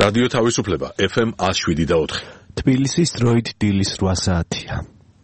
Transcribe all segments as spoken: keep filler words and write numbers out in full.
რადიო თავისუფლება ეფ ემ one oh seven და four. თბილისის დროით დილის რვა საათია.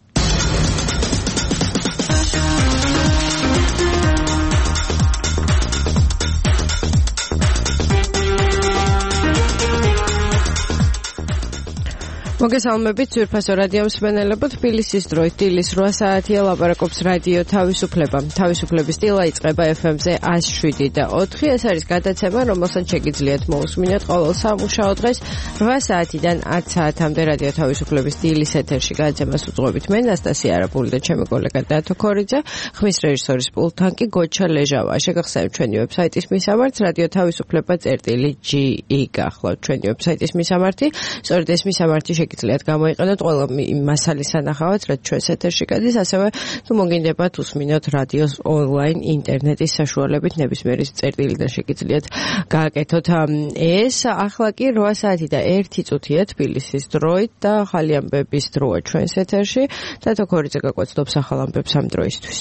მოგესალმებით ძვირფასო რადიო მსმენელებო, თბილისის დროით დილის რვა საათია, ლაპარაკობს რადიო თავისუფლება. თავისუფლების დილა იწყება ეფ ემ-ზე one oh seven და four. ეს არის გადაცემა, რომელსაც შეგიძლიათ მოусმინოთ ყოველ სამუშაო დღეს რვა საათიდან ათ საათამდე რადიო თავისუფლების დილის ეთერში. გადაცემას უძღვებით მე, ნასტასია არაბული და ჩემი კოლეგა დათო ქორიძე, ხმის რეჟისორის პულტთან კი გოჩა ლეჟავა. შეგახსენებთ ჩვენი ვებსაიტის მისამართს რადიო თავისუფლება წერტილი ჯი ი გახლავთ ჩვენი ვებსაიტის მისამართი. სწორედ ეს მისამართი გიძლიათ გამოიყენოთ ყველა მასალის სანახავად, რაც ჩვენს ეთერში გადის, ასევე თუ მოგინდებათ უსმინოთ რადიოს ონლაინ ინტერნეტის საშუალებით ნებისმიერი წერტილიდან შეგიძლიათ გააკეთოთ ეს. ახლა კი რვა საათი და ერთი წუთია თბილისის დროით და ახალი ამბების დროა ჩვენს ეთერში. დათო ქორიძე გაკვეთდობს ახალ ამბებს ამ დროისთვის.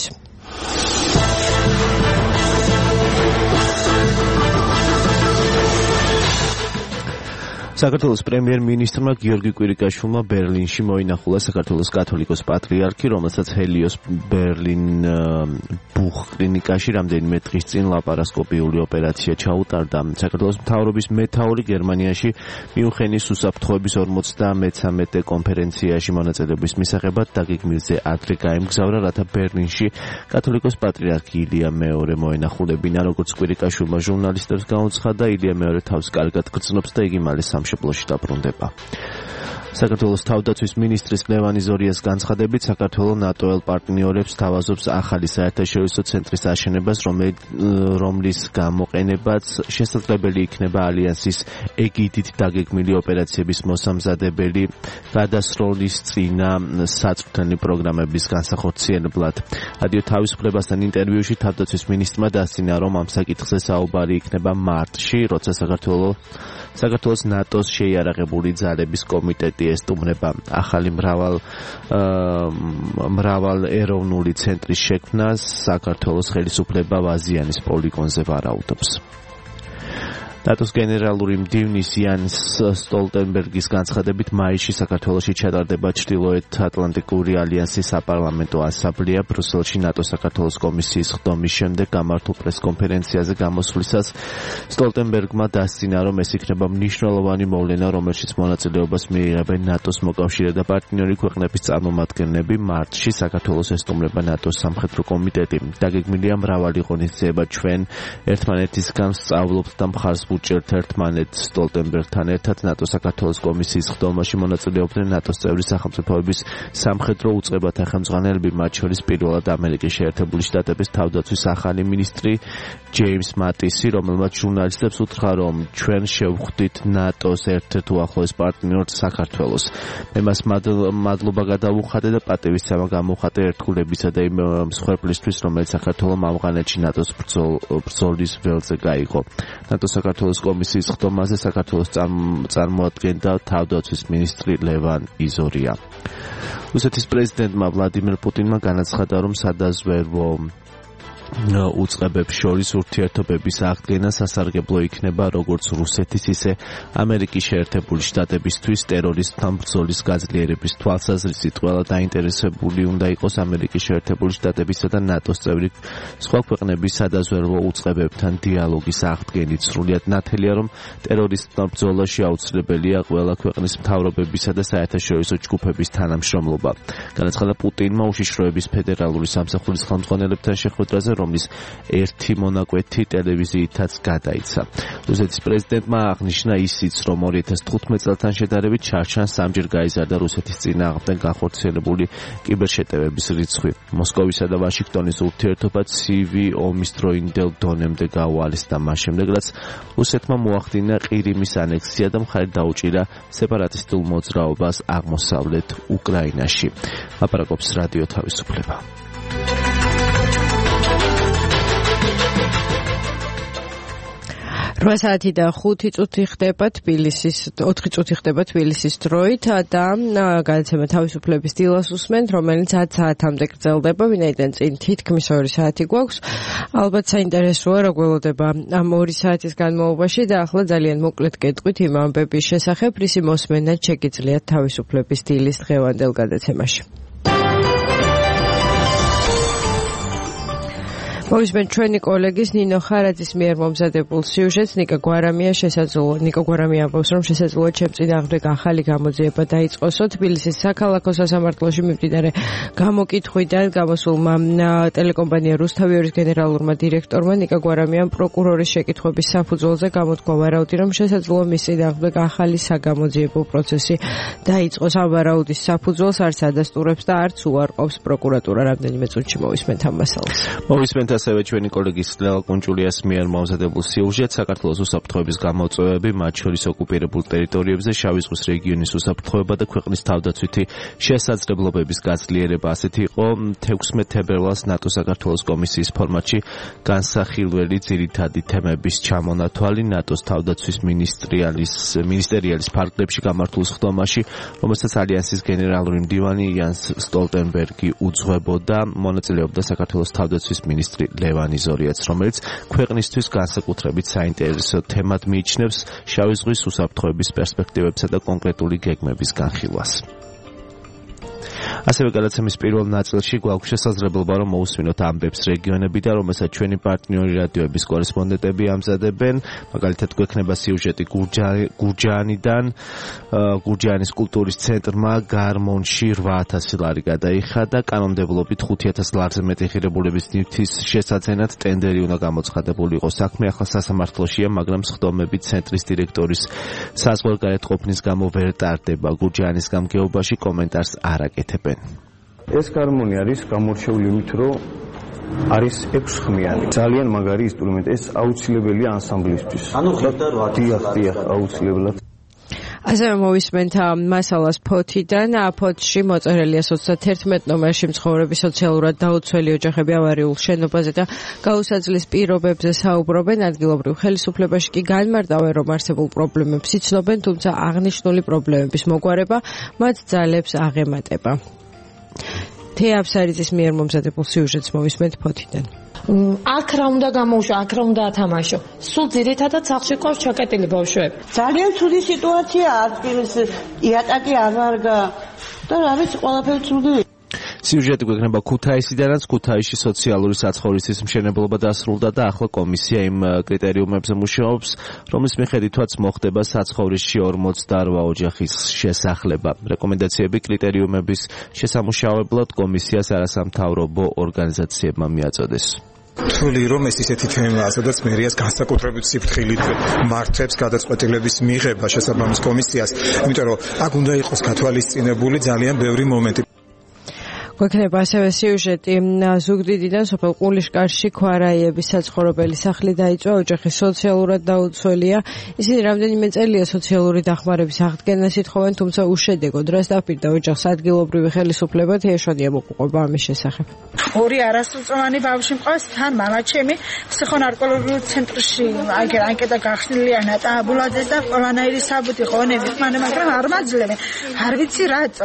საქართველოს პრემიერ-მინისტრმა გიორგი კვირიკაშვილმა ბერლინში მოინახულა საქართველოს კათოლიკოს პატრიარქი, რომელსაც ჰელიოს ბერლინ ბუხ კლინიკაში რამდენიმე დღის წინ ლაპარასკოპიული ოპერაცია ჩაუტარდა. საქართველოს მთავრობის მეთაური გერმანიაში მიუნხენის უსაფრთხოების ორმოცდამეცამეტე კონფერენციაში მონაწილეობის მისაღებად დაგეგმილზე ადრე გაემგზავრა, რათა ბერლინში კათოლიკოს პატრიარქი ილია მეორე მოენახულებინა. როგორც კვირიკაშვილმა ჟურნალისტებს გაუცხადა, ილია მეორე თავს კარგად გრძნობს და იგი მალე სამშობლოში დაბრუნდება. საქართველოს თავდაცვის მინისტრის ლევანი ზორიას განცხადებით, საქართველო ნატოელ პარტნიორებს თავაზობს ახალი საერთაშორისო ცენტრის აშენებას, რომლის გამოყენებაც შესაძლებელი იქნება ალიანსის ეგიდით დაგეგმილი ოპერაციების მოსამზადებელი გადასროლის წინა საწვრთნელი პროგრამების განსახორციელებლად. რადიო თავისუფლებასთან ინტერვიუში თავდაცვის მინისტრმა დასცინა, რომ ამ საკითხზე საუბარი იქნება მარტში, როცა საქართველო საქართველოს ნატოს შეიარაღებული ძალების კომიტეტი ესტუმრება ახალი მრავალ მრავალ ეროვნული ცენტრის შექმნას. საქართველოს ხელისუფლება ვაზიანის პოლიგონზე ვარაუდობს. ნატოს გენერალური მდივნის იანს სტოლტენბერგის განცხადებით, მაისში საქართველოში ჩატარდება ჩრდილოეთ ატლანტიკური ალიანსის საპარლამენტო ასამბლეა. ბრუსელში ნატოს საქართველოს კომისიის ხდომის შემდეგ გამართულ პრესკონფერენციაზე გამოსვლისას სტოლტენბერგმა დასცინა, რომ ეს იქნება მნიშვნელოვანი მოვლენა, რომელშიც მონაწილეობას მიიღებენ ნატოს მოკავშირე და პარტნიორი ქვეყნების წარმომადგენლები. მარტში საქართველოს ესტუმრება ნატოს სამხედრო კომიტეტი. დაგეგმილია მრავალი ღონისძიება, ჩვენ ერთმანეთისგან სწავლობთ და მხარს უჭერთ ერთმანეთს. სტოლტენბერგთან ერთად ნატო საქართველოს კომისიის ხდომაში მონაწილეობდნენ ნატოს წევრი სახელმწიფოების სამხედრო უწყებათა ხელმძღვანელები, მათ შორის პირველად ამერიკის შეერთებული შტატების თავდაცვის ახალი მინისტრი ჯეიმს მატისი, რომელმაც ჟურნალისტებს უთხრა, რომ ჩვენ შევხვდით ნატოს ერთ-ერთ უახლოეს პარტნიორს საქართველოს. მე მას მადლობა გადავუხადე და პატივისცემა გამოვხატე ერთგულებისა და იმ მსხვერპლისთვის, რომელიც საქართველომ ავღანეთში ნატოს ბრძოლის ველზე გაიღო. ნატო საქართველოს კომისიის ხდომაზე საქართველოს წარმოადგენდა თავდაცვის მინისტრი ლევან იზორია. რუსეთის პრეზიდენტმა ვლადიმერ პუტინმა განაცხადა, რომ სადაზვერვო უწყებებს შორის ურთიერთობების აღდგენა სასარგებლო იქნება როგორც რუსეთის, ისე ამერიკის შეერთებული შტატებისთვის. ტერორისტთან ბრძოლის გაძლიერების თვალსაზრისით ყველა დაინტერესებული უნდა იყოს ამერიკის შეერთებული შტატებისა და ნატოს წევრი სხვა ქვეყნების სადაზვერვო უწყებებთან დიალოგის აღდგენით. სრულიად ნათელია, რომ ტერორისტთან ბრძოლაში აუცილებელია ყველა ქვეყნის მთავრობებისა და საერთაშორისო ჯგუფების თანამშრომლობა. განაცხადა პუტინმა უშიშროების ფედერალური სამსახურის ხელმძღვანელებთან შეხვედრაზე, რომლის ერთი მონაკვეთი ტელევიზიითაც გადაიცა. რუსეთის პრეზიდენტმა აღნიშნა ისიც, რომ ორი ათას თხუთმეტ წელთან შედარებით ჩარჩანს სამჯერ გაიზარდა რუსეთის წინააღმდეგ განხორციელებული კიბერშეტევების რიცხვი. მოსკოვისა და ვაშინგტონის ურთიერთობა ცივი ომის დროინდელ დონემდე გაუვალეს და მას შემდეგ, რაც რუსეთმა მოახდინა ყირიმის ანექსია და მხარი დაუჭირა სეპარატისტულ მოძრაობას აღმოსავლეთ უკრაინაში. ლაპარაკობს რადიო თავისუფლება. რვა საათი და ხუთი წუთი ხდება თბილისის ოთხი წუთი ხდება თბილისის დროით და გადაცემა თავისუფლების დილას უსმენთ, რომელიც ათ საათამდე გრძელდება, ვინაიდან წინ თითქმის ორი საათი გვაქვს. ალბათ საინტერესოა რა გველოდება ამ ორი საათის განმავლობაში და ახლა ძალიან მოკლედ გეტყვით იმ ამბების შესახებ, რისი მოსმენა შეგიძლიათ თავისუფლების დილის დღევანდელ გადაცემაში. მოვისმენთ ჩვენი კოლეგის ნინო ხარაძის მიერ მომზადებულ სიუჟეტს. ნიკა გვარამია შესაძლოა ნიკა გვარამია ამბობს, რომ შესაძლოა ჩემ წინააღმდეგ ახალი გამოძიება დაიწყოსო. თბილისის საქალაქო სასამართლოში მიმდინარე გამოკითხვიდან გამოსულმა ტელეკომპანია რუსთავიორის გენერალურმა დირექტორმა ნიკა გვარამიამ პროკურორის შეკითხვების საფუძველზე გამოთქვა ვარაუდი, რომ შესაძლოა მის წინააღმდეგ ახალი საგამოძიებო პროცესი დაიწყოს. ამ ვარაუდის საფუძველს არც ადასტურებს და არც უარყოფს პროკურატურა. რამდენიმე წუთში მოვისმენთ ამ მასალას. მოვისმენთ ასევე ჩვენი კოლეგის ლელა კუნჭულიას მიერ მომზადებულ სიუჟეტს. საქართველოს უსაფრთხოების გამოწვევები, მათ შორის ოკუპირებულ ტერიტორიებზე, შავი ზღვის რეგიონის უსაფრთხოება და ქვეყნის თავდაცვითი შესაძლებლობების გაძლიერება. ასეთი იყო თექვსმეტ თებერვალს ნატო-საქართველოს კომისიის ფორმატში განსახილველი ძირითადი თემების ჩამონათვალი ნატოს თავდაცვის მინისტრიალის მინისტერიალის ფარგლებში გამართულ სხდომაში, რომელსაც ალიანსის გენერალური მდივანი იანს სტოლტენბერგი უძღვებოდა. მონაწილეობდა საქართველოს თავდაცვის მინისტრი ლევან იზორიაც, რომელიც ქვეყნისთვის განსაკუთრებით საინტერესო თემად მიიჩნევს შავი ზღვის უსაფრთხოების პერსპექტივებსა და კონკრეტული გეგმების განხილვას. ასევე გადაცემის პირველ ნაწილში გვაქვს შესაძლებლობა, რომ მოусმინოთ ამბებს რეგიონებიდან, რომელსაც ჩვენი პარტნიორი რადიოების კორესპონდენტები ამზადებენ. მაგალითად, გვექნება სიუჟეტი გურჯაანიდან. გურჯაანის კულტურის ცენტრმა გარმონში რვა ათასი ლარი გადაიხადა. კანონმდებლობით ხუთი ათას ლარზე მეტი ღირებულების ნივთის შესაძენად ტენდერი უნდა გამოცხადებულ იყოს. საქმე ახლა სასამართლოშია, მაგრამ სხდომები ცენტრის დირექტორის საზღვარგარეთ ყოფნის გამო ვერ ტარდება. გურჯაანის გამგეობაში კომენტარს არ აკეთებენ. ეს გარმონი არის გამორჩეული იმით, რომ არის ექვსხმიანი. ძალიან მაგარი ინსტრუმენტი, ეს აუცილებელია ანსამბლისთვის. ანუ ხდება რვა დიახ, დიახ, აუცილებლად. ასევე მოვისმენთ მასალას ფოთიდან. ფოთში მოწერილია ოცდაათერთმეტ ნომერში მცხოვრები სოციალურად დაუცველი ოჯახები ავარიულ შენობაზე და გაუსაძლის პირობებზე საუბრობენ. ადგილობრივ ხელისუფლებაში კი განმარტავენ, რომ არსებულ პრობლემებს იცნობენ, თუმცა აღნიშნული პრობლემების მოგვარება მათ ძალებს აღემატება. თეაფსარიძის მიერ მომზადებულ სიუჟეტს მოვისმენთ ფოთიდან. აქ რა უნდა გამოუშვა, აქ რა უნდა ათამაშო. სულ ძირითადად სახლში ყავს ჩაკეტილი ბავშვები. ძალიან ცუდი სიტუაცია, ადგილის იატაკი არ ვარგა და რა ვიცი, ყველაფერი ცუდი. სიუჟეტი გვექნება ქუთაისიდანაც. ქუთაისში სოციალური საცხოვრისის მშენებლობა დასრულდა და ახლა კომისია იმ კრიტერიუმებზე მუშაობს, რომლის მიხედვითაც მოხდება საცხოვრისში ორმოცდარვა ოჯახის შესახლება. რეკომენდაციები კრიტერიუმების შესამუშავებლად კომისიას არასამთავრობო ორგანიზაციებმა მიაწოდეს. თვლი რომ ეს ისეთი თემაა, სადაც მერიას განსაკუთრებით სიფრთხილით მართებს გადაწყვეტილების მიღება შესაბამის კომისიას, იმიტომ რომ აქ უნდა იყოს გათვალისწინებული ძალიან ბევრი მომენტი. გვექნება ასევე სიუჟეტი ზუგდიდიდან. სოფელ ყულიშკარში ქვარაიების საცხოვრებელი სახლი დაიწვა, ოჯახი სოციალურად დაუცველია. ისინი რამდენიმე წელია სოციალური დახმარების აღდგენას ითხოვენ, თუმცა უშედეგოდ. რას დაპირდა ოჯახს ადგილობრივი ხელისუფლება, თეაშვანია მოყვება ამის შესახებ. ორი არასრულწლოვანი ბავშვი მყავს, თან მამაჩემი ფსიქონარკოლოგიურ ცენტრში აგერ ანკეტა გახსნილია ნატა აბულაძეს და ყველანაირი საბუთი ყონების მანე, მაგრამ არ მაძლევენ. არ ვიცი რატო.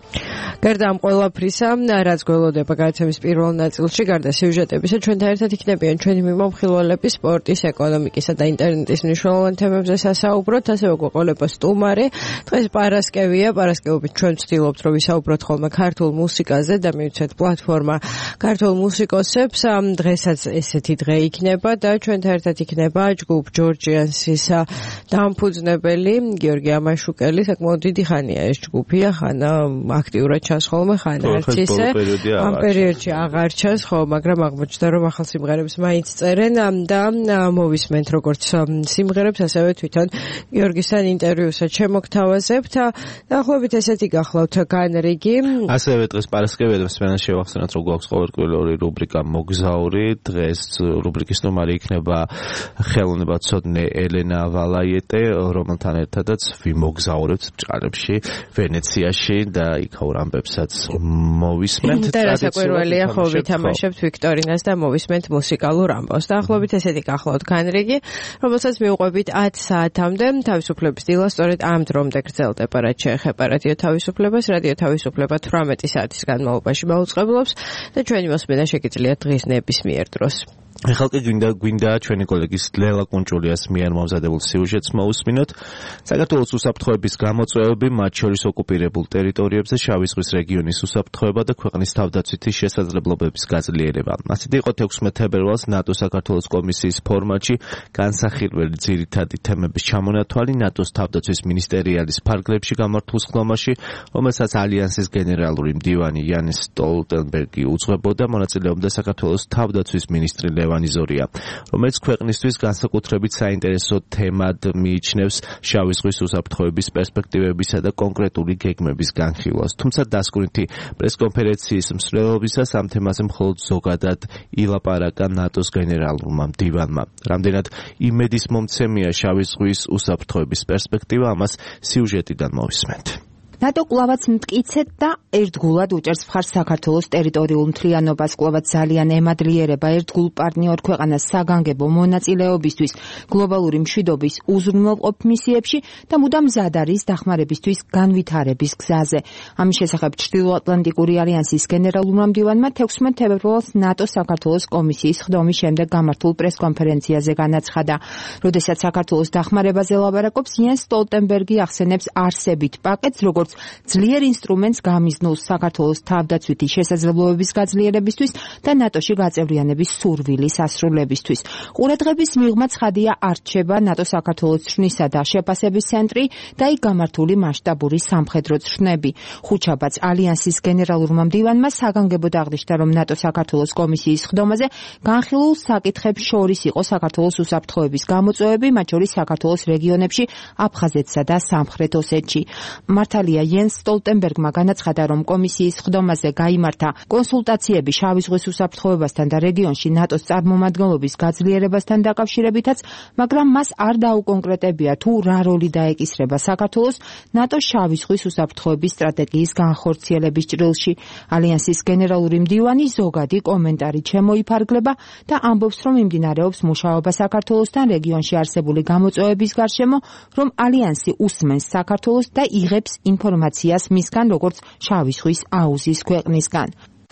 გარდა ამ ყველაფრისა, რაც გველოდება გადაცემის პირველ ნაწილში, გარდა სიუჟეტებისა, ჩვენთან ერთად იქნებიან ჩვენი მიმოხილველები სპორტის, ეკონომიკისა და ინტერნეტის მნიშვნელოვან თემებზე სასაუბროთ. ასევე გვეყოლება სტუმარი. დღეს პარასკევია. პარასკევობით ჩვენ ვცდილობთ, რომ ვისაუბროთ ხოლმე ქართულ მუსიკაზე და მივცეთ პლატფორმა ქართულ მუსიკოსებს. დღესაც ესეთი დღე იქნება და ჩვენთან ერთად იქნება ჯგუფ ჯორჯიანსის დამფუძნებელი გიორგი ამაშუკელი. საკმაოდ დიდი ხანია ეს ჯგუფი, ხან აქტიურად ჩანს ხოლმე, ხან არც ისე. ამ პერიოდში აღარ ჩანს, ხო, მაგრამ აღმოჩნდა, რომ ახალ სიმღერებს მაინც წერენ და მოვისმენთ როგორც სიმღერებს, ასევე თვითონ გიორგისთან ინტერვიუსაც შემოგთავაზებთ. დაახლოებით ესეთი გახლავთ განრიგი. ასევე დღეს პარასკევია და მსმენელს შევახსენოთ, რომ გვაქვს ყოველკვირეული რუბრიკა მოგზაური. დღეს რუბრიკის ნომარი იქნება ხელოვნებაცოდნე ელენა ვალაიეტე, რომელთან ერთადაც ვიმოგზაურებთ ბჭყალებში, ვენეციაში და იქაურ ამბებს ტექსტებსაც მოვისმენთ. და რასაკვირველია, ხო ვითამაშებთ ვიქტორინას და მოვისმენთ მუსიკალურ ამბავს. დაახლოებით ესეთი გახლავთ განრიგი, რომელსაც მიუყვებით ათ საათამდე. თავისუფლების დილა სწორედ ამ დრომდე გრძელდება, რაც შეეხება რადიო თავისუფლებას. რადიო თავისუფლება თვრამეტი საათის განმავლობაში მაუწყებლობს და ჩვენი მოსმენა შეგიძლიათ დღის ნებისმიერ დროს. ხალხი გვინდა გვინდა ჩვენი კოლეგის ლელა კუნჭულიას მიერ მომზადებულ სიუჟეტს მოусმინოთ. საქართველოს უსაფრთხოების გამოწვევები, მათ შორის ოკუპირებულ ტერიტორიებზე შავი ზღვის რეგიონის უსაფრთხოება და ქვეყნის თავდაცვითი შესაძლებლობების გაძლიერება. ასეთი იყო თექვსმეტ თებერვალს ნატო საქართველოს კომისიის ფორმატში განსახილველი ძირითადი თემების ჩამონათვალი ნატოს თავდაცვის მინისტერიალის ფარგლებში გამართულ სხდომაში, რომელსაც ალიანსის გენერალური მდივანი იანის სტოლტენბერგი უძღვებოდა, მონაწილეობდა საქართველოს თავდაცვის მინისტრი ლევანი ზორია, რომელიც ქვეყნისთვის განსაკუთრებით საინტერესო თემად მიიჩნევს შავი ზღვის უსაფრთხოების პერსპექტივებისა და კონკრეტული გეგმების განხილვას. თუმცა დასკვნითი პრესკონფერენციის მსვლელობისას ამ თემაზე მხოლოდ ზოგადად ილაპარაკა ნატოს გენერალურმა მდივანმა. რამდენად იმედის მომცემია შავი ზღვის უსაფრთხოების პერსპექტივა, ამას სიუჟეტიდან მოვისმენთ. ნატო კვლავაც მტკიცედ და ერთგულად უჭერს მხარს საქართველოს ტერიტორიულ მთლიანობას, კვლავაც ძალიან ემადლიერება ერთგულ პარტნიორ ქვეყანას საგანგებო მონაწილეობისთვის გლობალური მშვიდობის უზრუნველყოფ მისიებში და მუდამ მზად არის დახმარებისთვის განვითარების გზაზე. ამის შესახებ ჩრდილოატლანტიკური ალიანსის გენერალურმა მდივანმა თექვსმეტ თებერვალს ნატო საქართველოს კომისიის სხდომის შემდეგ გამართულ პრესკონფერენციაზე განაცხადა. როდესაც საქართველოს დახმარებაზე ლაპარაკობს, იენს სტოლტენბერგი ახსენებს არსებით პაკეტს, როგორც ძლიერ ინსტრუმენტს გამიზნულს საქართველოს თავდაცვითი შესაძლებლობების გაძლიერებისთვის და ნატოში გაწევრიანების სურვილის ასრულებისთვის. ყურადღების მიღმა ცხადია არ რჩება ნატო საქართველოს ცხრნისა და შეფასების ცენტრი და იქ გამართული მასშტაბური სამხედრო ცხრნები. ხუჩაბაც ალიანსის გენერალურმა მდივანმა საგანგებოდ აღნიშნა, რომ ნატო საქართველოს კომისიის სხდომაზე განხილულ საკითხებს შორის იყო საქართველოს უსაფრთხოების გამოწვევები, მათ შორის საქართველოს რეგიონებში აფხაზეთსა და სამხრეთ ოსეთში. მართალია იენს სტოლტენბერგმა განაცხადა, რომ კომისიის სხდომაზე გაიმართა კონსულტაციები შავი ზღვის უსაფრთხოებასთან და რეგიონში ნატოს წარმომადგენლობის გაძლიერებასთან დაკავშირებითაც, მაგრამ მას არ დაუკონკრეტებია თუ რა როლი დაეკისრება საქართველოს ნატოს შავი ზღვის უსაფრთხოების სტრატეგიის განხორციელების ჭრილში. ალიანსის გენერალური მდივანი ზოგადი კომენტარით შემოიფარგლება და ამბობს, რომ მიმდინარეობს მუშაობა საქართველოსთან რეგიონში არსებული გამოწვევების გარშემო, რომ ალიანსი უსმენს საქართველოს და იღებს ინფორმაციას მისგან, როგორც შავი ზღვის აუზის ქვეყნისგან.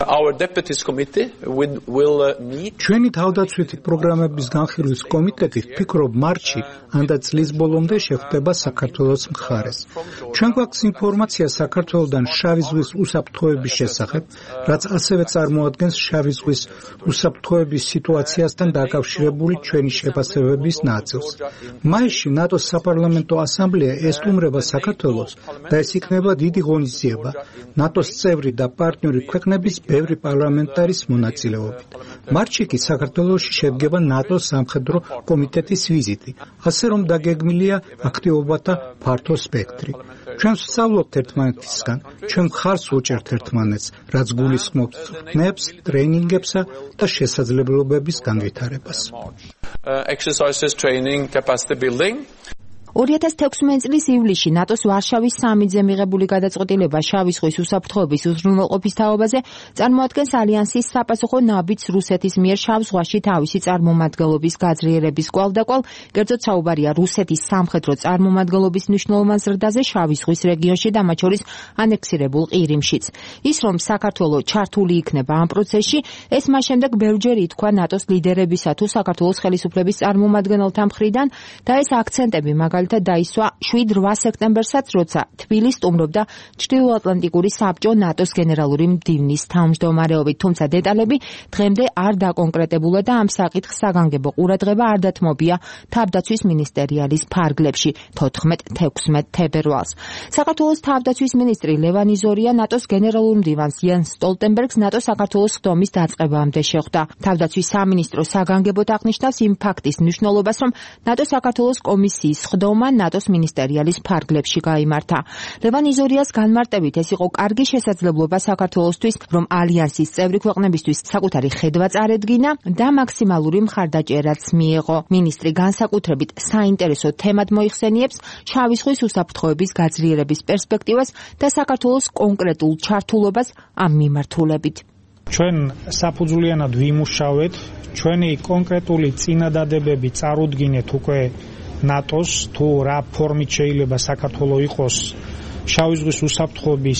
ჩვენი თავდაცვითი პროგრამების განხილვის კომიტეტი ვფიქრობ მარტში ანდა წლის ბოლომდე შეხვდება საქართველოს მხარეს. ჩვენ გვაქვს ინფორმაცია საქართველოსდან შავი ზღვის უსაფრთხოების შესახებ, რაც ასევე წარმოადგენს შავი ზღვის უსაფრთხოების სიტუაციასთან დაკავშირებული ჩვენი შეფასებების ნაწილს. მაისში ნატოს საპარლამენტო ასამბლეა ესტუმრება საქართველოს და ეს იქნება დიდი ღონისძიება ნატოს წევრი და პარტნიორი ქვეყნების ბევრი პარლამენტარის მონაწილეობით. მარტში კი საქართველოში შედგება ნატოს სამხედრო კომიტეტის ვიზიტი, ასე რომ დაგეგმილია აქტივობათა ფართო სპექტრი. ჩვენ ვსწავლობთ ერთმანეთისგან, ჩვენ მხარს ვუჭერთ ერთმანეთს, რაც გულისხმობს ხმებს, ტრეინინგებსა და შესაძლებლობების განვითარებას. ორი ათას თექვსმეტ წლის ივლისში ნატოს ვარშავის სამიტზე მიღებული გადაწყვეტილება შავი ზღვის უსაფრთხოების უზრუნველყოფის თაობაზე წარმოადგენს ალიანსის საპასუხო ნაბიჯს რუსეთის მიერ შავ ზღვაში თავისი წარმომადგენლობის გაძლიერების კვალდაკვალ, კერძოდ საუბარია რუსეთის სამხედრო წარმომადგენლობის მნიშვნელოვან ზრდაზე შავი ზღვის რეგიონში და მათ შორის ანექსირებულ ყირიმშიც. ის, რომ საქართველო ჩართული იქნება ამ პროცესში, ეს მას შემდეგ ბევრჯერ ითქვა ნატოს ლიდერებისა თუ საქართველოს ხელისუფლების წარმომადგენელთა მხრიდან და ეს აქცენტები მაგალითად დაისვა შვიდ რვა სექტემბერსაც, როცა თბილისს სტუმრობდა ჩრდილოატლანტიკური საბჭო ნატოს გენერალური მდივნის თავმჯდომარეობით, თუმცა დეტალები დღემდე არ დაკონკრეტებულა და ამ საკითხს საგანგებო ყურადღება არ დათმობია თავდაცვის მინისტერიალის ფარგლებში თოთხმეტ თექვსმეტ თებერვალს. საქართველოს თავდაცვის მინისტრი ლევანი ზორია ნატოს გენერალურ მდივანს იენს სტოლტენბერგს ნატოს საქართველოს სხდომის დაწყებამდე შეხვდა. თავდაცვის სამინისტრო საგანგებოდ აღნიშნავს იმ ფაქტის მნიშვნელობას, რომ ნატო საქართველოს კომისიის სხდომა ტომა ნატოს მინისტერიალის ფარგლებში გაიმართა. ლევან იზორიას განმარტებით ეს იყო კარგი შესაძლებლობა საქართველოსთვის, რომ ალიანსის წევრი ქვეყნებისთვის საკუთარი ხედვა წარედგინა და მაქსიმალური მხარდაჭერაც მიეღო. მინისტრი განსაკუთრებით საინტერესო თემად მოიხსენიებს შავი ზღვის უსაფრთხოების გაძლიერების პერსპექტივას და საქართველოს კონკრეტულ ჩართულობას ამ მიმართულებით. ჩვენ საფუძვლიანად ვიმუშავეთ, ჩვენი კონკრეტული წინადადებები წარუდგინეთ უკვე ნატოს, თუ რა ფორმით შეიძლება საქართველო იყოს შავი ზღვის უსაფრთხოების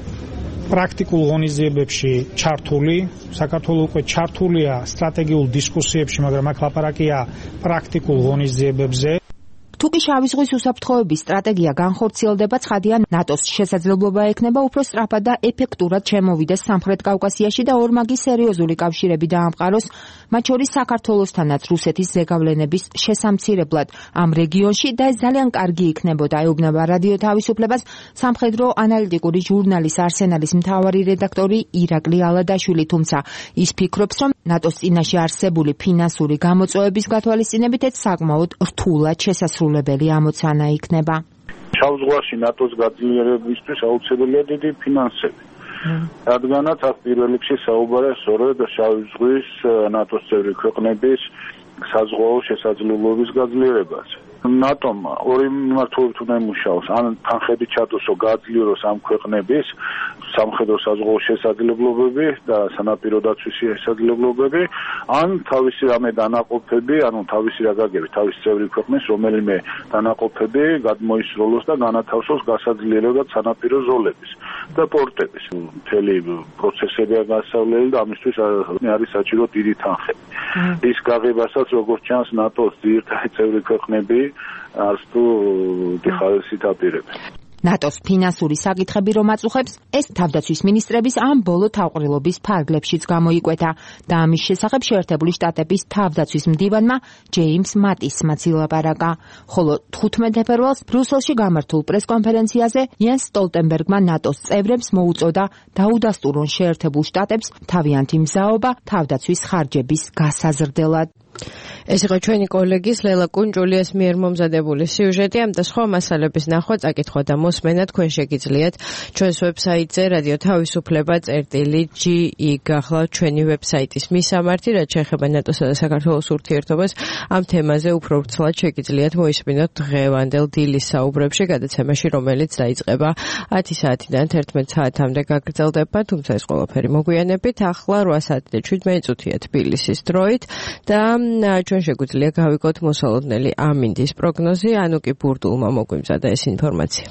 პრაქტიკულ ღონისძიებებში ჩართული. საქართველო უკვე ჩართულია სტრატეგიულ დისკუსიებში, მაგრამ აქ ლაპარაკია პრაქტიკულ ღონისძიებებზე. თუკი შავი ზღვის უსაფრთხოების სტრატეგია განხორციელდება, ცხადია ნატოს შესაძლებლობა ექნება უფრო სწრაფად და ეფექტურად შემოვიდეს სამხრეთ კავკასიაში და ორმაგი სერიოზული კავშირები დაამყაროს, მათ შორის საქართველოსთანაც რუსეთის ზეგავლენების შესამცირებლად ამ რეგიონში და ეს ძალიან კარგი იქნებოდა, ეუბნება რადიო თავისუფლებას სამხედრო ანალიტიკური ჟურნალის არსენალის მთავარი რედაქტორი ირაკლი ალადაშვილი, თუმცა ის ფიქრობს, რომ ნატოს წინაშე არსებული ფინანსური გამოწვევების გათვალისწინებით ეს საკმაოდ რთულად შესასრულებელი ამოცანა იქნება. შავ ზღვაში ნატოს გაძლიერებისთვის აუცილებელია დიდი ფინანსები. რადგანაც აქ პირველ რიგში საუბარია სწორედ შავი ზღვის ნატოს წევრი ქვეყნების საზღვაო შესაძლებლობების გაძლიერებაზე. ნატომ ორი მიმართულებით უნდა იმუშაოს, ან თანხები ჩადოსო გააძლიეროს ამ ქვეყნების სამხედრო საზღვაო შესაძლებლობები და სანაპირო დაცვის შესაძლებლობები, ან თავისი რამე დანაყოფები, ანუ თავისი რა გაგები, თავისი წევრი ქვეყნის რომელიმე დანაყოფები გადმოისროლოს და განათავსოს გასაძლიერებლად სანაპირო ზოლების და პორტების. მთელი პროცესებია გასავლელი და ამისთვის არის საჭირო დიდი თანხები. ის გაღებასაც როგორც ჩანს ნატოს ძირითადი წევრი ქვეყნები არც თუ დიხარისით აპირებენ. ნატოს ფინანსური საკითხები რომ აწუხებს, ეს თავდაცვის მინისტრების ამ ბოლო თავყრილობის ფარგლებშიც გამოიკვეთა და ამის შესახებ შეერთებული შტატების თავდაცვის მდივანმა ჯეიმს მატისმა ილაპარაკა. ხოლო თხუთმეტ თებერვალს ბრიუსელში გამართულ პრესკონფერენციაზე იანს სტოლტენბერგმა ნატოს წევრებს მოუწოდა დაუდასტურონ შეერთებულ შტატებს თავიანთი მზაობა თავდაცვის ხარჯების გასაზრდელად. ეს იყო ჩვენი კოლეგის ლელა კუნჭულიას მიერ მომზადებული სიუჟეტი. ამ და სხვა მასალების ნახვა, წაკითხვა და მოსმენა თქვენ შეგიძლიათ ჩვენს ვებსაიტზე რადიო თავისუფლება წერტილი ჯი ი გახლავთ ჩვენი ვებსაიტის მისამართი, რაც შეეხება ნატოსა და საქართველოს ურთიერთობას. ამ თემაზე უფრო ვრცლად შეგიძლიათ მოისმინოთ დღევანდელ დილის საუბრებში, გადაცემაში, რომელიც დაიწყება ათი საათიდან თერთმეტ საათამდე გაგრძელდება, თუმცა ეს ყველაფერი მოგვიანებით. ახლა რვა საათი და შვიდმეტი წუთია თბილისის დროით და ჩვენ შეგვიძლია გავიგოთ მოსალოდნელი ამინდის პროგნოზი, ანუ კი ბურდულმა მოგვიმზადა ეს ინფორმაცია.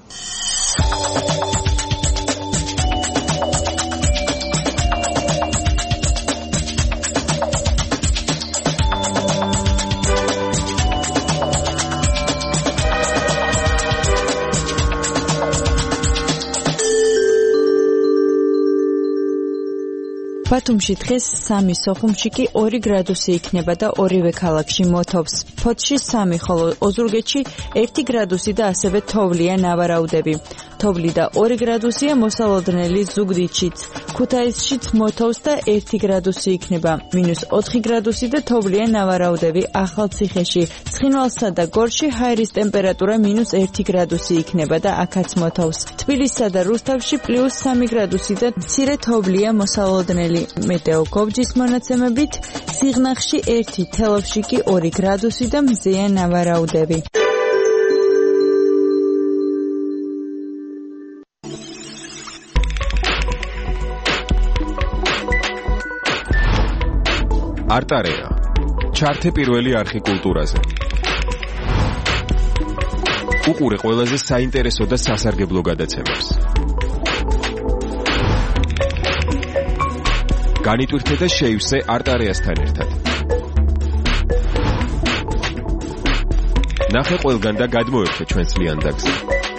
ბათუმში დღეს სამი, სოხუმში კი ორი გრადუსი იქნება და ორივე ქალაქში მოთობს. ფოთში სამი, ხოლო ოზურგეთში ერთი გრადუსი და ასევე თოვლია ნავარაუდები. თოვლი და ორი გრადუსია მოსალოდნელი ზუგდიდშიც. ქუთაისშიც მოთობს და ერთი გრადუსი იქნება. მინუს ოთხი გრადუსი და თოვლია ნავარაუდები ახალციხეში. ცხინვალსა და გორში ჰაერის ტემპერატურა მინუს ერთი გრადუსი იქნება და აქაც მოთობს. თბილისსა და რუსთავში პლუს სამი გრადუსი და მცირე თოვლია მოსალოდნელი. მეტეო გობჯის მონაცემებით სიღნაღში ერთი, თელავში კი ორი გრადუსი და მზეა ნავარაუდები. არტარეა. ჩართე პირველი არხი კულტურაზე. უყურე ყველაზე საინტერესო და სასარგებლო გადაცემებს. განიტვირთე და შეივსე არტარეასთან ერთად. ნახე ყველგან და გადმოერთე ჩვენს ლიანდაგზე.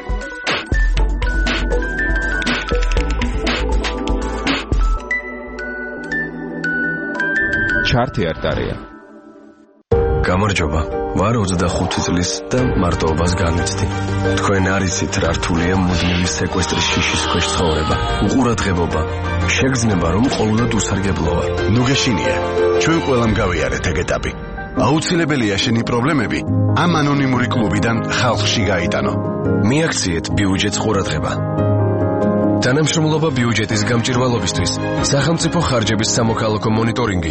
ჩართე არტარეა. გამარჯობა. ვარ ოცდახუთი წლის და მარტოობას განიცდი. თქვენ არიცით რა რთულია მუდმივი სეკვესტრის შიშის ქვეშ ცხოვრება. უყურადღებობა. შეგრძნება რომ ყოველდღე უსარგებლოა. ნუ გეშინია. ჩვენ ყველამ გავიარეთ ეგ ეტაპი. აუცილებელია შენი პრობლემები ამ ანონიმური კლუბიდან ხალხში გაიტანო. მიაქციეთ ბიუჯეტს ყურადღება. თანამშრომლობა ბიუჯეტის გამჭირვალობისთვის სახელმწიფო ხარჯების სამოქალაქო მონიტორინგი.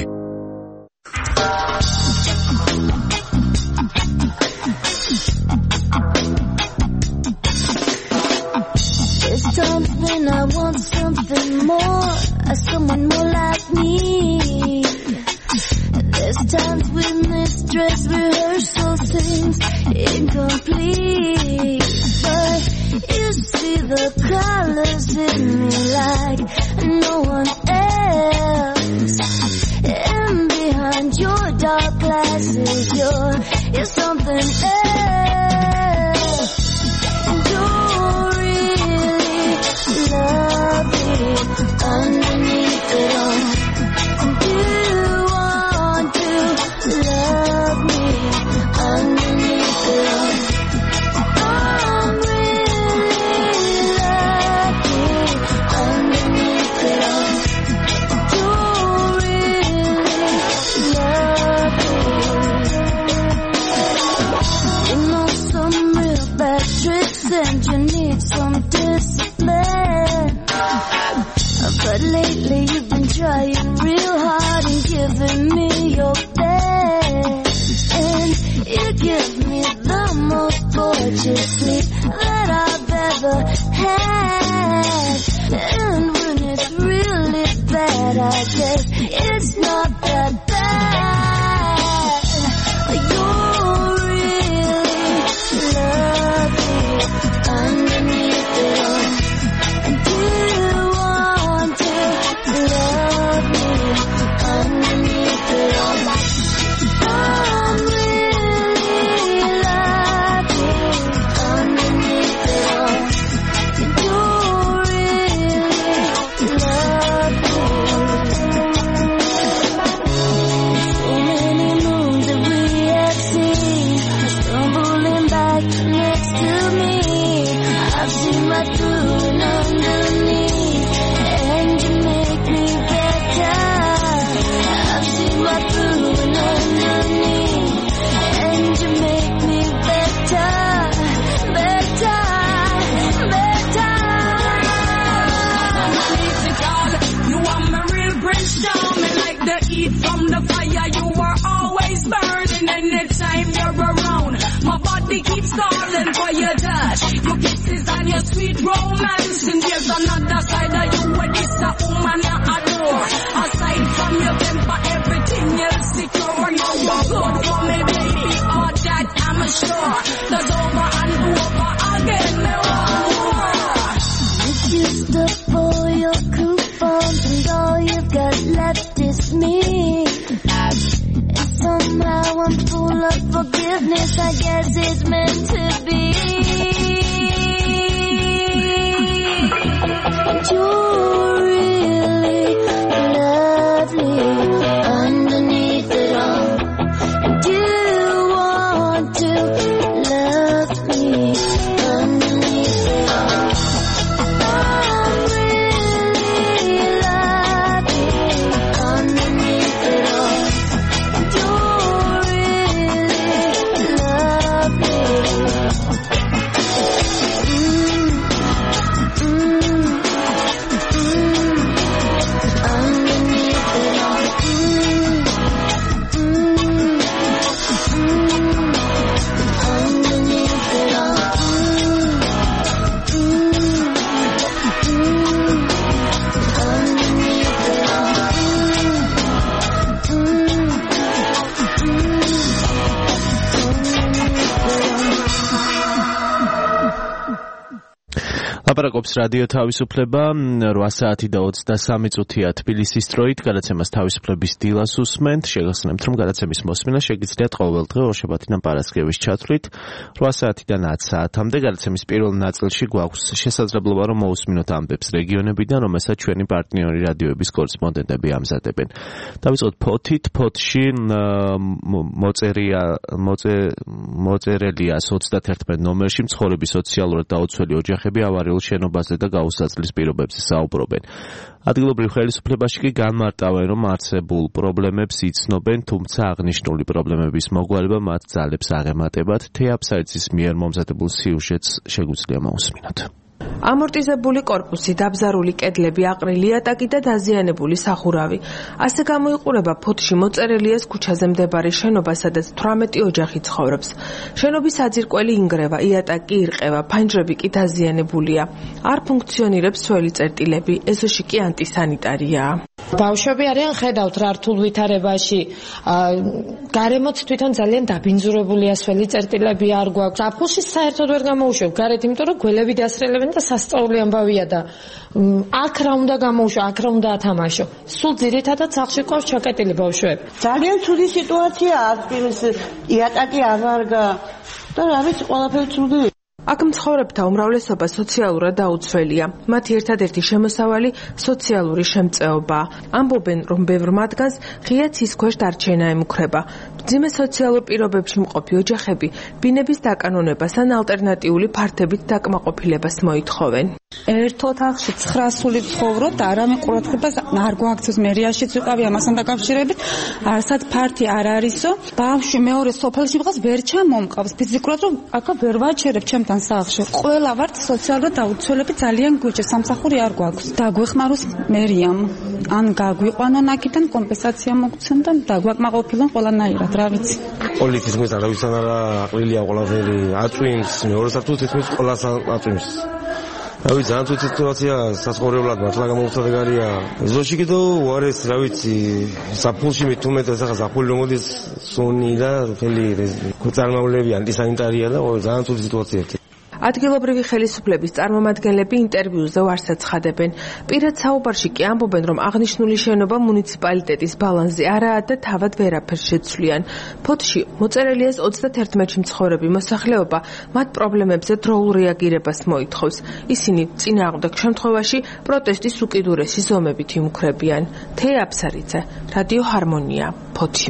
Times when I want something more, someone more like me. There's times when this dress rehearsal seems incomplete, but you see the colors in me like no one else. And behind your dark glasses, you're you're something else. And you're love it underneath it all. Do you want to love me underneath it all? I'm really lucky underneath it all. You really love it. You know some real bad tricks and you need some discipline. But lately you've been trying real hard and giving me your best. And you give me the most gorgeous sleep that I've ever had. And when it's really bad, I guess it's not that bad. You're really lovely underneath it all. Keeps calling for your touch, your kisses and your sweet romance. And there's another side of you where this a woman I adore. Aside from your temper, everything else secure. Now you're good for me, baby, all that I'm sure. There's over and over again, me want more. If you stop for your coupons and all you've got left is me, and somehow I'm full of forgiveness, I guess it's meant to be. You're really lovely underneath it all. And you want to love me underneath it all. I'm really lovely underneath it all. You're really lovely. ლაპარაკობს რადიო თავისუფლება რვა საათი და ოცდასამი წუთია თბილისის დროით. გადაცემას თავისუფლების დილას უსმენთ. შეგახსენებთ, რომ გადაცემის მოსმენა შეგიძლიათ ყოველდღე ორშაბათიდან პარასკევის ჩათვლით რვა საათიდან ათ საათამდე. გადაცემის პირველ ნაწილში გვაქვს შესაძლებლობა, რომ მოусმინოთ ამბებს რეგიონებიდან, რომელსაც ჩვენი პარტნიორი რადიოების კორესპონდენტები ამზადებენ. დავიწყოთ ფოთით. ფოთში მოწერია მოწერელია ოცდათერთმეტ ნომერში მცხოვრები სოციალურად დაუცველი ოჯახები ავარიულ შენობაზე და გაუსაცლის პირობებზე საუბრობენ. ადგილობრივ ხელისუფლებაში კი განმარტავენ, რომ არსებულ პრობლემებს იცნობენ, თუმცა აღნიშნული პრობლემების მოგვარება მათ ძალებს აღემატებათ. თეაფსაიძის მიერ მომზადებულ სიუჟეტს შეგვიძლია მოусმინოთ. ამორტიზებული კორპუსი, დაბზარული კედლები, აყრილი იატაკი და დაზიანებული სახურავი. ასე გამოიყურება ფოთში მოწერელიას ქუჩაზე მდებარე შენობა, სადაც თვრამეტი ოჯახი ცხოვრობს. შენობის საძირკველი ინგრევა, იატაკი ირყევა, ფანჯრები კი დაზიანებულია. არ ფუნქციონირებს სველი წერტილები, ეზოში კი ანტისანიტარიაა. ბავშვები არიან, ხედავთ რა რთულ ვითარებაში. გარემოც თვითონ ძალიან დაბინძურებულია, სველი წერტილები არ გვაქვს. აფულში საერთოდ ვერ გამოუშვებ გარეთ, იმიტომ რომ გველები დასრელებენ და სასწაული ამბავია და აქ რა უნდა გამოუშვა, აქ რა უნდა ათამაშო. სულ ძირითადად სახლში ყავს ჩაკეტილი ბავშვები. ძალიან ცუდი სიტუაცია ადგილს, იატაკი არ ვარგა და რა ვიცი, ყველაფერი ცუდი. აქ მცხოვრებთა უმრავლესობა სოციალურად დაუცველია. მათი ერთადერთი შემოსავალი სოციალური შემწეობაა. ამბობენ, რომ ბევრ მათგანს ღია ცის ქვეშ დარჩენა ემუქრება. მძიმე სოციალურ პირობებში მყოფი ოჯახები ბინების დაკანონებას ან ალტერნატიული ფართებით დაკმაყოფილებას მოითხოვენ. ერთ ოთახში ცხრა სული ცხოვრობ და არამე ყურადღებას არ გვაქცევს, მერიაშიც ვიყავი ამასთან დაკავშირებით, არცად ფართი არ არისო. ბავშვი მეორე სოფელში ვიღას ვერ ჩამომყავს ფიზიკურად, რომ აქ ვერ ვაჩერებ ჩემთან სახლში. ყველა ვართ სოციალურად დაუცველები, ძალიან გვიჭირ, სამსახური არ გვაქვს. დაგვეხმაროს მერიამ, ან გაგვიყვანონ აქედან კომპენსაცია მოგცემ და დაგვაკმაყოფილონ ყველანაირად, რა ვიცი. პოლიციის მესა რა ვიცი რა ყრილია ყველაფერი, აწვიმს, მეორე საფრთხეს თითქმის ყველას აწვიმს. რა ვიცი, ძალიან თვითი სიტუაცია სასწორებლად მართლა გამოუცადეგარია. ზოში კიდევ უარეს, რა ვიცი, საფულში მithumetes ახლა საფული რომ მოდის სონი და მთელი წარმოავლები ანტისანიტარია და ძალიან თვითი სიტუაცია. ადგილობრივი ხელისუფლების წარმომადგენლები ინტერვიუზე ვარს აცხადებენ. პირად საუბარში კი ამბობენ, რომ აღნიშნული შენობა მუნიციპალიტეტის ბალანსზე არაა და თავად ვერაფერს შეცვლიან. ფოთში მოწერელიას ოცდაათერთში მცხოვრები მოსახლეობა მათ პრობლემებზე დროულ რეაგირებას მოითხოვს. ისინი წინააღმდეგ შემთხვევაში პროტესტის უკიდურესი ზომებით იმუქრებიან. თეა აფსარიძე, რადიო ჰარმონია, ფოთში.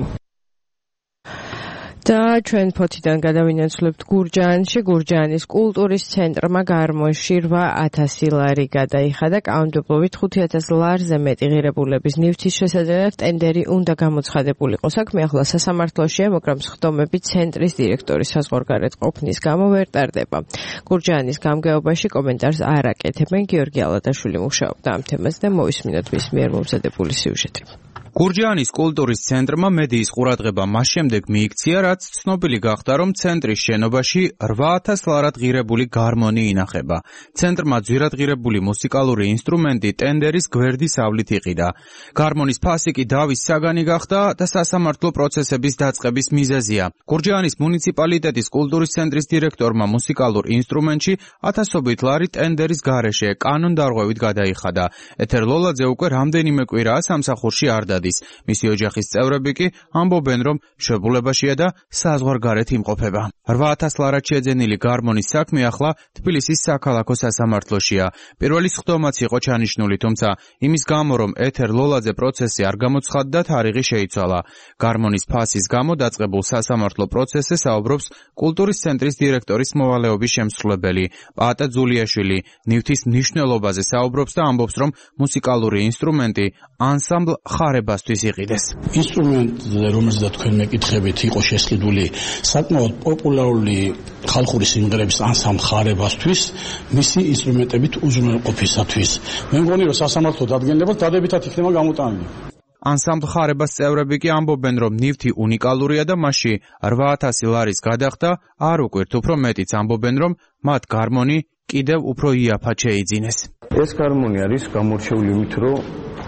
და ჩვენ ფოთიდან გადავინაცვლებთ გურჯაანში. გურჯაანის კულტურის ცენტრმა გარმონში რვა ათასი ლარი გადაიხადა. კანონმდებლობით ხუთი ათას ლარზე მეტი ღირებულების ნივთის შესაძლებლად ტენდერი უნდა გამოცხადებულიყო. საქმე ახლა სასამართლოშია, მაგრამ სხდომები ცენტრის დირექტორის საზღვარგარეთ ყოფნის გამო ვერ ტარდება. გურჯაანის გამგეობაში კომენტარს არ აკეთებენ. გიორგი ალადაშვილი მუშაობდა ამ თემაზე და მოვისმინოთ მის მიერ მომზადებული სიუჟეტი. გურჯაანის კულტურის ცენტრმა მედიის ყურადღება მას შემდეგ მიიქცია, რაც ცნობილი გახდა, რომ ცენტრის შენობაში რვა ათას ლარად ღირებული გარმონი ინახება. ცენტრმა ძვირადღირებული მუსიკალური ინსტრუმენტი ტენდერის გვერდის ავლით იყიდა. გარმონის ფასი კი დავის საგანი გახდა და სასამართლო პროცესების დაწყების მიზეზია. გურჯაანის მუნიციპალიტეტის კულტურის ცენტრის დირექტორმა მუსიკალურ ინსტრუმენტში ათასობით ლარი ტენდერის გარეშე კანონდარღვევით გადაიხადა. ეთერ ლოლაძე უკვე რამდენიმე კვირაა სამსახურში არ დადის. მისი ოჯახის წევრები კი ამბობენ, რომ შებულებაშია და საზღვარგარეთ იმყოფება. რვა ათას ლარად შეძენილი გარმონის საქმე ახლა თბილისის საქალაქო სასამართლოშია. პირველი სხდომაც იყო ჩანიშნული, თუმცა იმის გამო, რომ ეთერ ლოლაძე პროცესი არ გამოცხადდა, თარიღი შეიცვალა. გარმონის ფასის გამო დაწყებულ სასამართლო პროცესზე საუბრობს კულტურის ცენტრის დირექტორის მოვალეობის შემსრულებელი პაატა ძულიაშვილი. ნივთის მნიშვნელობაზე საუბრობს და ამბობს, რომ მუსიკალური ინსტრუმენტი ანსამბლ ხარებასთვის იყიდეს. ინსტრუმენტზე, რომელზეც თქვენ მეკითხებით, იყო შესყიდული საკმაოდ პოპულარული ხალხური სიმღერების ანსამბლ ხარებასთვის, მისი ინსტრუმენტებით უზრუნველყოფისათვის. მე მგონი, რომ სასამართლო დადგენილებას დადებითად იქნება გამოტანილი. ანსამბლ ხარებას წევრები კი ამბობენ, რომ ნივთი უნიკალურია და მასში რვა ათასი ლარის გადახდა არ უკვირთ, უფრო მეტიც ამბობენ, რომ მათ გარმონი კიდევ უფრო იაფად შეიძინეს. ეს გარმონი არის გამორჩეული იმით, რომ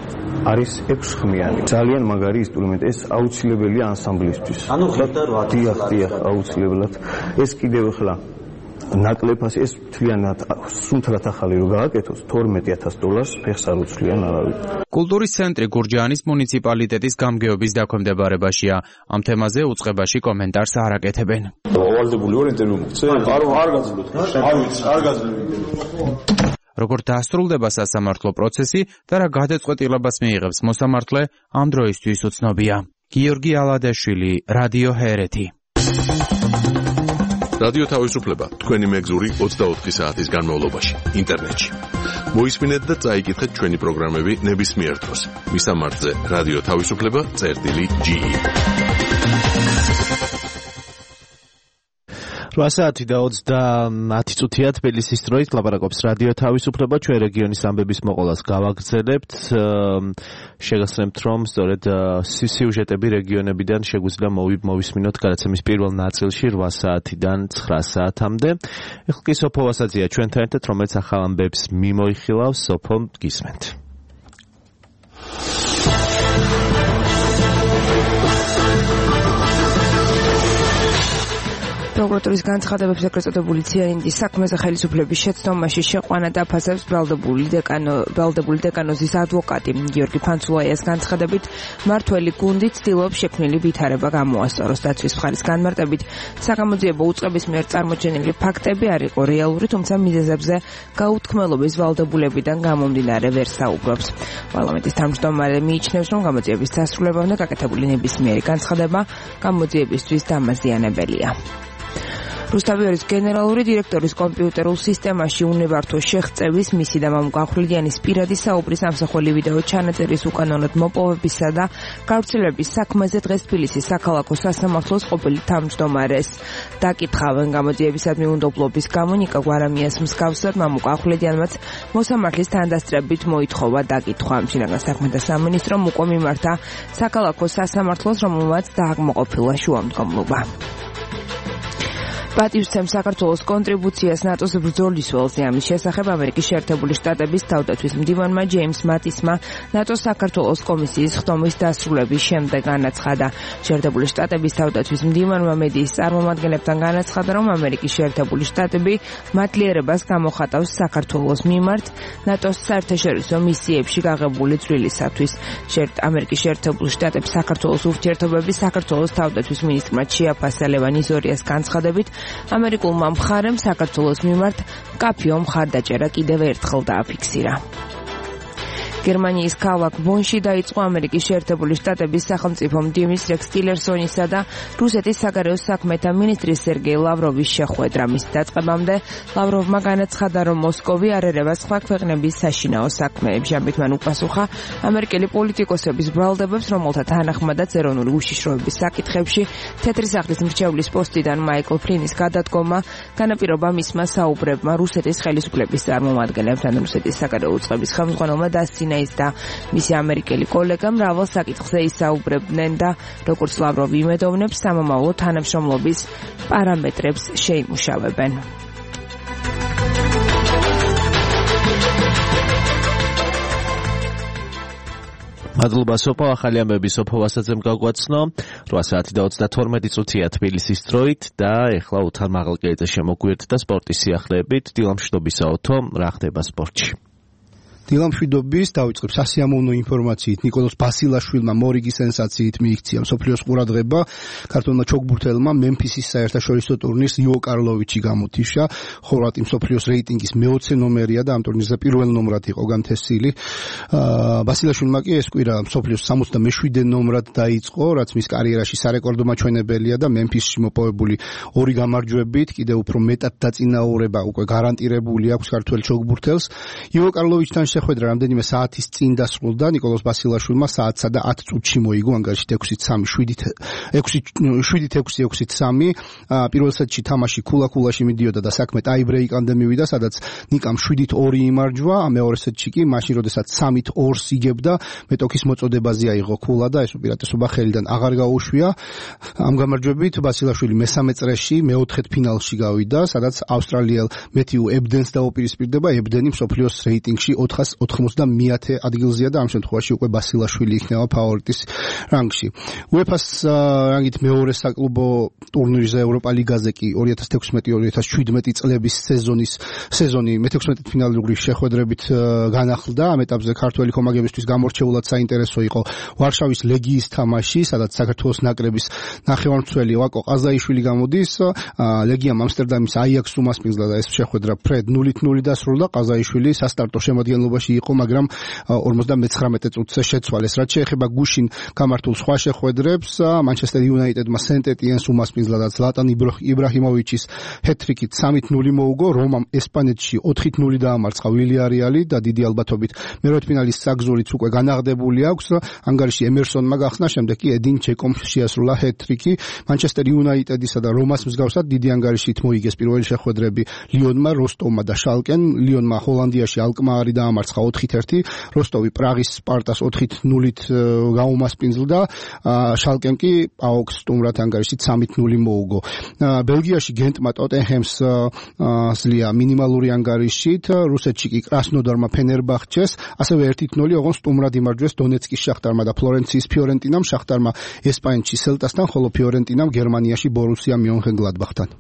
არის ექვსხმიანი. ძალიან მაგარი ინსტრუმენტი, ეს აუცილებელია ანსამბლისთვის. ანუ ხერდა რვა ათასი. დიახ, დიახ, აუცილებლად. ეს კიდევ ახლა ნაკლებად ეს მთლიანად სუნთრათ ახალი რო გააკეთოს თორმეტი ათას დოლარს ფეხს არ უცვლიან არავინ. კულტურის ცენტრი გურჯაანის მუნიციპალიტეტის გამგეობის დაქვემდებარებაშია. ამ თემაზე უწყებაში კომენტარს არ აკეთებენ. ავალდებული ვარ ინტერვიუ მოგცე? არ არ გაძლევთ. არ ვიცი, არ გაძლევთ. როგორ დასრულდება სასამართლო პროცესი და რა გადაწყვეტილებას მიიღებს მოსამართლე, ამ დროისთვის უცნობია. გიორგი ალადაშვილი, რადიო ჰერეთი. რადიო თავისუფლება თქვენი მეგზური ოცდაოთხი საათის განმავლობაში ინტერნეტში. მოისმინეთ და წაიკითხეთ ჩვენი პროგრამები ნებისმიერ დროს. მისამართზე რადიო თავისუფლება წერტილი ჯი ი. რვა საათი და ოცდაათი წუთია თბილისის დროით ლაპარაკობს რადიო თავისუფლება. ჩვენ რეგიონის ამბების მოყოლას გავაგრძელებთ. შეგახსენებთ, რომ სწორედ სიუჟეტები რეგიონებიდან შეგვიძლია მოვისმინოთ გადაცემის პირველ ნაწილში რვა საათიდან ცხრა საათამდე. ეხლა კი სოფო ვასაძია ჩვენთან ერთად, რომელიც ახალ ამბებს მიმოიხილავს. სოფო, გისმენთ. პროკურატურის განცხადებებს ეგრეთ წოდებული ციანიდის საქმეზე ხელისუფლების შეცდომაში შეყვანა დაფასებს ბრალდებული დეკანო ბრალდებული დეკანოზის ადვოკატი გიორგი ფანცულაიას განცხადებით, მართველი გუნდი ცდილობს შექმნილი ვითარება გამოასწოროს. დაცვის მხარის განმარტებით, საგამოძიებო უწყების მიერ წარმოჩენილი ფაქტები არ იყო რეალური, თუმცა მიზეზებზე გაუთქმელობის ვალდებულებიდან გამომდინარე ვერ საუბრობს. პარლამენტის თავმჯდომარე მიიჩნევს, რომ გამოძიების დასრულებამდე გაკეთებული ნებისმიერი განცხადება გამოძიებისთვის დამაზიანებელია. რუსთავიორის გენერალური დირექტორის კომპიუტერულ სისტემაში უნებართვო შეღწევის, მისი და მამუკა ახვლედიანის პირადი საუბრის ამსახველი ვიდეო ჩანაწერის უკანონოდ მოპოვებისა და გავრცელების საქმეზე დღეს თბილისის საქალაქო სასამართლოს ყოფილი თავმჯდომარეს დაკითხავენ. გამოძიებისადმი უნდობლობის გამო ნიკა გვარამიას მსგავსად მამუკა ახვლედიანმაც მოსამართლის თანდასწრებით მოითხოვა დაკითხვა. შინაგან საქმეთა სამინისტრომ უკვე მიმართა საქალაქო სასამართლოს, რომელმაც დააკმაყოფილა შუამდგომლობა. პატივსცემ საქართველოს კონტრიბუციას ნატოს ბრძოლის ველზე. ამის შესახებ ამერიკის შეერთებული შტატების თავდაცვის მდივანმა ჯეიმს მატისმა ნატოს საქართველოს კომისიის ხდომის დასრულების შემდეგ განაცხადა. შეერთებული შტატების თავდაცვის მდივანმა მედიის წარმომადგენლებთან განაცხადა, რომ ამერიკის შეერთებული შტატები მადლიერებას გამოხატავს საქართველოს მიმართ ნატოს საერთაშორისო მისიებში გაღებული წვლილისათვის. ამერიკის შეერთებული შტატების საქართველოს ურთიერთობების საქართველოს თავდაცვის მინისტრმა ჩიაფასა ლევანიზორიას განცხადებით, ამერიკულმა მხარემ საქართველოს მიმართ მკაფიო მხარდაჭერა კიდევ ერთხელ დააფიქსირა. გერმანიის ქალაქ ბონში დაიწყო ამერიკის შეერთებული შტატების სახელმწიფო მდივნის რექს ტილერსონისა და რუსეთის საგარეო საქმეთა მინისტრის სერგეი ლავროვის შეხვედრა. მის დაწყებამდე ლავროვმა განაცხადა, რომ მოსკოვი არ ერევა სხვა ქვეყნების საშინაო საქმეებში. ამით მან უპასუხა ამერიკელი პოლიტიკოსების ბრალდებებს, რომელთა თანახმადაც ეროვნული უშიშროების საკითხებში თეთრი სახლის მრჩევლის პოსტიდან მაიკლ ფლინის გადადგომა განაპირობა მისმა საუბრებმა რუსეთის ხელისუფლების წარმომადგენლებთან. რუსეთის საგარეო უწყების ხელმძღვანელმა დასცინა ის და მისი ამერიკელი კოლეგა მრავალ საკითხზე ისაუბრებდნენ და როგორც ლავროვი იმედოვნებს, სამომავლო თანამშრომლობის პარამეტრებს შეიმუშავებენ. მადლობა სოფო, ახალი ამბები სოფო ვასაძემ გაგვაცნო. რვა საათი და ოცდათორმეტი წუთია თბილისის დროით და ეხლა უთან მაღალკელიძე შემოგვიერთდა სპორტის სიახლეებით. დილამშვიდობისა ოთო, რა ხდება სპორტში? დილამშვიდობის დავიწყებ სასიამოვნო ინფორმაციით. ნიკოლოზ ბასილაშვილმა მორიგი სენსაციით მიიქცია მსოფლიოს ყურადღება. ქართველმა ჩოგბურთელმა მემფისის საერთაშორისო ტურნირს იო კარლოვიჩი გამოთიშა. ხორვატი მსოფლიოს რეიტინგის მეოცე ნომერია და ამ ტურნირზე პირველ ნომრად იყო განთესილი. ბასილაშვილმა კი ეს კვირა მსოფლიოს სამოცდამეშვიდე ნომრად დაიწყო, რაც მის კარიერაში სარეკორდო მაჩვენებელია და მემფისში მოპოვებული ორი გამარჯვებით კიდევ უფრო მეტად დაწინაურება უკვე გარანტირებული აქვს ქართველ ჩოგბურთელს. იო კარლოვიჩთან შეხვედრა რამდენიმე საათის წინ დასრულდა. ნიკოლოზ ბასილაშვილმა საათსა და ათ წუთში მოიგო ანგარიშით ექვსით სამი, შვიდით ექვსი, ექვსით სამი. პირველ სეტში თამაში ქულა-ქულაში მიდიოდა და საქმე ტაიბრეიკამდე მივიდა, სადაც ნიკამ შვიდით ორი იმარჯვა. მეორე სეტში კი მაშინ, როდესაც სამით ორს იგებდა, მეტოქის მოწოდებაზე აიღო ქულა და ეს უპირატესობა ხელიდან აღარ გაუშვია. ამ გამარჯვებით ბასილაშვილი მესამე წრეში მეოთხედ ფინალში გავიდა, სადაც ავსტრალიელ მეთიუ ებდენს დაუპირისპირდება. ებდენი მსოფლიოს რეიტინგში ოთხმოცდამეათე ადგილზეა და ამ შემთხვევაში უკვე ბასილაშვილი იქნება ფავორიტის რანგში. უეფას რანგით მეორე საკლუბო ტურნირზე ევროპა ლიგაზე კი ორი ათას თექვსმეტი ორი ათას შვიდმეტი წლების სეზონის სეზონი მეთექვსმეტფინალური შეხვედრებით განახლდა. ამ ეტაპზე ქართველი კომაგებისთვის გამორჩეულად საინტერესო იყო ვარშავის ლეგიის თამაში, სადაც საქართველოს ნაკრების ნახევარმცველი ვაკო ყაზაიშვილი გამოდის. ლეგიამ ამსტერდამის აიაქსს უმასპინძლა და ეს შეხვედრა ფრედ ნულით ნული დასრულდა. ყაზაიშვილი სასტარტო შემადგენლობაში განმავლობაში იყო, მაგრამ ორმოცდამეცხრამეტე წუთზე შეცვალეს. რაც შეეხება გუშინ გამართულ სხვა შეხვედრებს, Manchester United-მა Saint-Etienne-ს უმასპინძლა და ზლატან იბრაჰიმოვიჩის ჰეტრიკით სამი ნული მოუგო, რომამ ესპანეთში ოთხი ნული დაამარცხა ვილიარეალი და დიდი ალბათობით მერვედფინალის საგზურიც უკვე განაღდებული აქვს. ანგარიში ემერსონმა გახსნა, შემდეგ კი ე딘 ჯეკომ შეასრულა ჰეტრიკი. Manchester United-ისა და რომას მსგავსად დიდი ანგარიშით მოიგეს პირველი შეხვედრები ლიონმა, როსტოვმა და შალკენ. ლიონმა ჰოლანდიაში ალკმაარი დაამარცხა ოთხით ერთი, როსტოვი პრაღის სპარტას ოთხით ნულით გაუმასპინძლდა, შალკენ კი პაოქს სტუმრად ანგარიშით სამი ნული მოუგო. ბელგიაში გენტმა ტოტენჰემს ზლია მინიმალური ანგარიშით, რუსეთში კი კრასნოდარმა ფენერბახჩეს, ასევე ერთი ნული ოღონდ სტუმრად იმარჯვეს დონეცკის შახტარმა და ფლორენციის ფიორენტინამ, შახტარმა ესპანეთში სელტასთან, ხოლო ფიორენტინამ გერმანიაში ბორუსია მიონხენგლადბახთან.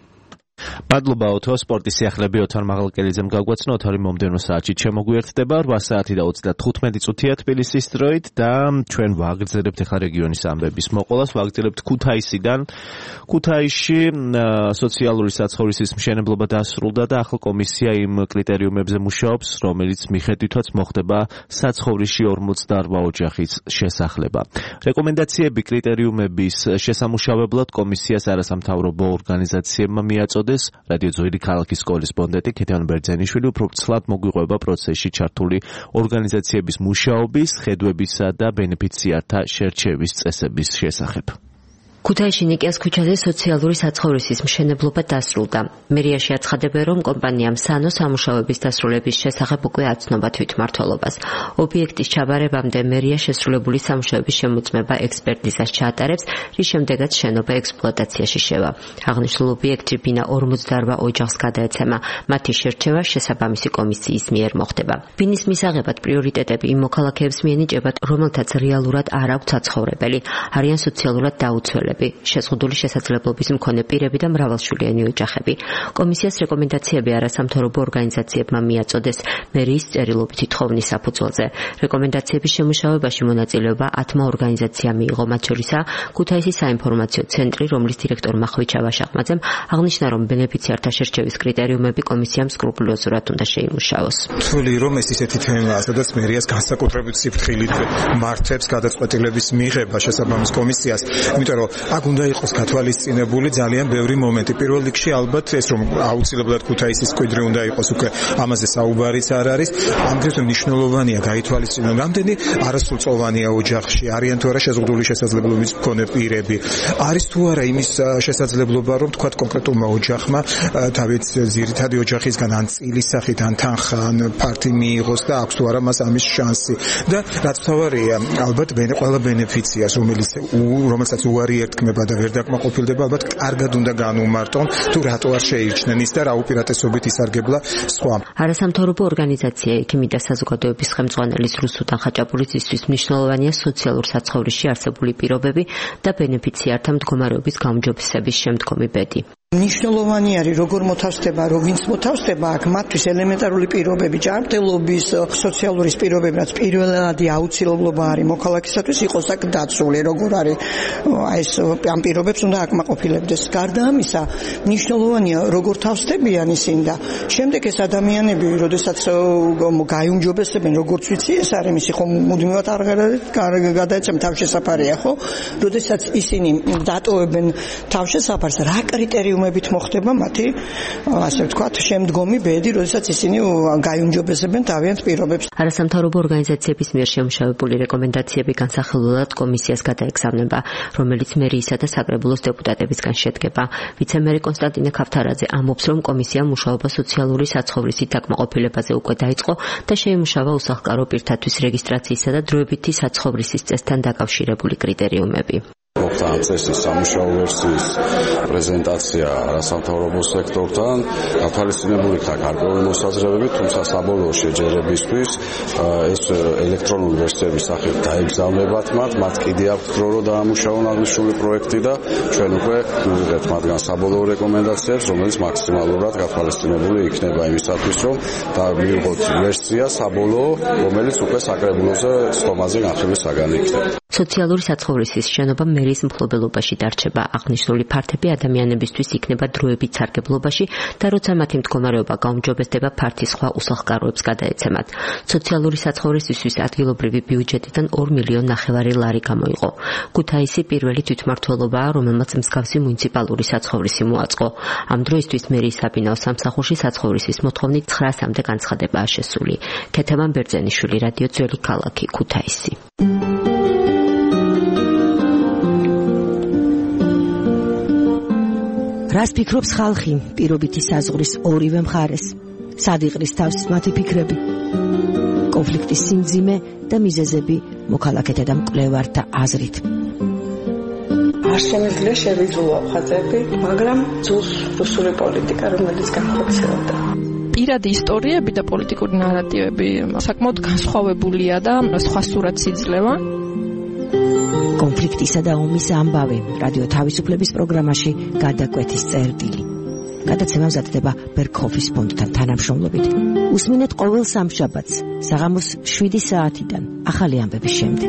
მადლობა ოთო, სპორტის სიახლეები ოთარ მაღალკელიძემ გაგვაცნო. ოთარი მომდევნო საათში შემოგვიერთდება რვა საათი და ოცდათხუთმეტი წუთია თბილისის დროით და ჩვენ ვაგრძელებთ ახლა რეგიონის ამბების მოყოლას, ვაგრძელებთ ქუთაისიდან. ქუთაისში სოციალური საცხოვრისის მშენებლობა დასრულდა და ახლა კომისია იმ კრიტერიუმებზე მუშაობს, რომელიც მიხედვითაც მოხდება საცხოვრისში ორმოცდაორ ოჯახის შესახლება. რეკომენდაციები კრიტერიუმების შესამუშავებლად კომისიას არასამთავრობო ორგანიზაციებმა მიაწოდეს. რადიო ძველი ქალაქის კორესპონდენტი ქეთევან ბერძენიშვილი უფრო ცლად მოგვიყვება პროცესში ჩართული ორგანიზაციების მუშაობის, ხედვებისა და ბენეფიციართა შერჩევის წესების შესახებ. ქუთაისში ნიკიას ქუჩაზე სოციალური საცხოვრისის მშენებლობა დასრულდა. მერიაში აცხადებენ, რომ კომპანიამ სანო სამუშაოების დასრულების შესახებ უკვე აცნობა თვითმმართველობას. ობიექტის ჩაბარებამდე მერია შესრულებული სამუშაოების შემოწმება ექსპერტიზას ჩაატარებს, რის შემდეგაც შენობა ექსპლუატაციაში შევა. აღნიშნულ ობიექტში ბინა ორმოცდაორ ოჯახს გადაეცემა. მათი შერჩევა შესაბამისი კომისიის მიერ მოხდება. ბინის მისაღებად პრიორიტეტები იმ მოქალაქეებს მიენიჭებათ, რომელთაც რეალურად არ აქვთ საცხოვრებელი, არიან სოციალურად დაუცველები, შეზღუდული შესაძლებლობის მქონე პირები და მრავალშვილიანი ოჯახები. კომისიას რეკომენდაციები არასამთავრობო ორგანიზაციებმა მიაწოდეს მერიის წერილობითი თხოვნის საფუძველზე. რეკომენდაციების შემუშავებაში მონაწილეობა ათმა ორგანიზაციამ მიიღო, მათ შორისაა ქუთაისის საინფორმაციო ცენტრი, რომლის დირექტორმა ხვიჩა ვაშახმაძემ აღნიშნა, რომ ბენეფიციართა შერჩევის კრიტერიუმები კომისიამ სკრუპულოზურად უნდა შეიმუშაოს. თვლი რომ ეს ისეთი თემაა, სადაც მერიას განსაკუთრებით სიფრთხილით მართებს გადაწყვეტილების მიღება შესაბამის კომისიას, იმიტომ რომ აქ უნდა იყოს გათვალისწინებული ძალიან ბევრი მომენტი. პირველ რიგში ალბათ ეს რომ აუცილებლად ქუთაისის კვიდრი უნდა იყოს, უკვე ამაზე საუბარიც არ არის. აგრეთვე მნიშვნელოვანია გაითვალისწინონ, რამდენი არასრულწლოვანია ოჯახში, არიან თუ არა შეზღუდული შესაძლებლობის მქონე პირები. არის თუ არა იმის შესაძლებლობა, რომ თქვა კონკრეტულმა ოჯახმა თავის ძირითადი ოჯახისგან ან წილის სახით, ან თანხა, ან ფართი მიიღოს და აქვს თუ არა მას ამის შანსი. და რაც თავარია, ალბათ ყველა ბენეფიციარს, რომელიც რომელსაც უარი ერთქმება და ვერ დაკმაყოფილდება, ალბათ კარგად უნდა განუმარტონ, თუ რატო არ შეირჩნენ ის და რა უპირატესობით ისარგებლა სხვა. არასამთავრობო ორგანიზაცია ექიმი და საზოგადოების ხელმძღვანელის რუსუდან ხაჭაპურიცისთვის მნიშვნელოვანია სოციალურ საცხოვრისში არსებული პირობები და ბენეფიციართა მდგომარეობის გაუმჯობესების შემდგომი ბედი. მნიშვნელოვანი არის როგორ მოთავსდება, რო ვინც მოთავსდება, აქ მათთვის ელემენტარული პირობები, ჯანმრთელობის, სოციალური პირობები, რაც პირველადი აუცილებლობა არის მოქალაქისათვის იყოს აქ დაცული, როგორ არის აი ეს ამ პირობებს უნდა აკმაყოფილებდეს. გარდა ამისა, მნიშვნელოვანია როგორ თავსდებიან ისინი და შემდეგ ეს ადამიანები, როდესაც გაიუმჯობესებენ, როგორც ვიცი, ეს არის მისი ხომ მუდმივად არ გადაეცემ თავშესაფარია, ხო? როდესაც ისინი დატოვებენ თავშესაფარს, რა კრიტერიუმი მებით მოხდება მათი, ასე ვთქვათ, შემდგომი ბედი, როდესაც ისინი გაიუმჯობესებენ თავიანთ პირობებს. არასამთავრობო ორგანიზაციების მიერ შემუშავებული რეკომენდაციები განსახილველად კომისიას გადაეგზავნება, რომელიც მერიისა და საკრებულოს დეპუტატებისგან შედგება. ვიცემერი კონსტანტინე ქავთარაძე ამბობს, რომ კომისიამ მუშაობა სოციალური საცხოვრისით დაკმაყოფილებაზე უკვე დაიწყო და შეიმუშავა უსახლკარო პირთათვის რეგისტრაციისა და დროებითი საცხოვრისის წესთან დაკავშირებული კრიტერიუმები. მოხდა ამ წესის სამუშაო ვერსიის პრეზენტაცია არასამთავრობო სექტორთან, გათვალისწინებული იქნა გარკვეული მოსაზრებები, თუმცა საბოლოო შეჯერებისთვის ეს ელექტრონული ვერსიების სახით დაეგზავნებათ მათ, მათ კიდე აქვთ დრო რომ დაამუშავონ აღნიშნული პროექტი და ჩვენ უკვე მივიღებთ მათგან საბოლოო რეკომენდაციებს, რომელიც მაქსიმალურად გათვალისწინებული იქნება იმისათვის, რომ მივიღოთ ვერსია საბოლოო, რომელიც უკვე საკრებულოზე სტომაზე განხილვის საგანი იქნება. სოციალური საცხოვრისის შენობა მერის მფლობელობაში დარჩება. აღნიშნული ფართები ადამიანებისთვის იქნება დროებით სარგებლობაში და როცა მათი მდგომარეობა გაუმჯობესდება, ფართი სხვა უსახლკაროებს გადაეცემათ. სოციალური საცხოვრისისთვის ადგილობრივი ბიუჯეტიდან ორ მილიონ ნახევარი ლარი გამოიყო. ქუთაისი პირველი თვითმმართველობაა, რომელმაც მსგავსი მუნიციპალური საცხოვრისი მოაწყო. ამ დროისთვის მერის საბინაო სამსახურში საცხოვრისის მოთხოვნით ცხრაასამდე განცხადებაა შესული. ქეთევან ბერძენიშვილი, რადიო ძველი ქალაქი, ქუთაისი. რას ფიქრობს ხალხი პირობითი საზღვრის ორივე მხარეს? სად იყრის თავს მათი ფიქრები? კონფლიქტის სიმძიმე და მიზეზები მოქალაქეთა და მკვლევართა აზრით. არ შემიძლია შევიძულო ხაზები, მაგრამ ძულს რუსული პოლიტიკა, რომელიც განხორციელდა. პირადი ისტორიები და პოლიტიკური ნარატივები საკმაოდ განსხვავებულია და სხვა სურათს იძლევა. კონფლიქტისა და ომის ამბავი რადიო თავისუფლების პროგრამაში გადაკვეთის წერტილი. გადაცემა მზადდება ბერქოფის ფონდთან თანამშრომლობით. უსმინეთ ყოველ სამშაბათს საღამოს შვიდი საათიდან ახალი ამბების შემდეგ.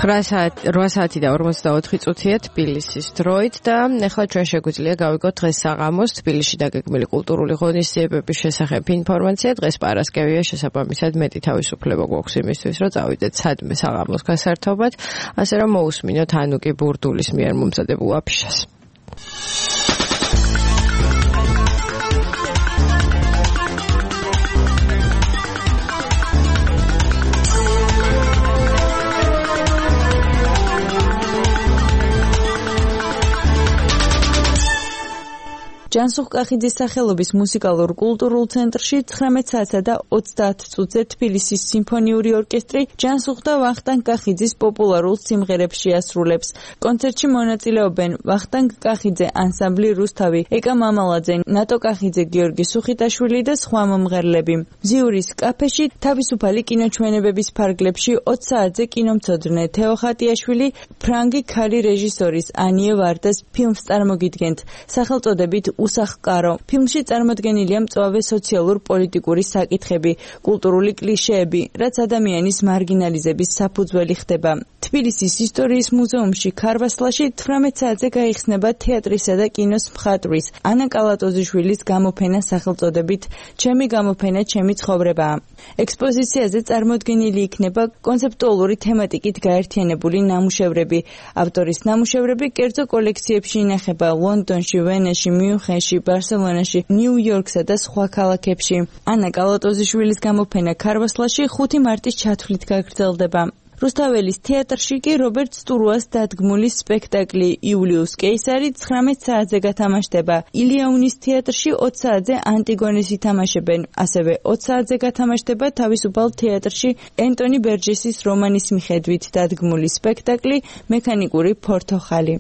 რვა საათი და ორმოცდაოთხი წუთია თბილისის დროით და ახლა ჩვენ შეგვიძლია გავიგოთ დღეს საღამოს თბილისში დაგეგმილი კულტურული ღონისძიებების შესახებ ინფორმაცია. დღეს პარასკევია, შესაბამისად მეტი თავისუფლება გვაქვს იმისთვის, რომ წავიდეთ სადმე საღამოს გასართობად, ასე რომ მოусმინოთ ანუკი ბურდულის მიერ მომზადებულ აფიშას. ჯანსუღ კახიძის სახელობის მუსიკალურ-კულტურულ ცენტრში ცხრამეტ საათსა და ოცდაათ წუთზე თბილისის სიმფონიური ორკესტრი ჯანსუღ და ვახტანგ კახიძის პოპულარულ სიმღერებს შეასრულებს. კონცერტში მონაწილეობენ ვახტანგ კახიძე ანსამბლი რუსთავი, ეკა მამალაძე, ნატო კახიძე, გიორგი სუხიტაშვილი და სხვა მომღერლები. მზიურის კაფეში თავისუფალი კინოჩვენებების ფარგლებში ოც საათზე კინომცოდნე თეო ხატიაშვილი ფრანგი ქალი რეჟისორის ანიე ვარდას ფილმს წარმოგიდგენთ. სახელწოდებით უსახკარო. ფილმში წარმოდგენილია მწვავე სოციალურ-პოლიტიკური საკითხები, კულტურული კლიშეები, რაც ადამიანის მარგინალიზების საფუძველი ხდება. თბილისის ისტორიის მუზეუმში ქარვასლაში თვრამეტ საათზე გაიხსნება თეატრისა და კინოს მხატვრის ანა კალატოზიშვილის გამოფენა სახელწოდებით ჩემი გამოფენა, ჩემი ცხოვრება. ექსპოზიციაზე წარმოდგენილი იქნება კონცეპტუალური თემატიკით გაერთიანებული ნამუშევრები. ავტორის ნამუშევრები კერძო კოლექციებში ინახება ლონდონში, ვენაში, მიუნხენში, ბარსელონაში, ნიუ-იორკსა და სხვა ქალაქებში. ანა კალატოზიშვილის გამოფენა ქარვასლაში ხუთი მარტის ჩათვლით გაგრძელდება. რუსთაველის თეატრში კი რობერტ სტურუას დადგმული სპექტაკლი იულიუს კეისარი ცხრამეტ საათზე გათამაშდება. ილიაუნის თეატრში ოც საათზე ანტიგონეს ითამაშებენ. ასევე ოც საათზე გათამაშდება თავისუფალ თეატრში ენტონი ბერჯესის რომანის მიხედვით დადგმული სპექტაკლი მექანიკური ფორთოხალი.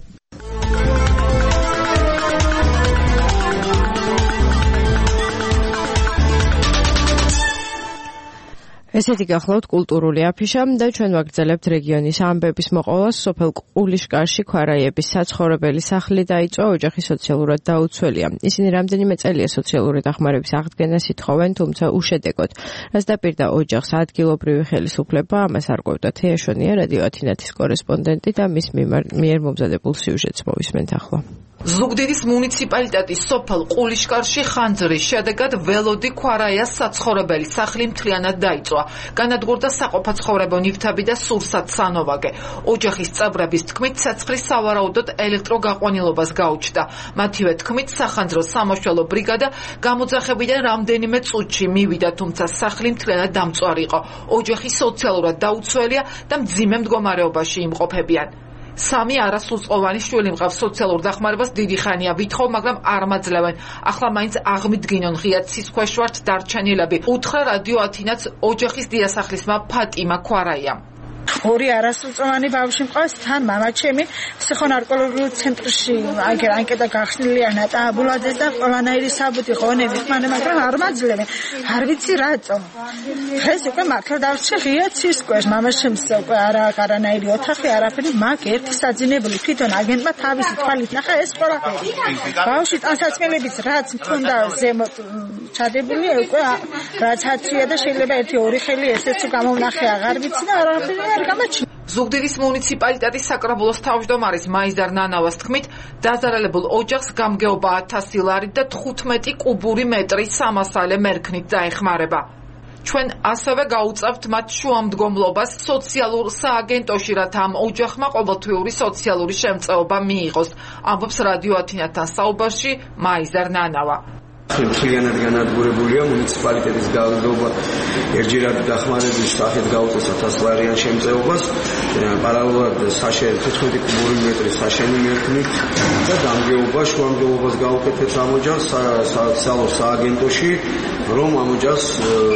ესეთი გახლავთ კულტურული აფიშა და ჩვენ ვაგრძელებთ რეგიონის ამბების მოყოლას. სოფელ ყულიშკარში ქვარაიების საცხოვრებელი სახლი დაიწვა, ოჯახი სოციალურად დაუცველია. ისინი რამდენიმე წელია სოციალური დახმარების აღდგენას ითხოვენ, თუმცა უშედეგოდ. რაც დაპირდა ოჯახს ადგილობრივი ხელისუფლება, ამას არ ყვევდა თეაშვენია, რადიო ათინათის კორესპონდენტი და მის მიერ მომზადებულ სიუჟეტს მოვისმენთ ახლა. ზუგდიდის მუნიციპალიტეტის სოფელ ყულიშკარში ხანძრის შედეგად ველოდი ქვარაიას საცხოვრებელი სახლი მთლიანად დაიწვა. განადგურდა საყოფაცხოვრებო ნივთები და სურსათ სანოვაგე. ოჯახის წევრების თქმით, ცეცხლის სავარაუდოდ ელექტროგაყვანილობას გაუჩნდა. მათივე თქმით, სახანძრო სამაშველო ბრიგადა გამოძახებიდან რამდენიმე წუთში მივიდა, თუმცა სახლი მთლიანად დამწვარი იყო. ოჯახი სოციალურად დაუცველია და მძიმე მდგომარეობაში იმყოფებიან. სამი არასრულწლოვანი შვილი მყავს, სოციალურ დახმარებას დიდი ხანია ვითხოვ, მაგრამ არ მაძლევენ. ახლა მაინც აღმიდგინონ ღია ცის ქვეშ ვართ დარჩენილები. უთხრა რადიო ათინათს ოჯახის დიასახლისმა ფატიმა ქვარაიამ. ორი არასრულწლოვანი ბავშვი მყავს, თან მამაჩემი ფსიქონარკოლოგიურ ცენტრში ანკეტა გახსნილია ნატა აბულაძეს და ყველანაირი საბუთი ღონები ხმάνε, მაგრამ არ მაძლევენ. არ ვიცი რატო. დღეს უკვე მართლა დავრჩი ღია ცის ქვეშ, მამაჩემს უკვე არა არანაირი ოთახი, არაფერი, მაგ ერთი საძინებული თვითონ აგენტმა თავისი თვალით ნახა ეს ყველაფერი. ბავშვი ტანსაცმელებიც რაც მქონდა ზემოთ ჩადებული, უკვე რაც აცია და შეიძლება ერთი ორი ხელი ესეც გამოვნახე, აღარ ვიცი და არაფერი ზუგდიდის მუნიციპალიტეტის საკრებულოს თავმჯდომარის მაიზარ ნანავას თქმით, დაზარალებულ ოჯახს გამგეობა ათასი ლარი და თხუთმეტი კუბური მეტრი სამასალე მერქნით დაეხმარება. ჩვენ ასევე გაუწევთ მათ შუამდგომლობას სოციალურ სააგენტოში, რათა ამ ოჯახმა ყოველთვიური სოციალური შემწეობა მიიღოს, ამბობს რადიო ათინათთან საუბარში მაიზარ ნანავა. მთლიანად განადგურებულია მუნიციპალიტეტის გამგეობა ერთჯერადი დახმარების სახით გაუწევს ათას ლარიან შემწეობას, პარალელურად საშენ თერთმეტი კუბური მეტრი საშენი მერქნით და გამგეობა შუამდგომლობას გაუკეთეთ ამ ოჯახს სოციალურ სააგენტოში, რომ ამ ოჯახს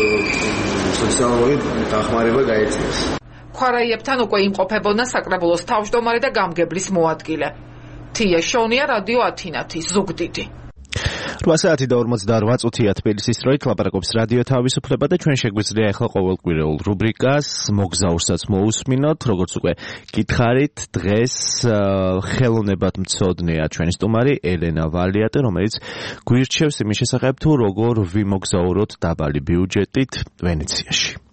სოციალური დახმარება გაეწიოს. ქვარაიებთან უკვე იმყოფებოდა საკრებულოს თავმჯდომარე და გამგებლის მოადგილე. თია შონია, რადიო ათინათი, ზუგდიდი. რვა საათი და ორმოცდაორვა წუთია თბილისის დროით, ლაპარაკობს რადიო თავისუფლება და ჩვენ შეგვიძლია ახლა ყოველკვირეულ რუბრიკას მოგზაურსაც მოусმინოთ. როგორც უკვე გითხარით, დღეს ხელოვნებად მცოდნეა ჩვენი სტუმარი ელენა ვალიატე, რომელიც გვირჩევს იმის შესახებ, თუ როგორ ვიმოგზაუროთ დაბალი ბიუჯეტით ვენეციაში.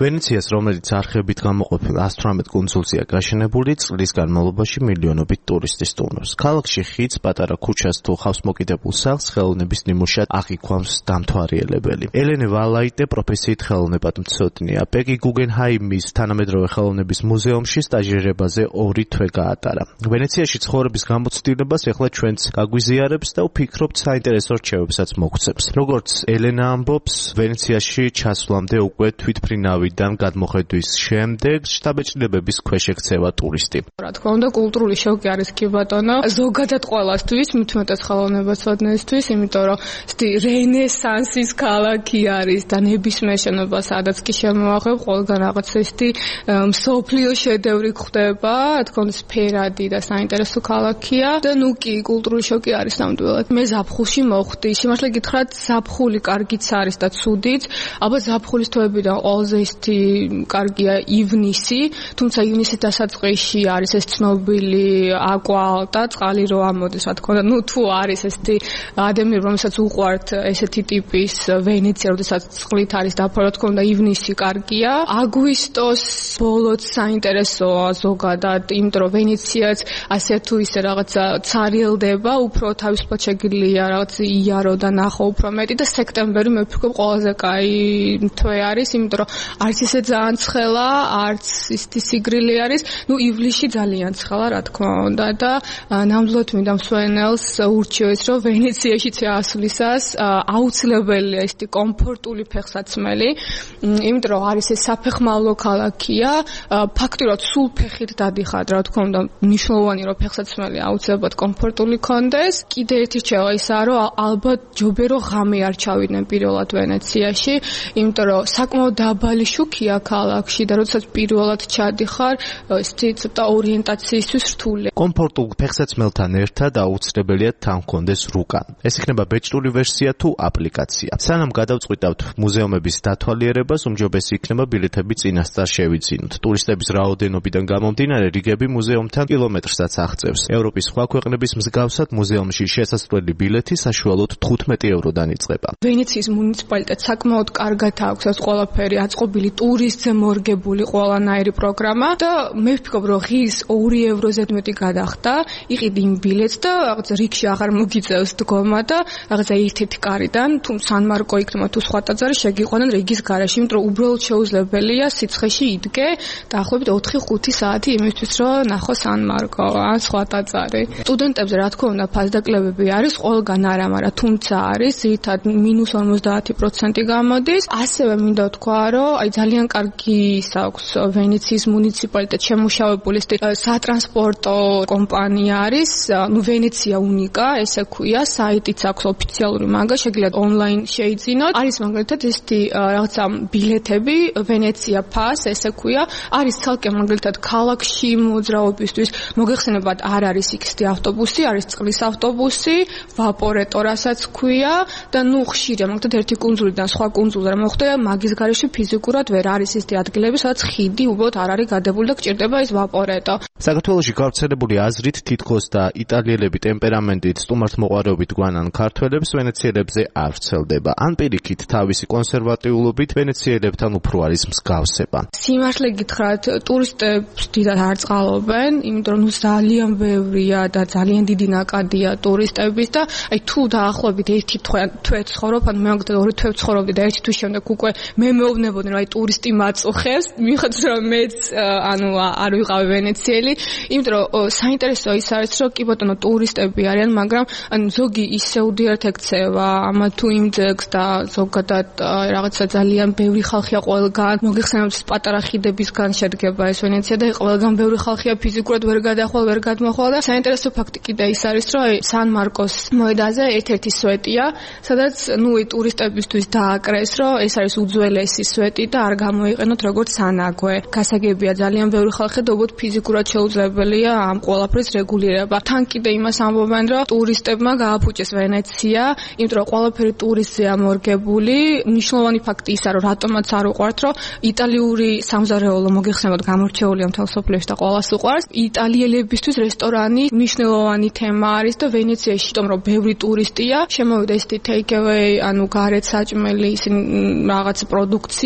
ვენეციას, რომელიც არხებით გამოყოფილ ას თვრამეტ კუნძულზეა გაშენებული, წლის განმავლობაში მილიონობით ტურისტი სტუმრობს. ქალაქში ხიდს, პატარა ქუჩას თუ ხავსმოკიდებულ სახლს ხელოვნების ნიმუშად აღიქვამს დამთვალიერებელი. ელენე ვალაიტე პროფესიით ხელოვნებადმცოდნეა. პეგი გუგენჰაიმის თანამედროვე ხელოვნების მუზეუმში სტაჟირებაზე ორი თვე გაატარა. ვენეციაში ცხოვრების გამოცდილებას ეხლა ჩვენც გაგვიზიარებს და ვფიქრობთ საინტერესო რჩევებსაც მოგცემს. როგორც ელენა ამბობს, ვენეციაში ჩასვლამდე უკვე თვითფრინავიდან გადმოხედვის შემდეგ შთაბეჭდილებების ქვეშ ექცევა ტურისტი. რა თქმა უნდა, კულტურული შოკი არის კი ბატონო, ზოგადად ყველასთვის, მithumetes ხელოვნებაცოდნესთვის, იმიტომ რომ სთი რენესანსის ქალაქი არის და ნებისმიერ შენობა სადაც კი შემოაღებ, ყველგან რაღაც ესეთი მსოფლიო შედევრი ხდება, რა თქმა უნდა, სფერადი და საინტერესო ქალაქია და ნუ კი კულტურული შოკი არის ნამდვილად. მე ზაფხულში მოხვდი, სიმართლე გითხრათ, ზაფხული კარგიც არის და ცუდიც, ალბათ ზაფხულის თვეებიდან ყველაზე ისეთი კარგია ივნისი, თუმცა ივნისის დასაწყისში არის ეს ცნობილი აკვა და წყალი რო ამოდის, რა თქმა უნდა, ნუ თუ არის ესეთი ადამიანი, რომელსაც უყვართ ესეთი ტიპის ვენეცია, როდესაც წყლით არის დაფარული, რა თქმა უნდა, ივნისი კარგია. აგვისტოს ბოლოც საინტერესოა ზოგადად, იმიტომ რომ ვენეციაც ასე თუ ისე რაღაცა ცარიელდება, უფრო თავისუფლად შეგიძლია რაღაც იარო და ნახო უფრო მეტი და სექტემბერი მე ვფიქრობ ყველაზე კაი თვე არის, იმიტომ რომ არც ისე ძალიან ცხელა, არც ისეთი სიგრილი არის, ნუ ივლისში ძალიან ცხელა, რა თქმა უნდა და ნამდვილად მინდა მსვენელს ურჩიოს, რომ ვენეციაში წასვლისას აუცილებელია ესეთი კომფორტული ფეხსაცმელი, იმიტომ რომ არის ეს საფეხმავლო ქალაქია, ფაქტიურად სულ ფეხით დადიხართ, რა თქმა უნდა, მნიშვნელოვანია რომ ფეხსაცმელი აუცილებლად კომფორტული კონდეს. კიდე ერთი რჩევა ისაა, რომ ალბათ ჯობია რომ ღამე არ ჩავიდნენ პირველად ვენეციაში, იმიტომ რომ საკმაოდ დაბალი შუქია ქალაქში და როდესაც პირველად ჩადიხარ, ესეთი ცოტა ორიენტაციისთვის რთულია. კომფორტულ ფეხსაცმელთან ერთად აუცილებელია თან ჰქონდეს რუკა. ეს იქნება ბეჭდური ვერსია თუ აპლიკაცია. სანამ გადავწყვიტავთ მუზეუმების დათვალიერებას, უმჯობესი იქნება ბილეთები წინასწარ შევიძინოთ. ტურისტების რაოდენობიდან გამომდინარე, რიგები მუზეუმთან კილომეტრსაც აღწევს. ევროპის სხვა ქვეყნების მსგავსად მუზეუმში შესასვლელი ბილეთი საშუალოდ თხუთმეტი ევროდან იწყება. ვენეციის მუნიციპალიტეტს საკმაოდ კარგად აქვს ეს ყველაფერი აწყობილი, ტურისტზე მორგებული ყველანაირი პროგრამა და მე ვფიქრობ, რომ ღირს ორი ევრო ზედმეტი გადახდა, იყიდი იმ ბილეთს და რაღაც რიგში აღარ მოგიწევს დგომა და რაღაცა ერთ-ერთი კარიდან თუ სან-მარკო იქნება თუ სხვა ტაძარი შეგიყვანან რიგის გარეშე, იმიტომ რომ უბრალოდ შეუძლებელია სიცხეში იდგე დაახლოებით ოთხი ხუთი საათი იმისთვის, რომ ნახო სან-მარკო ან სხვა ტაძარი. სტუდენტებზე რა თქმა უნდა ფასდაკლებები არის, ყველგან არა, მაგრამ თუმცა არის ზირთად მინუს ორმოცდაათი პროცენტი გამოდის. ასევე მინდა ვთქვა, რომ აი ძალიან კარგი ის აქვს ვენეციის მუნიციპალიტეტ შემუშავებული სატრანსპორტო კომპანია არის, ნუ ვენეცია უნიკა, ესე ქვია, საიტიც აქვს ოფიციალური, მაგა შეგიძლიათ ონლაინ შეიძინოთ. არის მაგალითად ესეთი რაღაცა ბილეთები, ვენეცია ფას, ესე ქვია, არის ცალკე მაგალითად ქალაქში მოძრაობისთვის, მოგეხსენებათ, არ არის იქსტი ავტობუსი, არის წყლის ავტობუსი, ვაპორეტო, რასაც ქვია და ნუ ხშირია, მაგალითად ერთი კუნძულიდან სხვა კუნძულზე რა მოხდა, მაგის გარეშე ფიზიკურად ვერ არის ესეთი ადგილები, სადაც ხიდი უბრალოდ არ არის გადებული და გჭირდება ეს ვაპორეტო. საქართველოში გავრცელებული აზრით თითქოს და იტალიელები ტემპერამენტით სტუმართმოყვარეობით გვანან ქართველებს ვენეციელებზე არ ვრცელდება. ან პირიქით თავისი კონსერვატიულობით ვენეციელებთან უფრო არის მსგავსება. სიმართლე გითხრათ, ტურისტებს დიდად არ წყალობენ, იმიტომ რომ ძალიან ბევრია და ძალიან დიდი ნაკადია ტურისტების და აი თუ დაახლოებით ერთი თვე ცხოვრობ, ან მე მაგალითად ორი თვე ცხოვრობდი და ერთი თვის შემდეგ უკვე მე მეუბნებოდი რომ აი ტურისტი მაწუხებს, მიხედვით რომ მეც ანუ არ ვიყავი ვენეციელი, იმიტომ რომ საინტერესო ის არის რომ კი ბატონო ტურისტები არიან, მაგრამ ანუ ზოგი ისეუდიათ ექცევა ამა თუ იმ ძეგლს და ზოგადად რაღაცა ძალიან ბევრი ხალხია ყველგან, მოგეხსენებათ პატარა ხიდებისგან შედგება ეს ვენეცია და ყველგან ბევრი ხალხია ფიზიკურად ვერ გადახვალ, ვერ გადმოხვალ და საინტერესო ფაქტი კიდე ის არის რომ სან-მარკოს მოედანზე ერთ-ერთი სვეტია, სადაც ნუ ტურისტებისთვის დააკრეს რომ ეს არის უძველესი სვეტი და არ გამოიყენოთ როგორც სანაგვე. გასაგებია ძალიან ბევრი ხალხი და უბრალოდ ფიზიკურად შეუძლებელია ამ ყველაფრის რეგულირება. თან კიდე იმას ამბობენ რომ ტურისტებმა გააფუჭეს ვენეცია, იმიტომ რომ ყველაფერი ტურისტზეა მორგებული. მნიშვნელოვანი ფაქტი ისაა რომ რატომაც არ უყვართ რომ იტალიური სამზარეულო მოგეხსენებათ გამორჩეულია მთელ სოფლიოში და ყველას უყვარს. იტალიელებისთვის რესტორანი მნიშვნელოვანი თემა არის და ვენეციაში თვითონ რომ ბევრი ტურისტია, შემოვიდა ესეთი take away, ანუ გარეთ საჭმელი ისინი რაღაც პროდუქცია,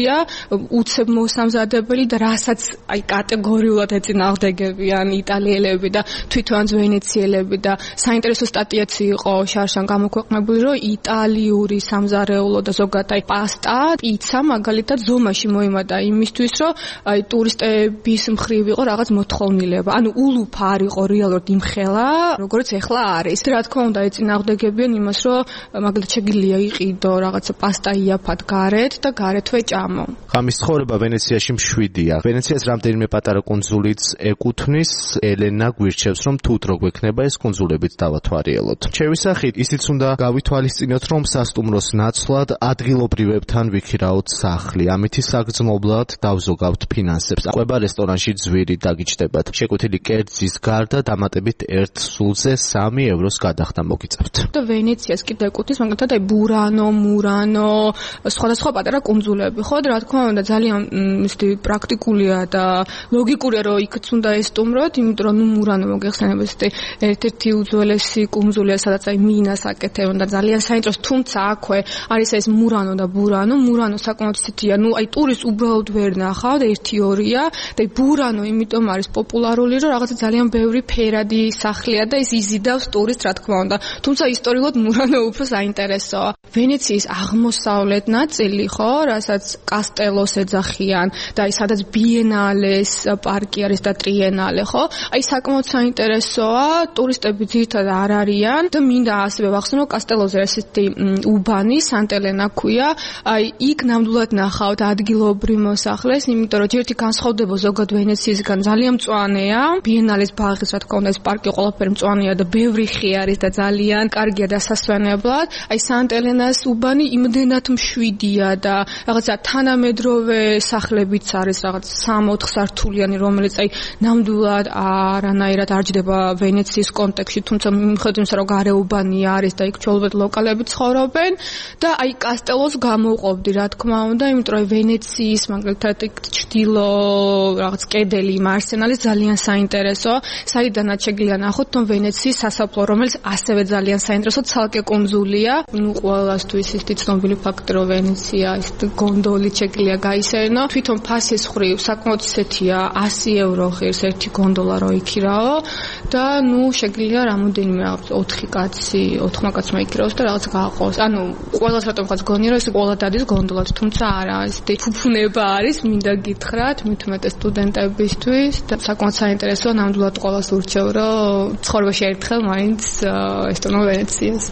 უცებ მოსამზადებელი და რასაც აი კატეგორიულად ეწინააღმდეგებიან იტალიელები და თვითონ ვენეციელები და საინტერესო სტატიაც იყო შარშან გამოქვეყნებული, რომ იტალიური სამზარეულო და ზოგადად აი პასტა, პიცა მაგალითად ზომაში მოიმატა იმისთვის, რომ აი ტურისტების მხრივ იყო რაღაც მოთხოვნილება. ანუ ულუფა არ იყო რეალურად იმხელა, როგორც ეხლა არის. რა თქმა უნდა ეწინააღმდეგებიან იმას, რომ მაგალითად შეგიძლია იყიდო რაღაცა პასტა იაფად გარეთ და გარეთვე ჭამო. ხამის ცხოვრება ვენეციაში მშვიდია. ვენეციას რამდენიმე პატარა კუნძულიც ეკუთვნის. ელენა გვირჩევს, რომ თუ დრო გვექნება ეს კუნძულებიც დავათვალიეროთ. შევისახით, ისიც უნდა გავითვალისწინოთ, რომ სასტუმროს ნაცვლად ადგილობრივებთან ვიქირაოთ სახლი. ამით საგრძნობლად დავზოგავთ ფინანსებს. ყვება რესტორანში ძვირი დაგიჩნდებათ. შეკვეთილი კერძის გარდა დამატებით ერთ სულზე სამი ევროს გადახდა მოგიწევთ. და ვენეციას კიდე ეკუთვნის მაგალითად აი ბურანო, მურანო, სხვადასხვა პატარა კუნძულები, ხო? რა თქმა უნდა ძალიან ისეთი პრაქტიკულია და ლოგიკურია, რომ იქაც უნდა ესტუმროთ, იმიტომ რომ ნუ მურანო მოგეხსენებათ ისეთი ერთ-ერთი უძველესი კუნძულია, სადაც აი მინას აკეთებენ და ძალიან საინტერესო, თუმცა აქვე არის ეს მურანო და ბურანო. მურანო საკმაოდ ისეთია, ნუ აი ტურისტს უბრალოდ ვერ ნახავთ, ერთი ორია და ბურანო იმიტომ არის პოპულარული, რომ რაღაცა ძალიან ბევრი ფერადი სახლია და ის იზიდავს ტურისტს, რა თქმა უნდა. თუმცა ისტორიულად მურანო უფრო საინტერესოა. ვენეციის აღმოსავლეთ ნაწილი, ხო, რასაც კასტელოს ეძახიან და აი სადაც ბიენალეს პარკი არის და ტრიენალე, ხო? აი საკმაოდ საინტერესოა, ტურისტები ძირითადად არ არიან და მინდა ასევე ვახსენო კასტელოზე ესეთი უბანი, სანტელენა ქვია, აი იქ ნამდვილად ნახავთ ადგილობრივ მოსახლეს, იმიტომ რომ ჯერტი განსხვავდება ზოგადად ვენეციისგან ძალიან მწვანეა, ბიენალეს ბაღის რა თქმა უნდა ეს პარკი ყველაფერი მწვანეა და ბევრი ხე არის და ძალიან კარგია დასასვენებლად. აი სანტელენას უბანი იმდენად მშვიდია და რაღაცა თანამედროვე სახლებიც არის რაღაც სამოთხ სართულიანი, რომელიც აი ნამდვილად არანაირად არ ჯდება ვენეციის კონტექსტში, თუმცა მიუხედავად იმისა, რომ გარეუბანი არის და იქ ჩვეულებრივ ლოკალები ცხოვრობენ და აი კასტელოს გამოყოფდი, რა თქმა უნდა, იმიტომ რომ ვენეციის მაგალითად ჩრდილო რაღაც კედელი იმ არსენალის ძალიან საინტერესოა, საიდანაც შეგიძლია ნახოთ თვითონ ვენეციის სასაფლაო, რომელიც ასევე ძალიან საინტერესო ცალკე კუნძულია. ნუ ყველასთვის ის ცნობილი ფაქტი, რომ ვენეცია ის გონდოლით შეგიძლია გაისერნო. თვითონ ფასის ხრივ საკმაოდ ისეთია, ასი ევრო ღირს ერთი გონდოლა რო იქირაო და ნუ შეგიძლია რამოდენიმე ოთხი კაცი, ოთხმა კაცმა იქირაოს და რაღაც გააყოს. ანუ ყველას რატომ ხაც გონია, რომ ეს ყველა დადის გონდოლად, თუმცა არა, ეს ფუფუნება არის, მინდა გითხრათ, მით უმეტეს სტუდენტებისთვის და საკმაოდ საინტერესოა, ნამდვილად ყველას ურჩევ, რომ ცხოვრებაში ერთხელ მაინც ესტონო ვენეციას.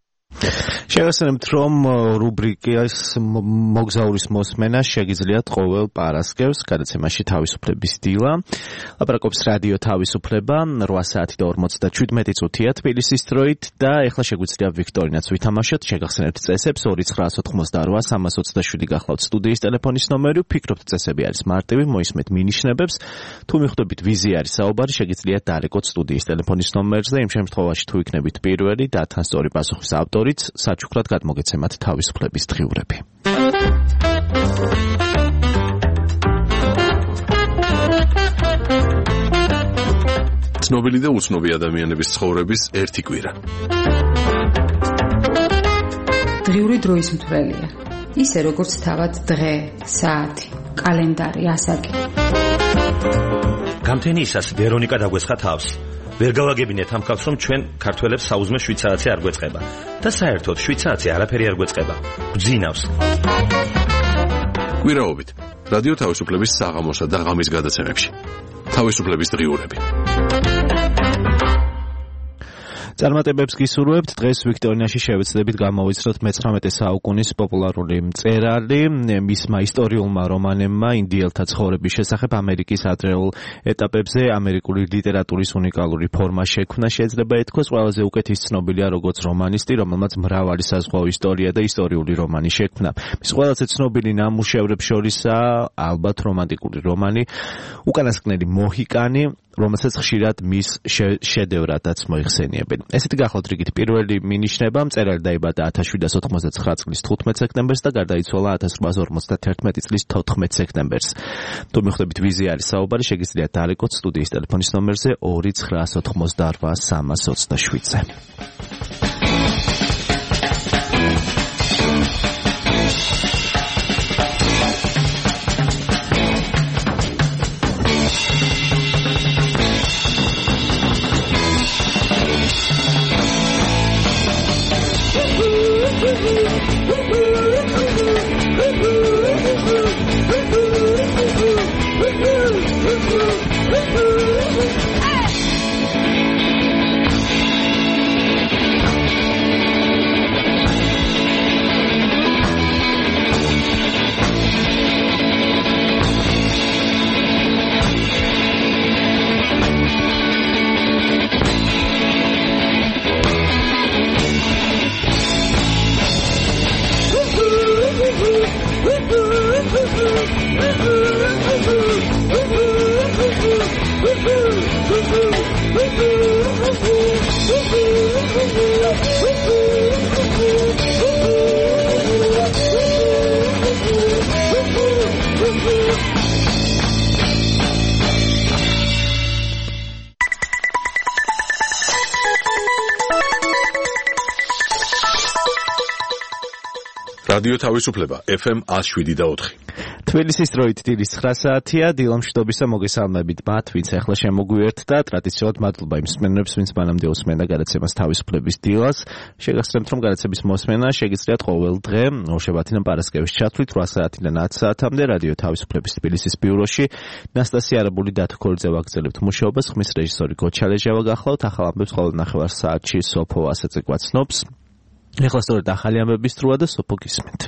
შევასწრებთ, რომ რუბრიკის მოგზაურის მოსმენა შეგიძლიათ ყოველ პარასკევს გადაცემაში თავისუფლების დილა. ლაპარაკობს რადიო თავისუფლება რვა საათი და ორმოცდაჩვიდმეტი წუთია თბილისის დროით და ეხლა შეგვიძლია ვიქტორინაც ვითამაშოთ. შეგახსენებთ წესებს ორი ცხრაას ოთხმოცდარვა სამას ოცდაშვიდი გახლავთ სტუდიის ტელეფონის ნომერი. ვფიქრობთ წესები არის მარტივი, მოისმენთ მინიშნებებს. თუ მიხვდებით ვიზი არის საუბარი, შეგიძლიათ დაარეკოთ სტუდიის ტელეფონის ნომერზე. იმ შემთხვევაში თუ იქნებით პირველი და თან სწორი პასუხის ავტორიც, საჩუქრად გადმოგეცემათ თავისუფლების დღიურები. ცნობილი და უცნობი ადამიანების ცხოვრების ერთი კვირა. დღიური დროის მთვრელია. ისე როგორც თავად დღე, საათი, კალენდარი, ასაკი. გამთენიისას ვერონიკა დაგვესხა თავს. ვერ გავაგებინეთ ამ ხალხს, რომ ჩვენ ქართველებს საუზმე შვიდ საათი არ გვეწყება და საერთოდ შვიდ საათი არაფერი არ გვეწყება. გძინავს. კვირაობით რადიო თავისუფლების საღამოსა და ღამის გადაცემებში. თავისუფლების დღიურები. წარმატებებს გისურვებთ. დღეს ვიქტორინაში შევეცდებით გამოვიცნოთ მეცხრამეტე საუკუნის პოპულარული მწერალი, მისმა ისტორიულმა რომანებმა ინდიელთა ცხოვრების შესახებ ამერიკის ადრეულ ეტაპებზე ამერიკული ლიტერატურის უნიკალური ფორმა შექმნა. შეიძლება ითქვას, ყველაზე უკეთის ცნობილია როგორც რომანისტი, რომელმაც მრავალი საზღვაო ისტორია და ისტორიული რომანი შექმნა. მის ყველაზე ცნობილი ნამუშევრებს შორისაა ალბათ რომანტიკული რომანი უკანასკნელი მოჰიკანი, რომელსაც ხშირად მის შედევრადაც მოიხსენიებენ. ესეთი გახლავთ რიგით პირველი მინიშნება. მწერალი დაიბადა ათას შვიდსათ ოცდათხმეტ წლის თხუთმეტ სექტემბერს და გარდაიცვალა ათას რვაასი ორმოცდათერთმეტი წლის თოთხმეტ სექტემბერს. თუ მიხვდებით ვიზი არის საუბარი, შეგიძლიათ დაარეკოთ სტუდიის ტელეფონის ნომერზე ორი ცხრაას ოთხმოცდაარვა სამას ოცდაშვიდზე. რადიო თავისუფლება ეფ ემ one oh seven და four. თბილისის დროით დილის nine საათია. დილამშვიდობისა მოგესალმებით მათ, ვინც ახლა შემოგვიერთდა. ტრადიციულად მადლობა იმ მსმენელებს, ვინც მანამდე უსმენდა გადაცემას თავისუფლების დილას. შეგახსენებთ, რომ გადაცემის მოსმენა შეგიძლიათ ყოველ დღე ორშაბათიდან პარასკევის ჩათვლით eight საათიდან ten საათამდე რადიო თავისუფლების თბილისის ბიუროში. ნასტასია არაბული და თქორიძე ვაგრძელებთ მუშაობას. ხმის რეჟისორი გოჩალეჟავა გახლავთ. ახალ ამბებს ყოველ ნახევარ საათში სოფო ასეც გვაცნობს. ეხლა სწორედ ახალი ამბების სრუა და სოფო გისმენთ.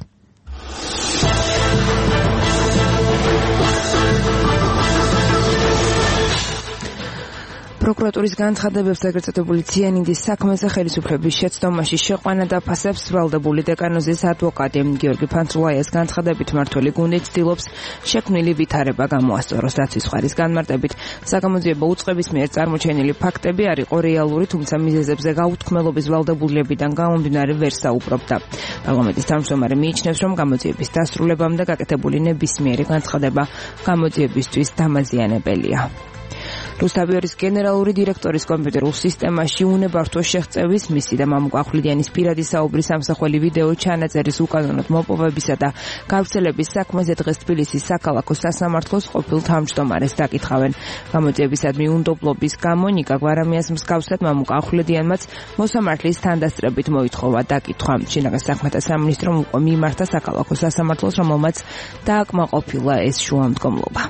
პროკურატურის განცხადებებს ეგრეთ წოდებული ციანიდის საქმეზე ხელისუფლების შეცდომაში შეყვანა დაფასებს ბრალდებული დეკანოზის ადვოკატი გიორგი ფანცულაიას განცხადებით მართველი გუნდი ცდილობს შექმნილი ვითარება გამოასწოროს დაცვის მხარის განმარტებით. საგამოძიებო უწყების მიერ წარმოჩენილი ფაქტები არ იყო რეალური, თუმცა მიზეზებზე გაუთქმელობის ვალდებულებიდან გამომდინარე ვერ საუბრობდა. პარლამენტის თავმჯდომარე მიიჩნევს, რომ გამოძიების დასრულებამდე გაკეთებული ნებისმიერი განცხადება გამოძიებისთვის დამაზიანებელია. რუსთავიორის გენერალური დირექტორის კომპიუტერულ სისტემაში უნებართვო შეღწევის, მისი და მამუკ ახვლედიანის პირადი საუბრის ამსახველი ვიდეო ჩანაწერის უკანონოდ მოპოვებისა და გავრცელების საქმეზე დღეს თბილისის საქალაქო სასამართლოს ყოფილ თავმჯდომარეს დაკითხავენ. გამოძიებისადმი უნდობლობის გამო ნიკა გვარამიას მსგავსად მამუკ ახვლედიანმაც მოსამართლის თანდასწრებით მოითხოვა დაკითხვა. შინაგან საქმეთა სამინისტრომ უკვე მიმართა საქალაქო სასამართლოს, რომელმაც დააკმაყოფილა ეს შუამდგომლობა.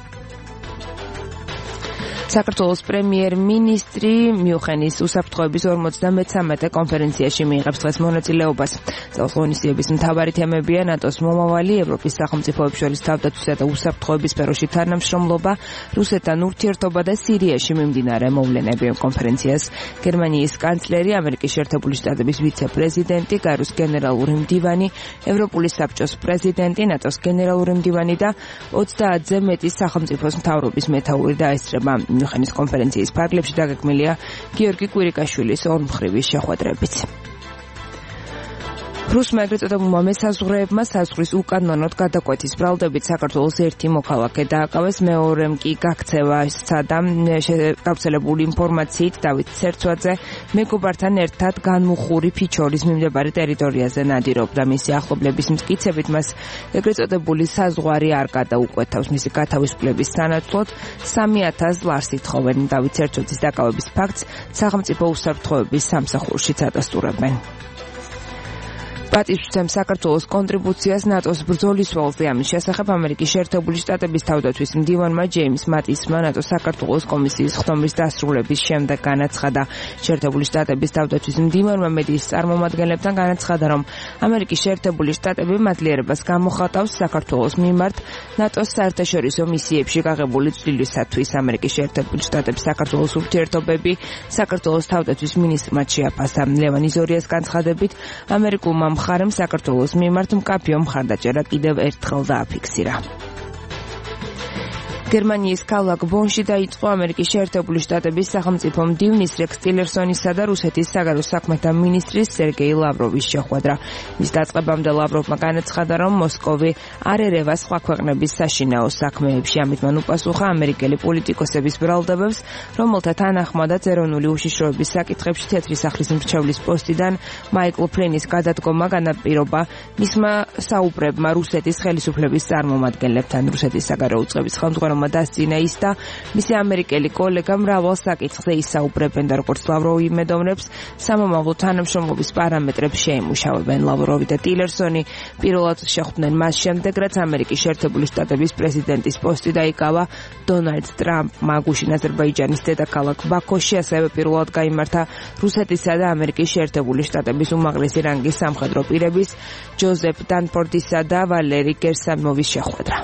საქართველოს პრემიერ-მინისტრი მიუხენის უსაფრთხოების ორმოცდამეცამეტე კონფერენციაში მიიღებს დღეს მონაწილეობას. წელს ღონისძიების მთავარი თემებია ნატოს მომავალი, ევროპის სახელმწიფოებს შორის თავდაცვისა და უსაფრთხოების სფეროში თანამშრომლობა, რუსეთთან ურთიერთობა და სირიაში მიმდინარე მოვლენები. კონფერენციას გერმანიის კანცლერი, ამერიკის შეერთებული შტატების ვიცე-პრეზიდენტი, გარუს გენერალური მდივანი, ევროპული საბჭოს პრეზიდენტი, ნატოს გენერალური მდივანი და ოცდაათზე მეტი სახელმწიფოს მთავრობის მეთაური დაესწრება. მიუხენის კონფერენციის ფარგლებში დაგეგმილია გიორგი კვირიკაშვილის ორმხრივი შეხვედრებიც. რუსმა ეგრეთ წოდებულმა მესაზღვრეებმა საზღვრის უკანონოდ გადაკვეთის ბრალდებით საქართველოს ერთი მოქალაქე დააკავეს, მეორემ კი გაქცევა სცადა. გავრცელებული ინფორმაციით დავით ცერცვაძე მეგობართან ერთად განმუხური ფიჩორის მიმდებარე ტერიტორიაზე ნადირობდა. მისი ახლობლების მტკიცებით მას ეგრეთ წოდებული საზღვარი არ გადაუკვეთავს. მისი გათავისუფლების სანაცვლოდ სამი ათას ლარს ითხოვენ. დავით ცერცვაძის დაკავების ფაქტს სახელმწიფო უსაფრთხოების სამსახურშიც ადასტურებენ. პატივსაცემ საქართველოს კონტრიბუციას ნატოს ბრძოლის ველზე. ამის შესახებ ამერიკის შეერთებული შტატების თავდაცვის მდივანმა ჯეიმს მატისმა ნატოს საქართველოს კომისიის ხდომის დასრულების შემდეგ განაცხადა. შეერთებული შტატების თავდაცვის მდივანმა მედიის წარმომადგენლებთან განაცხადა, რომ ამერიკის შეერთებული შტატები მადლიერებას გამოხატავს საქართველოს მიმართ ნატოს საერთაშორისო მისიებში გაღებული წვლილისათვის. ამერიკის შეერთებული შტატების საქართველოს ურთიერთობები საქართველოს თავდაცვის მინისტრმა შეაფასა. ლევან იზორიას განცხადებით, ამერიკულმა მხარემ საქართველოს მიმართ მკაფიო მხარდაჭერა კიდევ ერთხელ დააფიქსირა. გერმანიის ქალაქ ბონში დაიწყო ამერიკის შეერთებული შტატების სახელმწიფო მდივნის რექს ტილერსონისა და რუსეთის საგარეო საქმეთა მინისტრის სერგეი ლავროვის შეხვედრა. მის დაწყებამდე ლავროვმა განაცხადა, რომ მოსკოვი არ ერევა სხვა ქვეყნების საშინაო საქმეებში. ამით მან უპასუხა ამერიკელი პოლიტიკოსების ბრალდებებს, რომელთა თანახმადაც ეროვნული უშიშროების საკითხებში თეთრი სახლის მრჩევლის პოსტიდან მაიკლ ფლინის გადადგომა განაპირობა მისმა საუბრებმა რუსეთის ხელისუფლების წარმომადგენლებთან. რუსეთის საგარეო უწყების ხელმძღვანელმა დასწინა ის და მისი ამერიკელი კოლეგა მრავალ საკითხზე ისაუბრებენ და როგორც ლავროვი იმედოვნებს, სამომავლო თანამშრომლობის პარამეტრებს შეიმუშავებენ. ლავროვი და ტილერსონი პირველად შეხვდნენ მას შემდეგ, რაც ამერიკის შეერთებული შტატების პრეზიდენტის პოსტი დაიკავა დონალდ ტრამპმა. გუშინ აზერბაიჯანის დედაქალაქ ბაქოში ასევე პირველად გაიმართა რუსეთისა და ამერიკის შეერთებული შტატების უმაღლესი რანგის სამხედრო პირების ჯოზეფ დანფორდისა და ვალერი გერსამოვის შეხვედრა.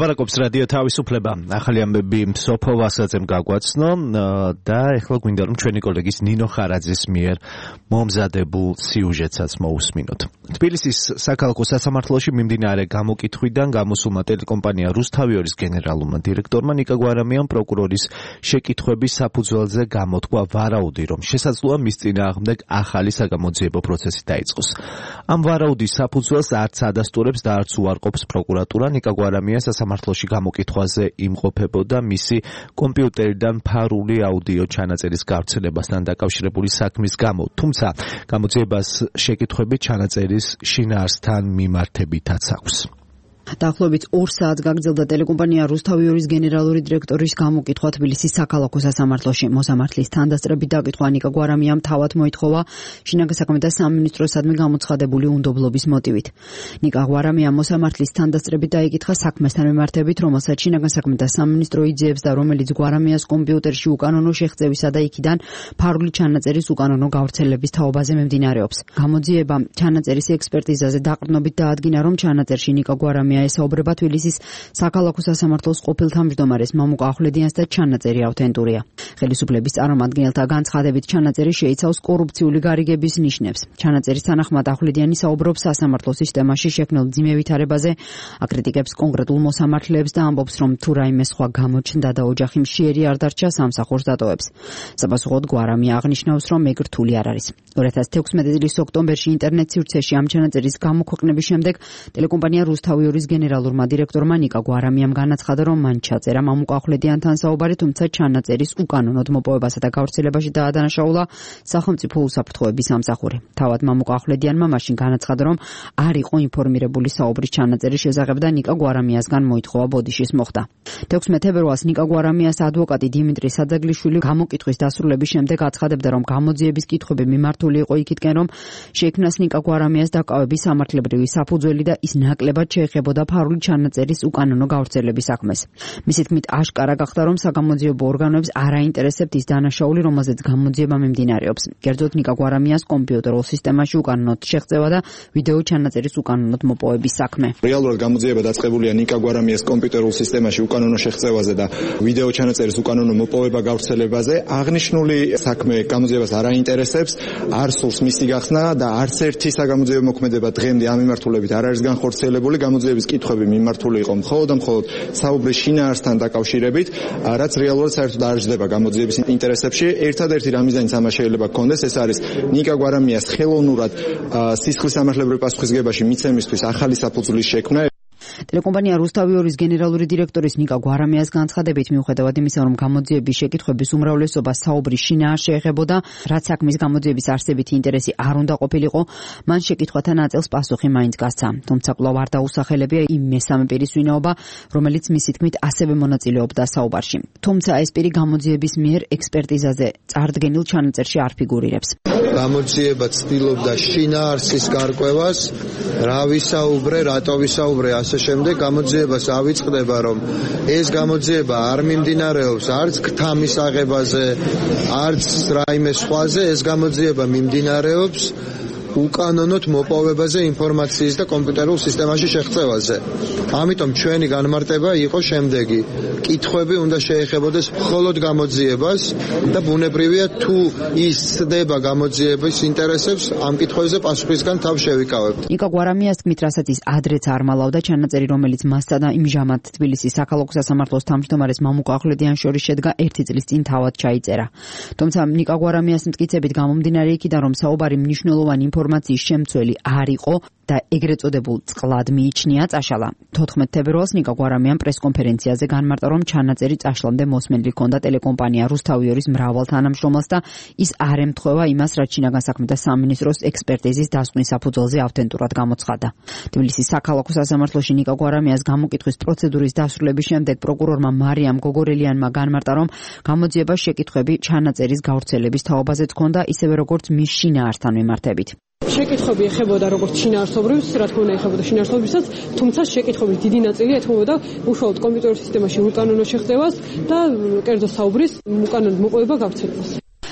ლაბარაკობს რადიო თავისუფლება. ახალი ამბები სოფო ვასაძემ გაგვაცნო და ეხლა გვინდა რომ ჩვენი კოლეგის ნინო ხარაძის მიერ მომზადებულ სიუჟეტსაც მოусმინოთ. თბილისის საქალაქო სასამართლოში მიმდინარე გამოკითხვიდან გამოსულმა ტელეკომპანია რუსთავიორის გენერალურმა დირექტორმა ნიკა გვარამიამ პროკურორის შეკითხვების საფუძველზე გამოთქვა ვარაუდი, რომ შესაძლოა მის წინააღმდეგ ახალი საგამოძიებო პროცესი დაიწყოს. ამ ვარაუდის საფუძველს არც ადასტურებს და არც უარყოფს პროკურატურა. ნიკა გვარამია სასამართლოში გამოკითხვაზე იმყოფებოდა მისი კომპიუტერიდან ფარული აუდიო ჩანაწერის გავრცელებასთან დაკავშირებული საქმის გამო, თუმცა გამოძიებას შეკითხვები ჩანაწერის შინაარსთან მიმართებითაც აქვს. დაახლოებით ორ საათს გაგრძელდა ტელეკომპანია რუსთავიორის გენერალური დირექტორის გამოკითხვა თბილისის საქალაქო სასამართლოში. მოსამართლის თანდასწრებით დაკითხვა ნიკა გვარამიამ თავად მოითხოვა შინაგან საქმეთა სამინისტროსადმი გამოცხადებული უნდობლობის მოტივით. ნიკა გვარამიამ მოსამართლის თანდასწრებით დაიკითხა საქმესთან მიმართებით, რომელსაც შინაგან საქმეთა სამინისტრო იძიებს და რომელიც გვარამიას კომპიუტერში უკანონო შეღწევისა და იქიდან ფარული ჩანაწერის უკანონო გავრცელების თაობაზე მიმდინარეობს. გამოძიებამ ჩანაწერის ექსპერტიზაზე დაყრდნობით დაადგინა, რომ ჩანაწერში ნიკა გვარამია ესაუბრება თბილისის საქალაქო სასამართლოს ყოფილ თავმჯდომარეს მამუკა ახვლედიანს და ჩანაწერი ავთენტურია. ხელისუფლების წარმომადგენელთა განცხადებით ჩანაწერი შეიცავს კორუფციული გარიგების ნიშნებს. ჩანაწერის თანახმად ახვლედიანი საუბრობს სასამართლო სისტემაში შექმნილ მძიმე ვითარებაზე, აკრიტიკებს კონკრეტულ მოსამართლეებს და ამბობს, რომ თუ რაიმე სხვა გამოჩნდა და ოჯახი მშიერი არ დარჩა, სამსახურს დატოვებს. საპასუხოდ გვარამია აღნიშნავს, რომ ეგ რთული არ არის. ორი ათას თექვსმეტი წლის ოქტომბერში ინტერნეტ სივრცეში ამ ჩანაწერის გამოქვეყნების შემდეგ ტელეკომპანია რუსთავიორის გენერალურმა დირექტორმა ნიკა გვარამიამ განაცხადა, რომ მან ჩაწერა მამუკა ახვლედიანთან საუბარი, თუმცა ჩანაწერის უკანონოდ მოპოვებასა და გავრცელებაში დაადანაშაულა სახელმწიფო უსაფრთხოების სამსახური. თავად მამუკა ახვლედიანმა მაშინ განაცხადა, რომ არ იყო ინფორმირებული საუბრის ჩანაწერის შესახებ და ნიკა გვარამიასგან მოითხოვა ბოდიშის მოხდა. თექვსმეტ თებერვალს ნიკა გვარამიას ადვოკატი დიმიტრი სადაგლიშვილი გამოკითხვის დასრულების შემდეგ აცხადებდა, რომ გამოძიების კითხვები მიმართული იყო იქითკენ, რომ შექმნას ნიკა გვარამიას დაკავების სამართლებრივი საფუძველი და ის ნაკლებად შეეხებოდა ფარული ჩანაწერის უკანონო გავრცელების საქმეს. მისი თქმით, აშკარა გახდა, რომ საგამოძიებო ორგანოებს არ აინტერესებთ ის დანაშაული, რომელზეც გამოძიება მიმდინარეობს. კერძოდ ნიკა გვარამიას კომპიუტერულ სისტემაში უკანონოდ შეღწევა და ვიდეო ჩანაწერის უკანონოდ მოპოვების საქმე. რეალურად გამოძიება დაწყებულია ნიკა გვარამიას კომპიუტერულ სისტემაში უკანონო შეღწევაზე და ვიდეო ჩანაწერის უკანონო მოპოვება გავრცელებაზე. აღნიშნული საქმე გამოძიებას არ აინტერესებს, არ სურს მისი გახსნა და არც ერთი საგამოძიებო მოქმედება დღემდე ამ მიმართულებით არ არის განხორციელებული. გამოძიების კითხვები მიმართული იყო მხოლოდ და მხოლოდ საუბრის შინაარსთან დაკავშირებით, რაც რეალურად საერთოდ არ ჟდება გამოძიების ინტერესებში. ერთადერთი რამიზანიც ამას შეიძლება გქონდეს, ეს არის ნიკა გვარამიას ხელოვნურად სისხლის სამართლებრივ პასუხისგებაში მიცემისთვის ახალი საფუძვლის შექმნა. ტელეკომპანია რუსთავიორის გენერალური დირექტორის ნიკა გვარამიას განცხადებით, მიუხედავად იმისა, რომ გამოძიების შეკითხვების უმრავლესობა საუბრის შინაარსს შეეხებოდა, რაც საქმის გამოძიების არსებითი ინტერესი არ უნდა ყოფილიყო, მან შეკითხვათა ნაწილს პასუხი მაინც გასცა. თუმცა კვლავ არ დაუსახელებია იმ მესამე პირის ვინაობა, რომელიც მისი თქმით ასევე მონაწილეობდა საუბარში. თუმცა ეს პირი გამოძიების მიერ ექსპერტიზაზე წარდგენილ ჩანაწერში არ ფიგურირებს. გამოძიება ცდილობდა შინაარსის გარკვევას, რა ვისაუბრე, რატო ვისაუბრე, ასე შემდეგ გამოძიებას ავიწყდება, რომ ეს გამოძიება არ მიმდინარეობს არც ქთამის აღებაზე, არც რაიმე სხვაზე, ეს გამოძიება მიმდინარეობს უკანონოდ მოპოვებაზე ინფორმაციის და კომპიუტერულ სისტემაში შეღწევაზე. ამიტომ ჩვენი განმარტება იყო შემდეგი: კითხვები უნდა შეეხებოდეს მხოლოდ გამოძიებას და ბუნებრივია თუ ის ცდება გამოძიების ინტერესებს, ამ კითხვებზე პასუხისგან თავ შევიკავებთ. ნიკა გვარამიას თქმით, რასაც ის ადრეც არ მალავდა, ჩანაწერი, რომელიც მასთან და იმჟამად თბილისის საქალაქო სასამართლოს თავმჯდომარეს მამუკა ახვლედიანს შორის შედგა ერთი წლის წინ თავად ჩაიწერა. თუმცა ნიკა გვარამიას მტკიცებით გამომდინარე იქიდან, რომ საუბარი მნიშვნელოვანი ინფორმაციის შემცველი არ იყო და ეგრეთ წოდებულ წყლად მიიჩნია წაშალა. თოთხმეტ თებერვალს ნიკა გვარამიამ პრესკონფერენციაზე განმარტა, რომ ჩანაწერი წაშლამდე მოსმენილი ჰქონდა ტელეკომპანია რუსთავიორის მრავალ თანამშრომელს და ის არ ემთხვევა იმას, რაც შინაგან საქმეთა სამინისტროს ექსპერტიზის დასკვნის საფუძველზე ავთენტურად გამოცხადდა. თბილისის საქალაქო სასამართლოში ნიკა გვარამიას გამოკითხვის პროცედურის დასრულების შემდეგ პროკურორმა მარიამ გოგორელიანმა განმარტა, რომ გამოძიებას შეკითხვები ჩანაწერის გავრცელების თაობაზეც ჰქონდა, ისევე როგორც მის შინაარსთან მიმართებით. შეკითხვები ეხებოდა როგორც შინაარსობრივს, რა თქმა უნდა ეხებოდა შინაარსობრივსაც, თუმცა შეკითხვების დიდი ნაწილი ეთმობოდა უშუალოდ კომპიუტერულ სისტემაში უკანონო შეღწევას და კერძო საუბრის უკანონო მოპოვება გავრცელებას.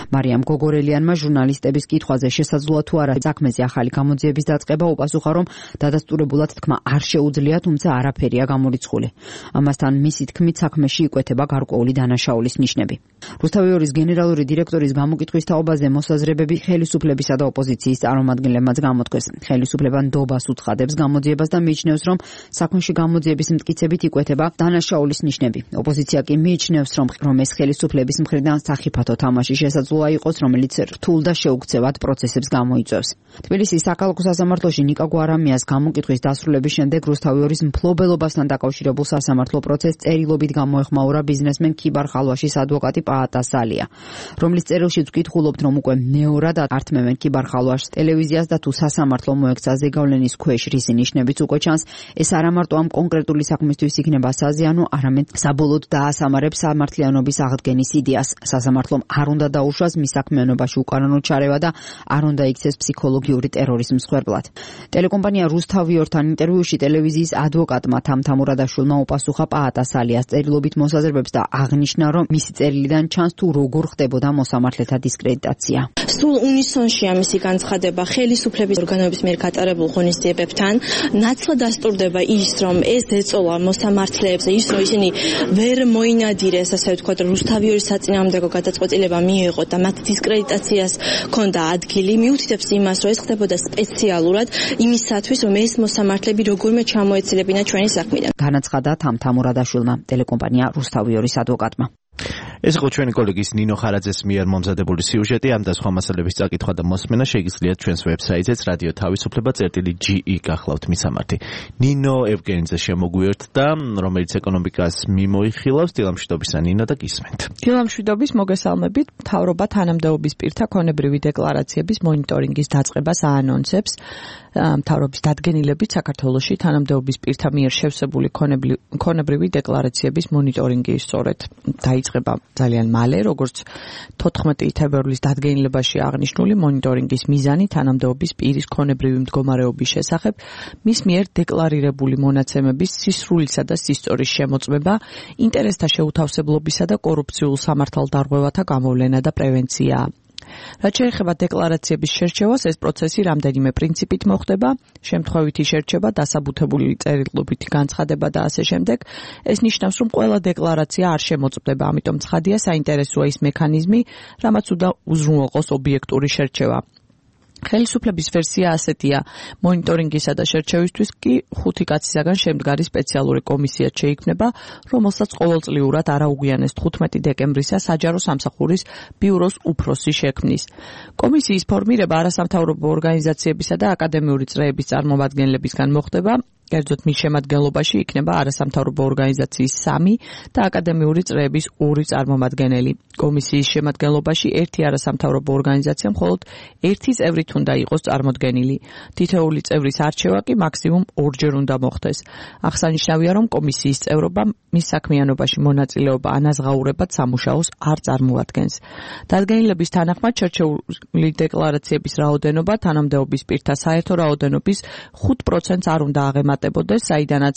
მარიამ გოგორელიანმა ჟურნალისტების კითხვაზე შესაძლოა თუ არა საქმეზე ახალი გამოძიების დაწყება უპასუხა, რომ დადასტურებულად თქმა არ შეუძლია, თუმცა არაფერია გამორიცხული. ამასთან მისი თქმით საქმეში იკვეთება გარკვეული დანაშაულის ნიშნები. რუსთავიორის გენერალური დირექტორის გამოკითხვის თაობაზე მოსაზრებები ხელისუფლებისა და ოპოზიციის წარმომადგენლებმაც გამოთქვეს. ხელისუფლება ნდობას უცხადებს გამოძიებას და მიიჩნევს, რომ საქმეში გამოძიების მტკიცებით იკვეთება დანაშაულის ნიშნები. ოპოზიცია კი მიიჩნევს, რომ რომ ეს ხელისუფლების მხრიდან სახიფათო თამაში შესაძლოა იყოს, რომელიც რთულ და შეუქცევად პროცესებს გამოიწვევს. თბილისის საქალაქო სასამართლოში ნიკა გვარამიას გამოკითხვის დასრულების შემდეგ რუსთავიორის მფლობელობასთან დაკავშირებულ სასამართლო პროცესს წერილობით გამოეხმაურა ბიზნესმენ ქიბარ ხალვაშის ადვოკატი პაატა სალია, რომლის წერილშიც ვკითხულობთ, რომ უკვე მეორად ართმევენ ქიბარ ხალვაშს ტელევიზიას და თუ სასამართლო მოექცა ზეგავლენის ქვეშ რისი ნიშნებიც უკვე ჩანს, ეს არა მარტო ამ კონკრეტული საქმისთვის იქნება საზიანო, არამედ საბოლოოდ დაასამარებს სამართლიანობის აღდგენის იდეას. სასამართლომ არ უნდა დაუშვას მის საქმიანობაში უკანონო ჩარევა და არ უნდა იქცეს ფსიქოლოგიური ტერორის მსხვერპლად. ტელეკომპანია რუსთავიორთან ინტერვიუში ტელევიზიის ადვოკატმა თამთამურადაშვილმა უპასუხა პაატა სალიას წერილობით მოსაზრებებს და აღნიშნა, რომ მისი წერილიდან ჩანს თუ როგორ ხდებოდა მოსამართლეთა დისკრედიტაცია. სულ უნისონშია მისი განცხადება ხელისუფლების ორგანოების მიერ გატარებულ ღონისძიებებთან. ნაცვლად დასტურდება ის, რომ ეს ეწოლა მოსამართლეებს, ის რომ ისინი ვერ მოინადირეს, ასე ვთქვათ, რუსთავიორის საწინააღმდეგო გადაწყვეტილება მიიღო და მათ დისკრედიტაციას ჰქონდა ადგილი, მიუთითებს იმას, რომ ეს ხდებოდა სპეციალურად იმისათვის, რომ ეს მოსამართლეები როგორმე ჩამოეცილებინა ჩვენი საქმიდან. განაცხადა თამთამურადაშვილმა, ტელეკომპანია რუსთავიორის ადვოკატმა. ეს იყო ჩვენი კოლეგის ნინო ხარაძეს მიერ მომზადებული სიუჟეტი. ამ და სხვა მასალების წაკითხვა და მოსმენა შეგიძლიათ ჩვენს ვებსაიტზე რადიო თავისუფლება წერტილი ჯი ი გახლავთ მისამართი. ნინო ევგენიძე შემოგვიერთდა, რომელიც ეკონომიკას მიმოიხილავს. დილამშვიდობისა ნინო და გისმენთ. დილამშვიდობის მოგესალმებით. მთავრობა თანამდებობის პირთა ქონებრივი დეკლარაციების მონიტორინგის დაწყებას აანონსებს. მთავრობის დადგენილებით საქართველოში თანამდებობის პირთა მიერ შევსებული ქონებრივი დეკლარაციების მონიტორინგი სწორედ დაიწყება ძალიან მალე, როგორც თოთხმეტი თებერვლის დადგენილებაში აღნიშნული მონიტორინგის მიზანი თანამდებობის პირის ქონებრივი მდგომარეობის შესახებ მის მიერ დეკლარირებული მონაცემების სისრულისა და სისწორის შემოწმება, ინტერესთა შეუთავსებლობისა და კორუფციულ სამართალდარღვევათა გამოვლენა და პრევენციაა. რაც შეეხება დეკლარაციების შერჩევას, ეს პროცესი რამდენიმე პრინციპით მოხდება: შემთხვევითი შერჩევა, დასაბუთებული წერილობითი განცხადება და ასე შემდეგ. ეს ნიშნავს, რომ ყველა დეკლარაცია არ შემოწმდება, ამიტომ ცხადია საინტერესოა ის მექანიზმი, რამაც უნდა უზრუნველყოს ობიექტური შერჩევა. ხელისუფლების ვერსია ასეთია: მონიტორინგისა და შერჩევისთვის კი ხუთი კაცისაგან შემდგარი სპეციალური კომისია შეიქმნება, რომელსაც ყოველწლიურად არაუგვიანეს თხუთმეტი დეკემბრისა საჯარო სამსახურის ბიუროს უფროსი შექმნის. კომისიის ფორმირება არასამთავრობო ორგანიზაციებისა და აკადემიური წრეების წარმომადგენლებისგან მოხდება. კერძოდ მის შემადგენლობაში იქნება არასამთავრობო ორგანიზაციის სამი და აკადემიური წრეების ორი წარმომადგენელი. კომისიის შემადგენლობაში ერთი არასამთავრობო ორგანიზაცია მხოლოდ ერთი წევრით უნდა იყოს წარმოდგენილი. თითოეული წევრის არჩევა კი მაქსიმუმ ორჯერ უნდა მოხდეს. აღსანიშნავია, რომ კომისიის წევრობა მის საქმიანობაში მონაწილეობა ანაზღაურებად სამუშაოს არ წარმოადგენს. დადგენილების თანახმად შერჩეული დეკლარაციების რაოდენობა თანამდებობის პირთა საერთო რაოდენობის ხუთ პროცენტს არ უნდა აღემატებოდეს, საიდანაც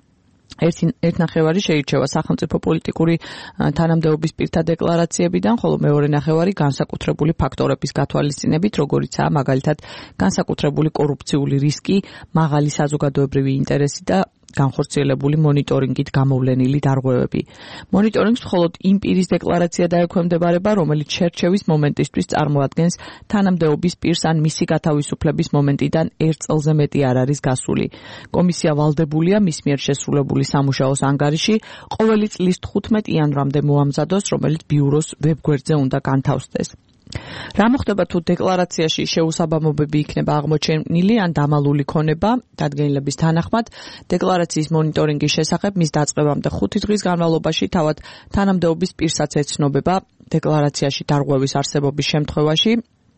ერთ ნახევარი შეირჩევა სახელმწიფო პოლიტიკური თანამდებობის პირთა დეკლარაციებიდან, ხოლო მეორე ნახევარი განსაკუთრებული ფაქტორების გათვალისწინებით, როგორიცაა მაგალითად განსაკუთრებული კორუფციული რისკი, მაღალი საზოგადოებრივი ინტერესი და განხორციელებული მონიტორინგით გამოვლენილი დარღვევები. მონიტორინგს მხოლოდ იმ პირის დეკლარაცია დაექვემდებარება, რომელიც შერჩევის მომენტისთვის წარმოადგენს თანამდებობის პირს ან მისი გათავისუფლების მომენტიდან ერთ წელზე მეტი არ არის გასული. კომისია ვალდებულია მის მიერ შესრულებული სამუშაოს ანგარიში ყოველი წლის თხუთმეტ იანვრამდე მოამზადოს, რომელიც ბიუროს ვებგვერდზე უნდა განთავსდეს. რა მოხდება თუ დეკლარაციაში შეუსაბამობები იქნება აღმოჩენილი ან დამალული ქონება? დადგენილების თანახმად, დეკლარაციის მონიტორინგის შესახებ მის დაწყებამდე ხუთი დღის განმავლობაში თავად თანამდებობის პირსაც ეცნობება დეკლარაციაში დარღვევის არსებობის შემთხვევაში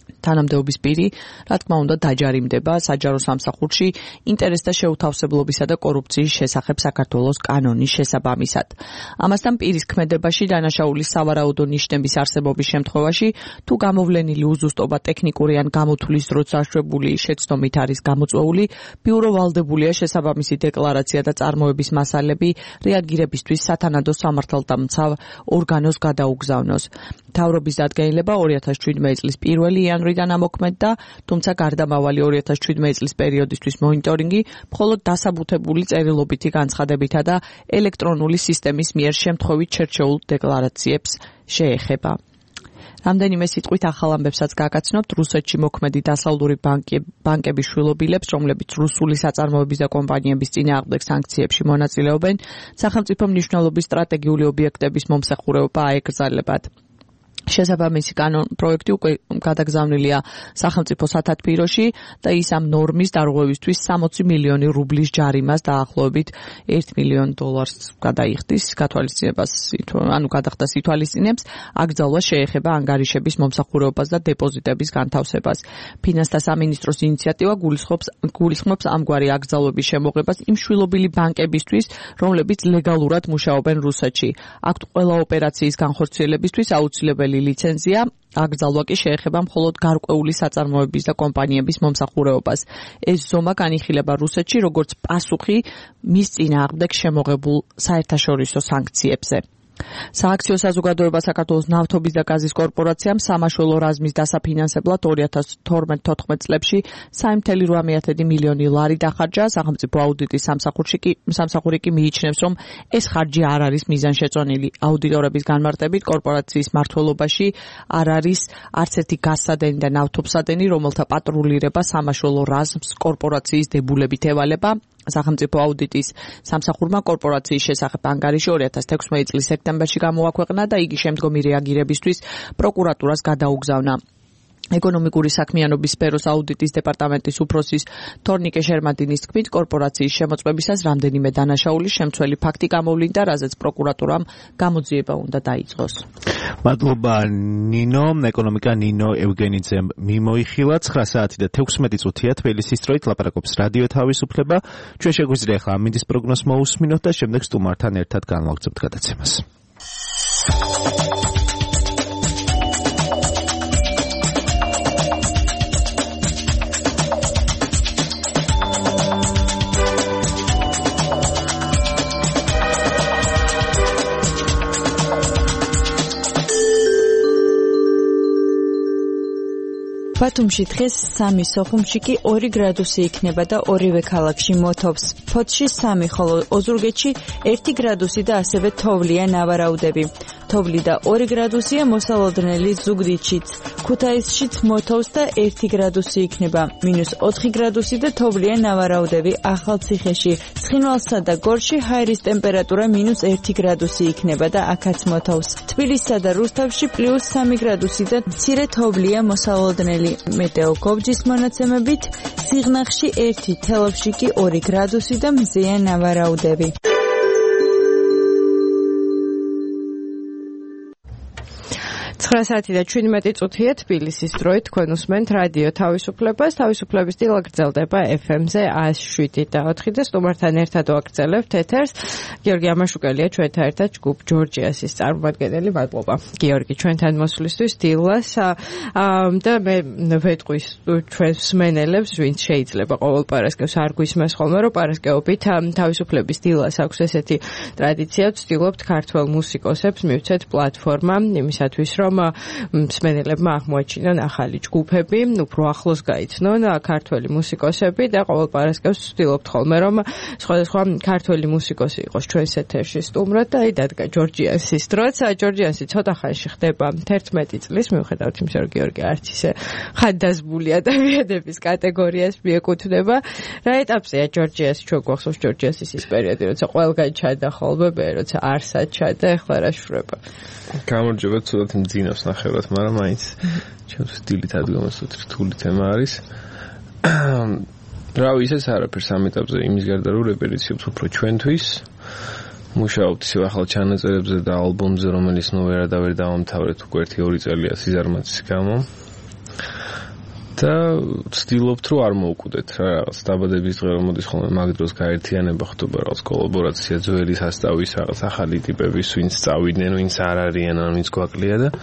თანამდებობის პირი, რა თქმა უნდა, დაჯარიმდება საჯარო სამსახურში ინტერესთა შეუთავსებლობისა და კორუფციის შესახებ საქართველოს კანონის შესაბამისად. ამასთან პირის ქმედებაში დანაშაულის სავარაუდო ნიშნების არსებობის შემთხვევაში, თუ გამოვლენილი უზუსტობა ტექნიკური ან გამოთვლის დროს დაშვებული შეცდომით არის გამოწვეული, ბიურო ვალდებულია შესაბამისი დეკლარაცია და წარმოების მასალები რეაგირებისთვის სათანადო სამართალდამცავ ორგანოს გადაუგზავნოს. მთავრობის დადგენილება ორი ათას შვიდმეტი წლის პირველი იანვრიდან ამოქმედდა, თუმცა გარდამავალი ორი ათას შვიდმეტი წლის პერიოდისთვის მონიტორინგი მხოლოდ დასაბუთებული წერილობითი განცხადებითა და ელექტრონული სისტემის მიერ შემთხვევით შერჩეულ დეკლარაციებს შეეხება. რამდენიმე სიტყვით ახალ ამბებსაც გაგაცნობთ. რუსეთში მოქმედი დასავლური ბანკების შვილობილებს, რომლებიც რუსული საწარმოების და კომპანიების წინააღმდეგ სანქციებში მონაწილეობენ, სახელმწიფო მნიშვნელობის სტრატეგიული ობიექტების მომსახურება აეკრძალებათ. შესაბამისი კანონ პროექტი უკვე გადაგზავნილია სახელმწიფო სათათბიროში და ის ამ ნორმის დარღვევისთვის სამოცი მილიონი რუბლის ჯარიმას დაახლოებით ერთ მილიონ დოლარს გადაიხდის გათვალისწინებას, ანუ გადახდას ითვალისწინებს. აკრძალვა შეეხება ანგარიშების მომსახურებას და დეპოზიტების განთავსებას. ფინანსთა სამინისტროს ინიციატივა გულისხმობს გულისხმობს ამგვარი აკრძალვების შემოღებას იმ შვილობილი ბანკებისთვის, რომლებიც ლეგალურად მუშაობენ რუსეთში. აქვთ ყველა ოპერაციის განხორციელებისთვის აუცილებელი ლიცენზია. აკრძალვა კი შეეხება მხოლოდ გარკვეული საწარმოების და კომპანიების მომსახურებას. ეს ზომა განიხილება რუსეთში როგორც პასუხი მის წინააღმდეგ შემოღებულ საერთაშორისო სანქციებზე. სააქციო საზოგადოება საქართველოს ნავთობის და გაზის კორპორაციამ სამაშველო რაზმის დასაფინანსებლად ორი ათას თორმეტ თოთხმეტ წლებში სამი წუთი რვა მილიონი ლარი დახარჯა. სახელმწიფო აუდიტის სამსახურში კი სამსახური კი მიიჩნევს, რომ ეს ხარჯი არ არის მიზანშეწონილი. აუდიტორების განმარტებით კორპორაციის მმართველობაში არ არის არც ერთი გაზსადენი და ნავთობსადენი, რომელთა პატრულირება სამაშველო რაზმს კორპორაციის დებულებით ევალება. სახელმწიფო აუდიტის სამსახურმა კორპორაციის შესახებ ანგარიში ორი ათას თექვსმეტი წლის სექტემბერში გამოაქვეყნა და იგი შემდგომი რეაგირებისთვის პროკურატურას გადაუგზავნა. ეკონომიკური საქმიანობის სფეროს აუდიტის დეპარტამენტის უფროსის თორნიკე შერმადინის თქმით, კორპორაციის შემოწმებისას რამდენიმე დანაშაულის შემცველი ფაქტი გამოვლინდა, რაზეც პროკურატურამ გამოძიება უნდა დაიწყოს. მადლობა ნინო, ეკონომიკა ნინო ევგენიძემ მიმოიხილა. ცხრა საათი და თექვსმეტი წუთია თბილისის დროით ლაპარაკობს რადიო თავისუფლება. ჩვენ შეგვიძლია ახლა ამინდის პროგნოზს მოусმინოთ და შემდეგ სტუმართან ერთად განვაგრძობთ გადაცემას. ბათუმში დღეს სამი, სოხუმში კი ორი გრადუსი იქნება და ორივე ქალაქში მოთობს. ფოთში სამი, ხოლო ოზურგეთში ერთი გრადუსი და ასევე თოვლია ნავარაუდები. თოვლი და ორი გრადუსია მოსალოდნელი ზუგდიდშიც. ქუთაისშიც მოთობს და ერთი გრადუსი იქნება. მინუს ოთხი გრადუსი და თოვლია ნავარაუდები ახალციხეში. ცხინვალსა და გორში ჰაერის ტემპერატურა მინუს ერთი გრადუსი იქნება და აქაც მოთავს. თბილისსა და რუსთავში პლუს სამი გრადუსი და მცირე თოვლია მოსალოდნელი. მეტეო გობჯის მონაცემებით სიღნაღში ერთი, თელავში კი ორი გრადუსი და მზეა ნავარაუდები. ცხრა საათი და შვიდმეტი წუთია თბილისის დროით. თქვენ უსმენთ რადიო თავისუფლებას. თავისუფლების დილა გრძელდება ეფ ემ-ზე εκατო შვიდი და ოთხი და სტუმართან ერთად ვაგრძელებთ ეთერს. გიორგი ამაშუკელია ჩვენთან ერთად, ჯგუფ ჯორჯიასის წარმომადგენელი. მადლობა გიორგი ჩვენთან მოსვლისთვის დილას. და მე ვეტყვი ჩვენს მსმენელებს, ვინც შეიძლება ყოველ პარასკევს არ გვისმენს ხოლმე, რომ პარასკევობით თავისუფლების დილას აქვს ესეთი ტრადიცია, ვცდილობთ ქართველ მუსიკოსებს მივცეთ პლატფორმა იმისათვის, რომ მსმენელებმა აღმოაჩინონ ახალი ჯგუფები, უფრო ახლოს გაიცნონ ქართველი მუსიკოსები და ყოველ პარასკევს ვცდილობთ ხოლმე, რომ სხვადასხვა ქართველი მუსიკოსი იყოს ჩვენს ეთერში სტუმრად და აი დადგა ჯორჯიანსის დროც. ჯორჯიანსი ცოტა ხანში ხდება თერთმეტი წლის, მიუხედავად იმისა, რომ გიორგი არც ისე ხანდაზმული ადამიანების კატეგორიას მიეკუთვნება. რა ეტაპზეა ჯორჯიასი? ჩვენ გვახსოვს ჯორჯიასის ის პერიოდი, როცა ყველგან ჩადა ხოლმე, როცა არსად ჩადა, ეხლა რა შვრება? გამარჯობა, ცუდად მძინავს ნახევად, მაგრამ მაინც ჩემთვის დილით ადგომას რთული თემა არის. რავი, ისეც არაფერს ამ ეტაპზე იმის გარდა რომ რეპეტიციებს უფრო ჩვენთვის მუშაობთ ისევ ახალ ჩანაწერებზე და ალბომზე, რომელიც ნუ ვერა და ვერ დავამთავრეთ უკვე ერთი ორი წელია სიზარმაცის გამო. და ვცდილობთ რომ არ მოვკვდეთ რა რაღაც დაბადების დღე რომ მოდის ხოლმე მაგ დროს გაერთიანება ხდება რაღაც კოლაბორაცია ძველი სასტავის რაღაც ახალი ტიპების ვინც წავიდნენ ვინც არ არიან ან ვინც გვაკლია და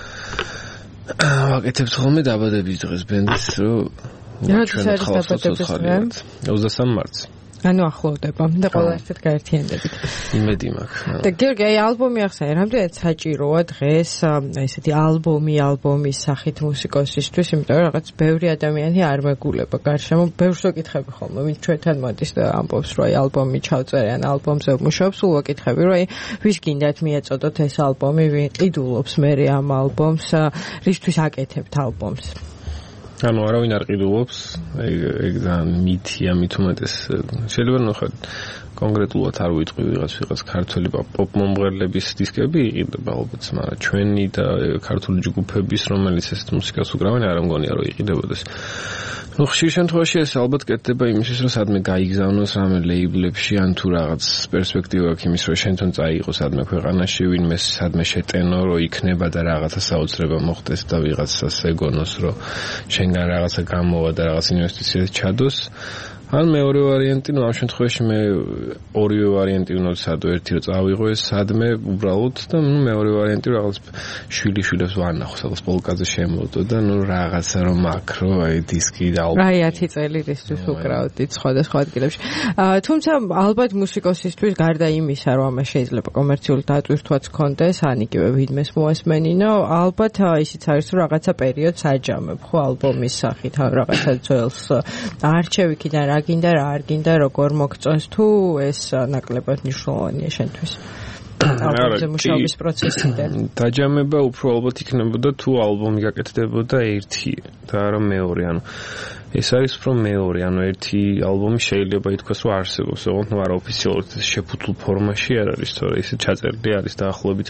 ვაკეთებთ ხოლმე დაბადების დღეს ბენდის რომ როდის არის დაბადების დღე? ოცდასამი მარტს. ანუ ახლოვდება და ყველა ერთად გაერთიანდებით. იმედი მაქვს. და გიორგი, აი ალბომი ახსენე, რამდენად საჭიროა დღეს ესეთი ალბომი, ალბომის სახით მუსიკოსისთვის, იმიტომ რომ რაღაც ბევრი ადამიანი არ მეგულება გარშემო, ბევრს ვეკითხები ხოლმე, ვინც ჩვენთან მოდის და ამბობს, რომ აი ალბომი ჩავწერე ან ალბომზე ვმუშაობ, სულ ვეკითხები, რომ აი ვის გინდათ მიეწოდოთ ეს ალბომი, ვინ ყიდულობს მე ამ ალბომს, რისთვის აკეთებთ ალბომს? ანუ არავინ არ ყიდულობს, ეგ ძალიან მითია, მით უმეტეს შეიძლება ნახოთ კონკრეტულად არ ვიტყვი ვიღაც ვიღაც ქართველი პოპ მომღერლების დისკები იყიდება ალბათ, მაგრამ ჩვენი და ქართული ჯგუფების რომელიც ეს მუსიკას უკრავენ არ მგონია რომ იყიდებოდეს. ну ხშირ შემთხვევაში ეს ალბათ კეთდება იმისთვის რომ სადმე გაიგზავნოს რამე ლეიბლებში ან თუ რაღაც პერსპექტივა აქვს იმის რომ შენ თვითონ წაიღო სადმე ქვეყანაში ვინმე სადმე შეტენო რომ იქნება და რაღაცა საოცრება მოხდეს და ვიღაცას ეგონოს რომ შენგან რაღაცა გამოვა და რაღაც ინვესტიცია ჩადოს. ან მეორე ვარიანტი, ну ამ შემთხვევაში მე ორივე ვარიანტი უნდა ვცადო, ერთი რომ წავიღო ეს სადმე უბრალოდ და ну მეორე ვარიანტი რაღაც შვილი შვილებს ვანახო, სადაც პოლკაზე შემოვდო და ну რაღაცა რომ მაკრო, აი დისკი და ალბომი. აი ათი წელი რისთვის უკრავდით სხვადასხვა ადგილებში. თუმცა ალბათ მუსიკოსისთვის გარდა იმისა, რომ ამას შეიძლება კომერციული დატვირთვაც ჰქონდეს, ან იგივე ვინმეს მოასმენინო, ალბათ ისიც არის რომ რაღაცა პერიოდს აჯამებ, ხო ალბომის სახით, რაღაცა ძველს არჩევიქიდან რა გინდა რა არ გინდა როგორ მოგწონს თუ ეს ნაკლებად მნიშვნელოვანია შენთვის ალბომზე მუშაობის პროცესიდან დაჯამება უფრო ალბათ იქნებოდა თუ ალბომი გაკეთდებოდა ერთი და არა მეორე ანუ ეს არის უფრო მეორე ანუ ერთი ალბომი შეიძლება ითქვას რომ არსებობს ოღონდ ნუ არა ოფიციალურად შეფუთულ ფორმაში არ არის თორე ისე ჩაწერილი არის დაახლოებით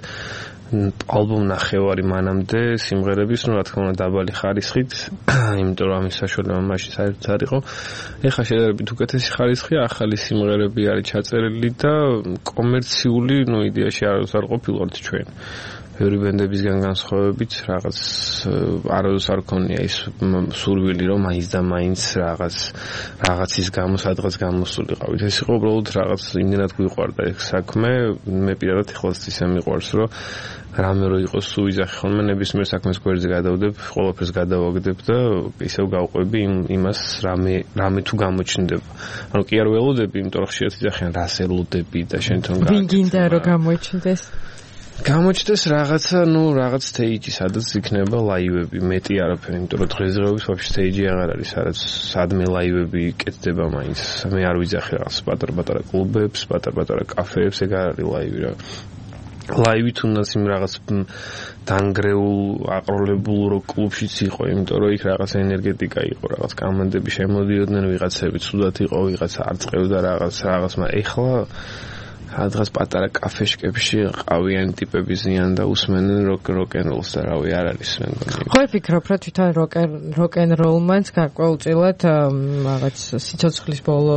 ალბომ ნახევარი მანამდე სიმღერების, ну, რა თქმა უნდა, დაბალი ხარისხით, იმიტომ რომ ამის საშუალება მაშინ საერთოდ არ იყო. ეხლა შედარებით უკეთესი ხარისხია, ახალი სიმღერები არის ჩაწერილი და კომერციული, ну, იდეაში არც არ ყოფილიყავთ ჩვენ. ბევრი ბენდებისგან განსხვავებით, რაღაც არასდროს არ ქონია ის სურვილი, რომ მაინც და მაინც რაღაც რაღაცის გამო სადღაც გამოსულიყავით. ეს იყო უბრალოდ რაღაც იმდენად გვიყვარდა ეს საქმე, მე პირადად ეხლაც ისე მიყვარს, რომ რამე რო იყოს სულ ვიძახი ხოლმე ნებისმიერ საქმეს გვერდზე გადავდებ, ყველაფერს გადავაგდებ და ისევ გავყვები იმას რამე რამე თუ გამოჩნდება. ანუ კი არ ველოდები, იმიტომ რომ ხშირად იძახიან რას ელოდები და შენ თან გაკეთე. ვინ გინდა რომ გამოჩნდეს? გამოჩნდეს რაღაცა, ну, რაღაც stage-ი, სადაც იქნება ლაივები, მეტი არაფერი, იმიტომ რომ დღესდღეობით ვაფშე stage-ი აღარ არის, სადაც სადმე ლაივები კეთდება მაინც. მე არ ვიძახი რაღაც პატარ-პატარა კლუბებს, პატარ-პატარა კაფეებს, ეგ არ არის ლაივი რა. ლაივი თუნდაც იმ რაღაც დანგრეულ, აყროლებულ რო კლუბშიც იყო, იმიტომ რომ იქ რაღაც ენერგეტიკა იყო, რაღაც კომანდები შემოდიოდნენ, ვიღაცები ცუდად იყო, ვიღაცა არ წევდა რაღაც რაღაც, მაგრამ ეხლა სადღაც პატარა კაფეშკებში ყავიანი ტიპები ზიან და უსმენენ როკ-ენ-როლს და რავი არ არის მე მგონი. ხო ვფიქრობ, რომ თვითონ როკ-ენ-როლმანს გარკვეულწილად რაღაც სიცოცხლის ბოლო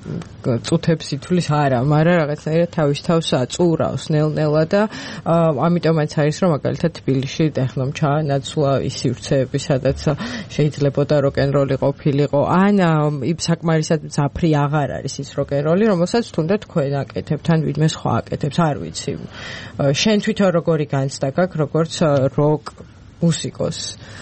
წუთებს ითulis არა, მაგრამ რაღაცნაირად თავის თავს აწურავს ნელ-ნელა და ამიტომაც არის რომ მაგალითად თბილისში ეხლა ჩაანაცვლა ის სივრცეები, სადაც შეიძლებოდა როკ-ენ-როლი ყოფილიყო, ან იმ საკმარისად მძაფრი აღარ არის ის როკ-ენ-როლი, რომელსაც თუნდაც თქვენ აკეთებთ, ან ვინმე სხვა აკეთებს, არ ვიცი. შენ თვითონ როგორი განცდა გაქვს, როგორც როკ მუსიკოს?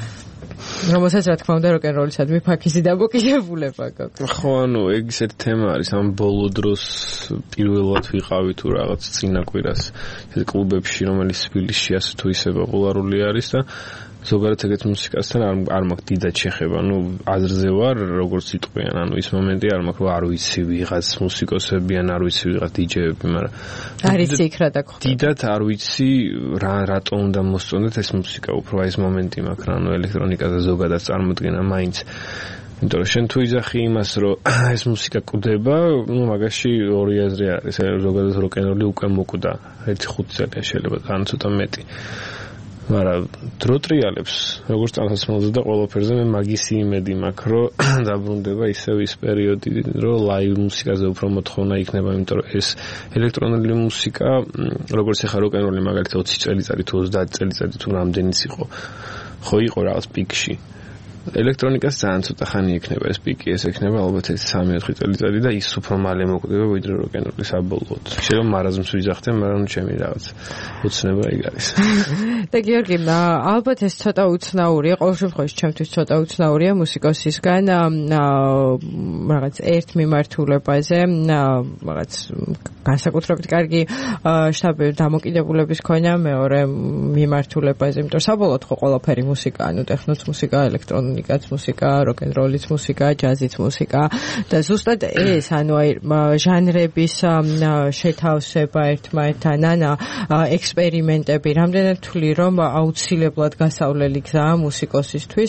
რომელსაც რა თქმა უნდა როკ-ენ-როლისადმი ფაქიზი დამოკიდებულება გაქვს. ხო, ანუ ეგ ისეთი თემა არის, ამ ბოლო დროს პირველად ვიყავი თუ რაღაც წინა კვირას ეს კლუბებში, რომელიც თბილისში ასე თუ ისე პოპულარული არის და ზოგადად ეგეთ მუსიკასთან არ არ მაქვს დიდად შეხება. ნუ აზრზე ვარ, როგორც იტყვიან, ანუ ის მომენტი არ მაქვს, რომ არ ვიცი ვიღაც მუსიკოსები ან არ ვიცი ვიღაც დიჯეები, მაგრამ არის იქ რა დაგხვდება. დიდად არ ვიცი რა რატომ უნდა მოსწონდეთ ეს მუსიკა, უფრო აი ეს მომენტი მაქვს, ანუ ელექტრონიკაზე ზოგადად წარმოდგენა მაინც. იმიტომ რომ შენ თუ იძახი იმას, რომ ეს მუსიკა კვდება, ну მაგაში ორი აზრი არის, ზოგადად როკ-ენ-როლი უკვე მოკვდა, ერთი ხუთი წელია შეიძლება, ან ცოტა მეტი. მაგრამ დრო ტრიალებს, როგორც წამსაცმელზე და ყველაფერზე მე მაგისი იმედი მაქვს, რომ დაბრუნდება ისევ ის პერიოდი, რომ ლაივ მუსიკაზე უფრო მოთხოვნა იქნება, იმიტომ რომ ეს ელექტრონული მუსიკა, როგორც ახლა როკ-ენ-როლი მაგალითად ოცი წელიწადი თუ ოცდაათი წელიწადი თუ რამდენიც იყო, ხო იყო რაღაც პიკში. ელექტრონიკას ძალიან ცოტა ხანი იქნება ეს პიკი, ეს ექნება ალბათ ეს სამი ოთხი წელიწადი და ის უფრო მალე მოკვდება ვიდრე როკ-ენ-როლი საბოლოოდ. შეიძლება მარაზმს ვიძახდე, მაგრამ ჩემი რაღაც უცნება ეგ არის. და გიორგი, ალბათ ეს ცოტა უცნაურია, ყოველ შემთხვევაში ჩემთვის ცოტა უცნაურია მუსიკოსისგან რაღაც ერთ მიმართულებაზე, რაღაც განსაკუთრებით კარგი შტაბი დამოკიდებულების ქონა მეორე მიმართულებაზე, იმიტომ რომ საბოლოოდ ხო ყველაფერი მუსიკა, ანუ ტექნოც მუსიკა, ელექტრონიკაც მუსიკა, როკ-ენ-როლიც მუსიკა, ჯაზიც მუსიკა და ზუსტად ეს, ანუ აი ჟანრების შეთავსება ერთმანეთთან, ანა ექსპერიმენტები, რამდენად თვლი რომ აუცილებლად გასავლელი გზაა მუსიკოსისთვის,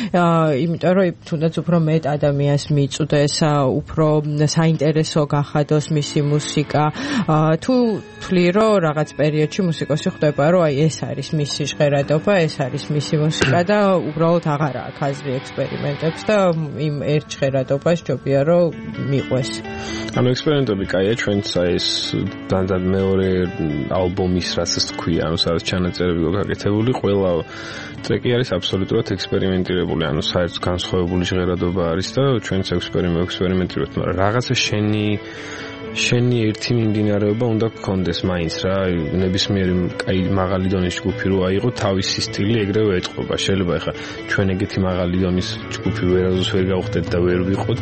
იმიტომ რომ თუნდაც უფრო მეტ ადამიანს მიწვდეს, უფრო საინტერესო გახადოს მისი მუსიკა. თუ თვლი რომ რაღაც პერიოდში მუსიკოსი ხვდება, რომ აი ეს არის მისი ჟღერადობა, ეს არის მისი მუსიკა და უბრალოდ აღარ აქვს აზრი ექსპერიმენტებს და იმ ერთ ჟღერადობას ჯობია რომ მიყვეს. ანუ ექსპერიმენტები კაია, ჩვენც აი ეს დანდან მეორე ალბომის რაც თქვია, ანუ სადაც ჩანაწერები გაკეთებული, ყველა ტრეკი არის აბსოლუტურად ექსპერიმენტირებული, ანუ საერთოდ განსხვავებული ჟღერადობა არის და ჩვენც ექსპერიმენტირებთ, მაგრამ რაღაცა შენი შენი ერთი მიმდინარეობა უნდა გქონდეს მაინც რა, ნებისმიერი კაი მაღალი დონის ჯგუფი რო აიღო, თავისი სტილი ეგრევე ეთყობა. შეიძლება ეხა ჩვენ ეგეთი მაღალი დონის ჯგუფი ვერაზუს ვერ გავხდეთ და ვერ ვიყოთ,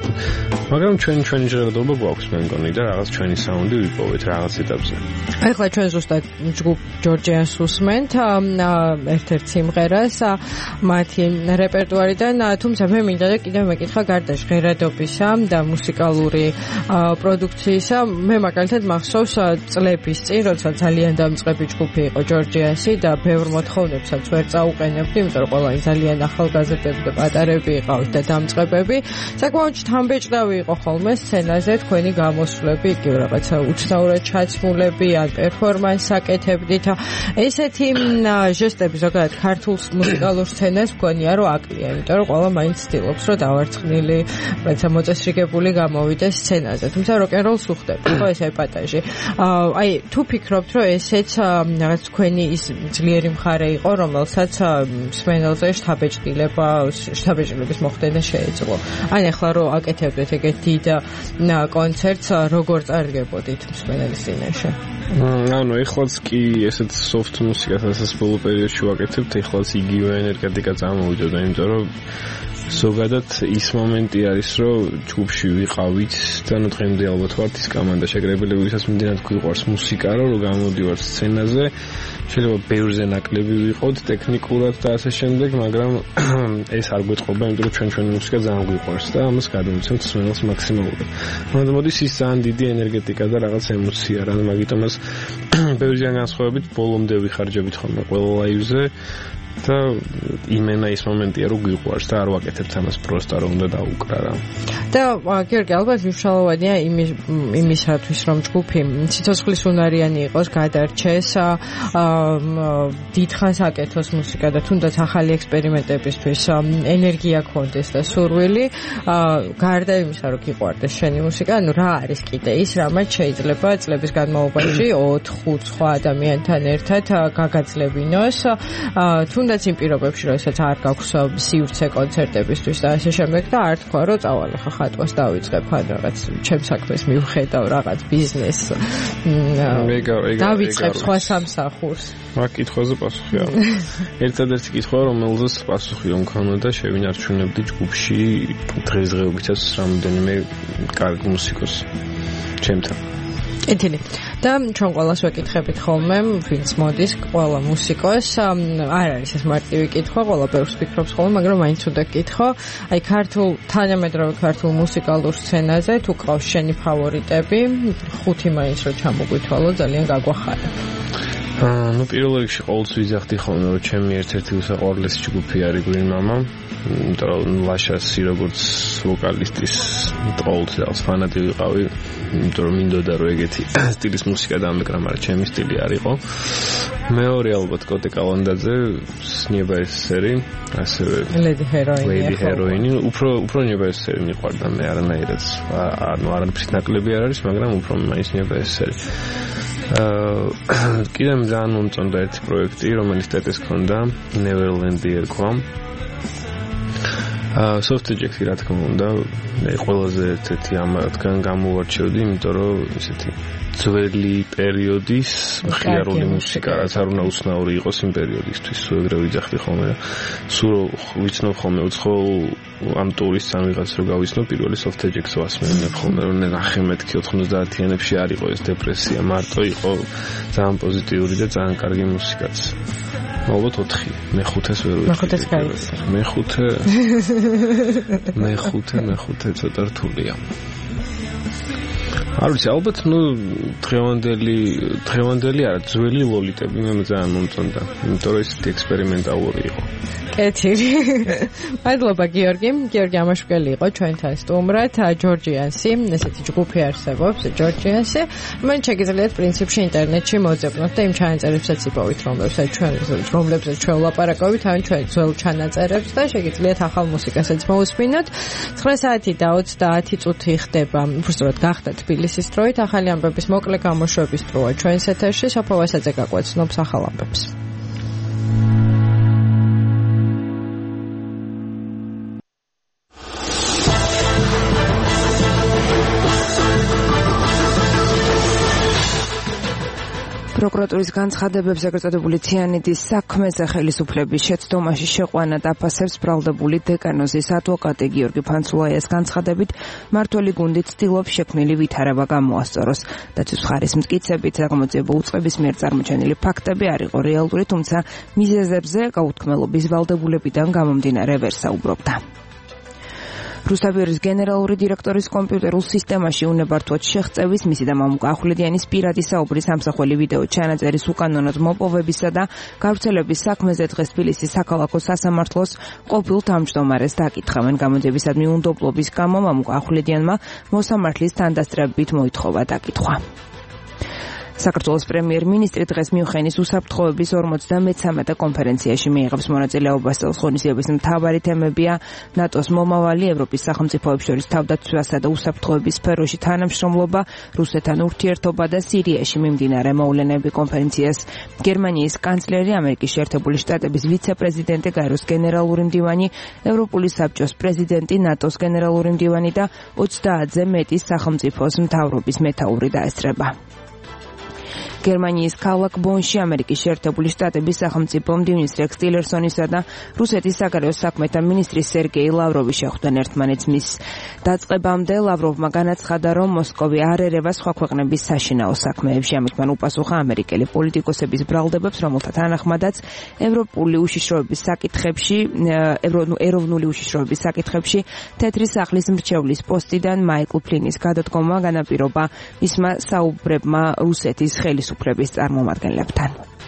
მაგრამ ჩვენ ჩვენი ჟღერადობა გვაქვს მე მგონი და რაღაც ჩვენი საუნდი ვიპოვეთ რაღაც ეტაპზე. ახლა ჩვენ ზუსტად ჯგუფ ჯორჯიანს უსმენთ ერთ-ერთ სიმღერას მათი რეპერტუარიდან, თუმცა მე მინდა და კიდევ მეკითხა გარდა ჟღერადობისა და მუსიკალური პროდუქციის მე მაგალითად მახსოვს წლების წინ, როცა ძალიან დამწყები ჯგუფი იყო ჯორჯიასი და ბევრ მოთხოვნებსაც ვერ წაუყენებდი, იმიტომ რომ ყველა ძალიან ახალგაზრდები და პატარები იყავით და დამწყებები. საკმაოდ თამბეჭდავი იყო ხოლმე სცენაზე თქვენი გამოსვლები, იგივე რაღაცა უცნაურად ჩაცმულები ან პერფორმანსს აკეთებდით. ესეთი ჟესტები ზოგადად ქართულ მუსიკალურ სცენას მგონია რომ აკლია, იმიტომ რომ ყველა მაინც ცდილობს რომ დავარცხნილი, რაღაცა მოწესრიგებული გამოვიდეს სცენაზე. თუმცა როკ-ენ-როლს უხდები, ხო ეს ეპატაჟი. აი, თუ ფიქრობთ, რომ ესეც რაღაც თქვენი ის ძლიერი მხარე იყო, რომელსაც მსმენელზე შთაბეჭდილება, შთაბეჭდილების მოხდენა შეეძლო. ან ახლა რომ აკეთებდეთ ეგეთ დიდ კონცერტს, როგორ წარგებოდით მსმენელის წინაშე? ანუ ეხლაც კი ესეთ soft მუსიკას ასას ბოლო პერიოდში ვაკეთებთ, ეხლაც იგივე ენერგეტიკა წამოვიდა, იმიტომ რომ ზოგადად ის მომენტი არის, რომ ჯგუფში ვიყავით და ნუ დღემდე ალბათ ვართ ის კომანდა შეგრებილები, ვისაც მიმდინად გვიყვარს მუსიკა, რომ გამოდივართ სცენაზე, შეიძლება ბევრზე ნაკლები ვიყოთ ტექნიკურად და ასე შემდეგ, მაგრამ ეს არ გვეთყობა, იმიტომ რომ ჩვენ ჩვენი მუსიკა ძალიან გვიყვარს და ამას გადავიცემთ მსმენელს მაქსიმალურად. მაგრამ მოდის ის ძალიან დიდი ენერგეტიკა და რაღაც ემოცია რა, მაგიტომაც ბევრიდან განსხვავებით ბოლომდე ვიხარჯებით ხოლმე ყველა ლაივზე. და იმენა ის მომენტია რომ გვიყვარს და არ ვაკეთებთ ამას პროსტა რომ უნდა დაუკრა რა. და გიორგი ალბათ მნიშვნელოვანია იმის იმისათვის რომ ჯგუფი სიცოცხლის უნარიანი იყოს, გადარჩეს, დიდხანს აკეთოს მუსიკა და თუნდაც ახალი ექსპერიმენტებისთვის ენერგია ქონდეს და სურვილი, გარდა იმისა რომ გიყვარდეს შენი მუსიკა, ანუ რა არის კიდე ის რამაც შეიძლება წლების განმავლობაში ოთხ ხუთ სხვა ადამიანთან ერთად გაგაძლებინოს, თუნდაც იმ პირობებში, როდესაც არ გაქვს სივრცე კონცერტებისთვის და ასე შემდეგ და არ თქვა, რომ წავალ ხა ხატვას დავიწყებ, ან რაღაც ჩემს საქმეს მივხედავ, რაღაც ბიზნესს. დავიწყებ სხვა სამსახურს. მაგ კითხვაზე პასუხი არა. ერთადერთი კითხვა, რომელზეც პასუხი რომ მქონოდა, შევინარჩუნებდი ჯგუფში დღესდღეობითაც რამდენიმე კარგი მუსიკოსი ჩემთან. ეთილი. და ჩვენ ყველას ვეკითხებით ხოლმე, ვინც მოდის, ყველა მუსიკოს, არ არის ეს მარტივი კითხვა, ყველა ბევრს ფიქრობს ხოლმე, მაგრამ მაინც უნდა გკითხო, აი ქართულ თანამედროვე ქართულ მუსიკალურ სცენაზე თუ ყავს შენი ფავორიტები, ხუთი მაინც რო ჩამოგვითვალო, ძალიან გაგვახარა. აა, ну პირველ რიგში ყოველთვის ვიძახდი ხოლმე, რომ ჩემი ერთ-ერთი უსაყვარლესი ჯგუფი არის Green Mama. იმიტომ რომ ლაშასი როგორც ვოკალისტის ყოველთვის რაღაც ფანატი ვიყავი, იმიტომ რომ მინდოდა რომ ეგეთი სტილის მუსიკა დამეკრა, მაგრამ ჩემი სტილი არ იყო. მეორე ალბათ კოტე კალანდაძე, სნიება ესერი, ასევე Lady Heroine. Lady Heroine, უფრო უფრო ნიება ესერი მიყვარდა მე არანაირად. ანუ არაფრის ნაკლები არ არის, მაგრამ უფრო მაინც ნიება ესერი. აა კიდევ ძალიან მომწონდა ერთი პროექტი, რომელიც ტეტეს ჰქონდა, Neverland ერქვა. აა soft eject-ი რა თქმა უნდა, მე ყველაზე ერთ-ერთი ამათგან გამოვარჩევდი, იმიტომ რომ ისეთი ძველი პერიოდის მხიარული მუსიკა, რაც არ უნდა უცნაური იყოს იმ პერიოდისთვის, თუ ეგრე ვიძახდი ხოლმე და სულ ვიცნობ ხოლმე უცხოელ ამ ტურის ან ვიღაც რო გავიცნობ პირველი soft eject-ს ვასმენებ ხოლმე, რომ ნახე მეთქი ოთხმოცდაათიანებში არ იყო ეს დეპრესია, მარტო იყო ძალიან პოზიტიური და ძალიან კარგი მუსიკაც. ალბათ ოთხი, მეხუთეს ვერ ვიტყვი. მეხუთეს გაიც. მეხუთე. მეხუთე, მეხუთე ცოტა რთულია. არ ვიცი, ალბათ ნუ დღევანდელი, დღევანდელი არა, ძველი ლოლიტები მე ძალიან მომწონდა, იმიტომ რომ ისეთი ექსპერიმენტალური იყო. კეთილი. მადლობა გიორგი. გიორგი ამაშუկელი იყო ჩვენთან სტუმრად. ჯორჯიანსი, ესეთი ჯგუფი არსებობს, ჯორჯიანსი. მან შეგიძლიათ პრინციპში ინტერნეტში მოძებნოთ და იმ ჩანაწერებსაც იპოვით, რომლებსაც ჩვენ რომლებსაც ჩვენ ვლაპარაკობთ, ან ჩვენ ძველ ჩანაწერებს და შეგიძლიათ ახალ მუსიკასაც მოусმინოთ. ცხრა საათი და ოცდაათი წუთი ხდება. უბრალოდ გახდა თბილისის დროით ახალი ამბების მოკლე გამოშვების დროა ჩვენს ეთერში. სოფო ვასაძე გაგვეცნობს ახალ ამბებს. პროკურატურის განცხადებებს ეგრეთ წოდებული თიანიდის საქმეზე ხელისუფლების შეცდომაში შეყვანა დაფასებს ბრალდებული დეკანოზის ადვოკატი გიორგი ფანცულაიას განცხადებით, მართველი გუნდი ცდილობს შექმნილი ვითარება გამოასწოროს. დაცვის მხარის მტკიცებით, გამოძიებულ უწყების მიერ წარმოჩენილი ფაქტები არ იყო რეალური, თუმცა მიზეზებზე გაუთქმელობის ვალდებულებიდან გამომდინარე ვერ საუბრობდა. რუსთავის გენერალური დირექტორის კომპიუტერულ სისტემაში უნებართვოდ შეღწევის მისი და მამუკა ახვლედიანის პირადი საუბრის ამსახველი ვიდეო ჩანაწერის უკანონოდ მოპოვებისა და გავრცელების საქმეზე დღეს თბილისის საქალაქო სასამართლოს ყოფილ თავმჯდომარეს დაკითხავენ. გამოძიებისადმი უნდობლობის გამო მამუკა ახვლედიანმა მოსამართლის თანდასწრებით მოითხოვა დაკითხვა. საქართველოს პრემიერ-მინისტრი დღეს მიუნხენის უსაფრთხოების ორმოცდამეცამეტე კონფერენციაში მიიღებს მონაწილეობას. ღონისძიების მთავარი თემებია ნატოს მომავალი, ევროპის სახელმწიფოებს შორის თავდაცვასა და უსაფრთხოების სფეროში თანამშრომლობა, რუსეთთან ურთიერთობა და სირიაში მიმდინარე მოვლენები. კონფერენციას გერმანიის კანცლერი, ამერიკის შეერთებული შტატების ვიცე-პრეზიდენტი, გაეროს გენერალური მდივანი, ევროპული საბჭოს პრეზიდენტი, ნატოს გენერალური მდივანი და ოცდაათზე მეტი სახელმწიფოს მთავრობის მეთაური დაესწრება. გერმანიის ქალაქ ბონში ამერიკის შეერთებული შტატების სახელმწიფო მდივნის რექს ტილერსონისა და რუსეთის საგარეო საქმეთა მინისტრის სერგეი ლავროვი შეხვდნენ ერთმანეთს. მის დაწყებამდე ლავროვმა განაცხადა, რომ მოსკოვი არ ერევა სხვა ქვეყნების საშინაო საქმეებში. ამით მან უპასუხა ამერიკელი პოლიტიკოსების ბრალდებებს, რომელთა თანახმადაც ევროპული უშიშროების საკითხებში, ეროვნული უშიშროების საკითხებში თეთრი სახლის მრჩევლის პოსტიდან მაიკლ ფლინის გადადგომა განაპირობა მისმა საუბრებმა რუსეთის ხელისუფლების უფლების წარმომადგენლებთან.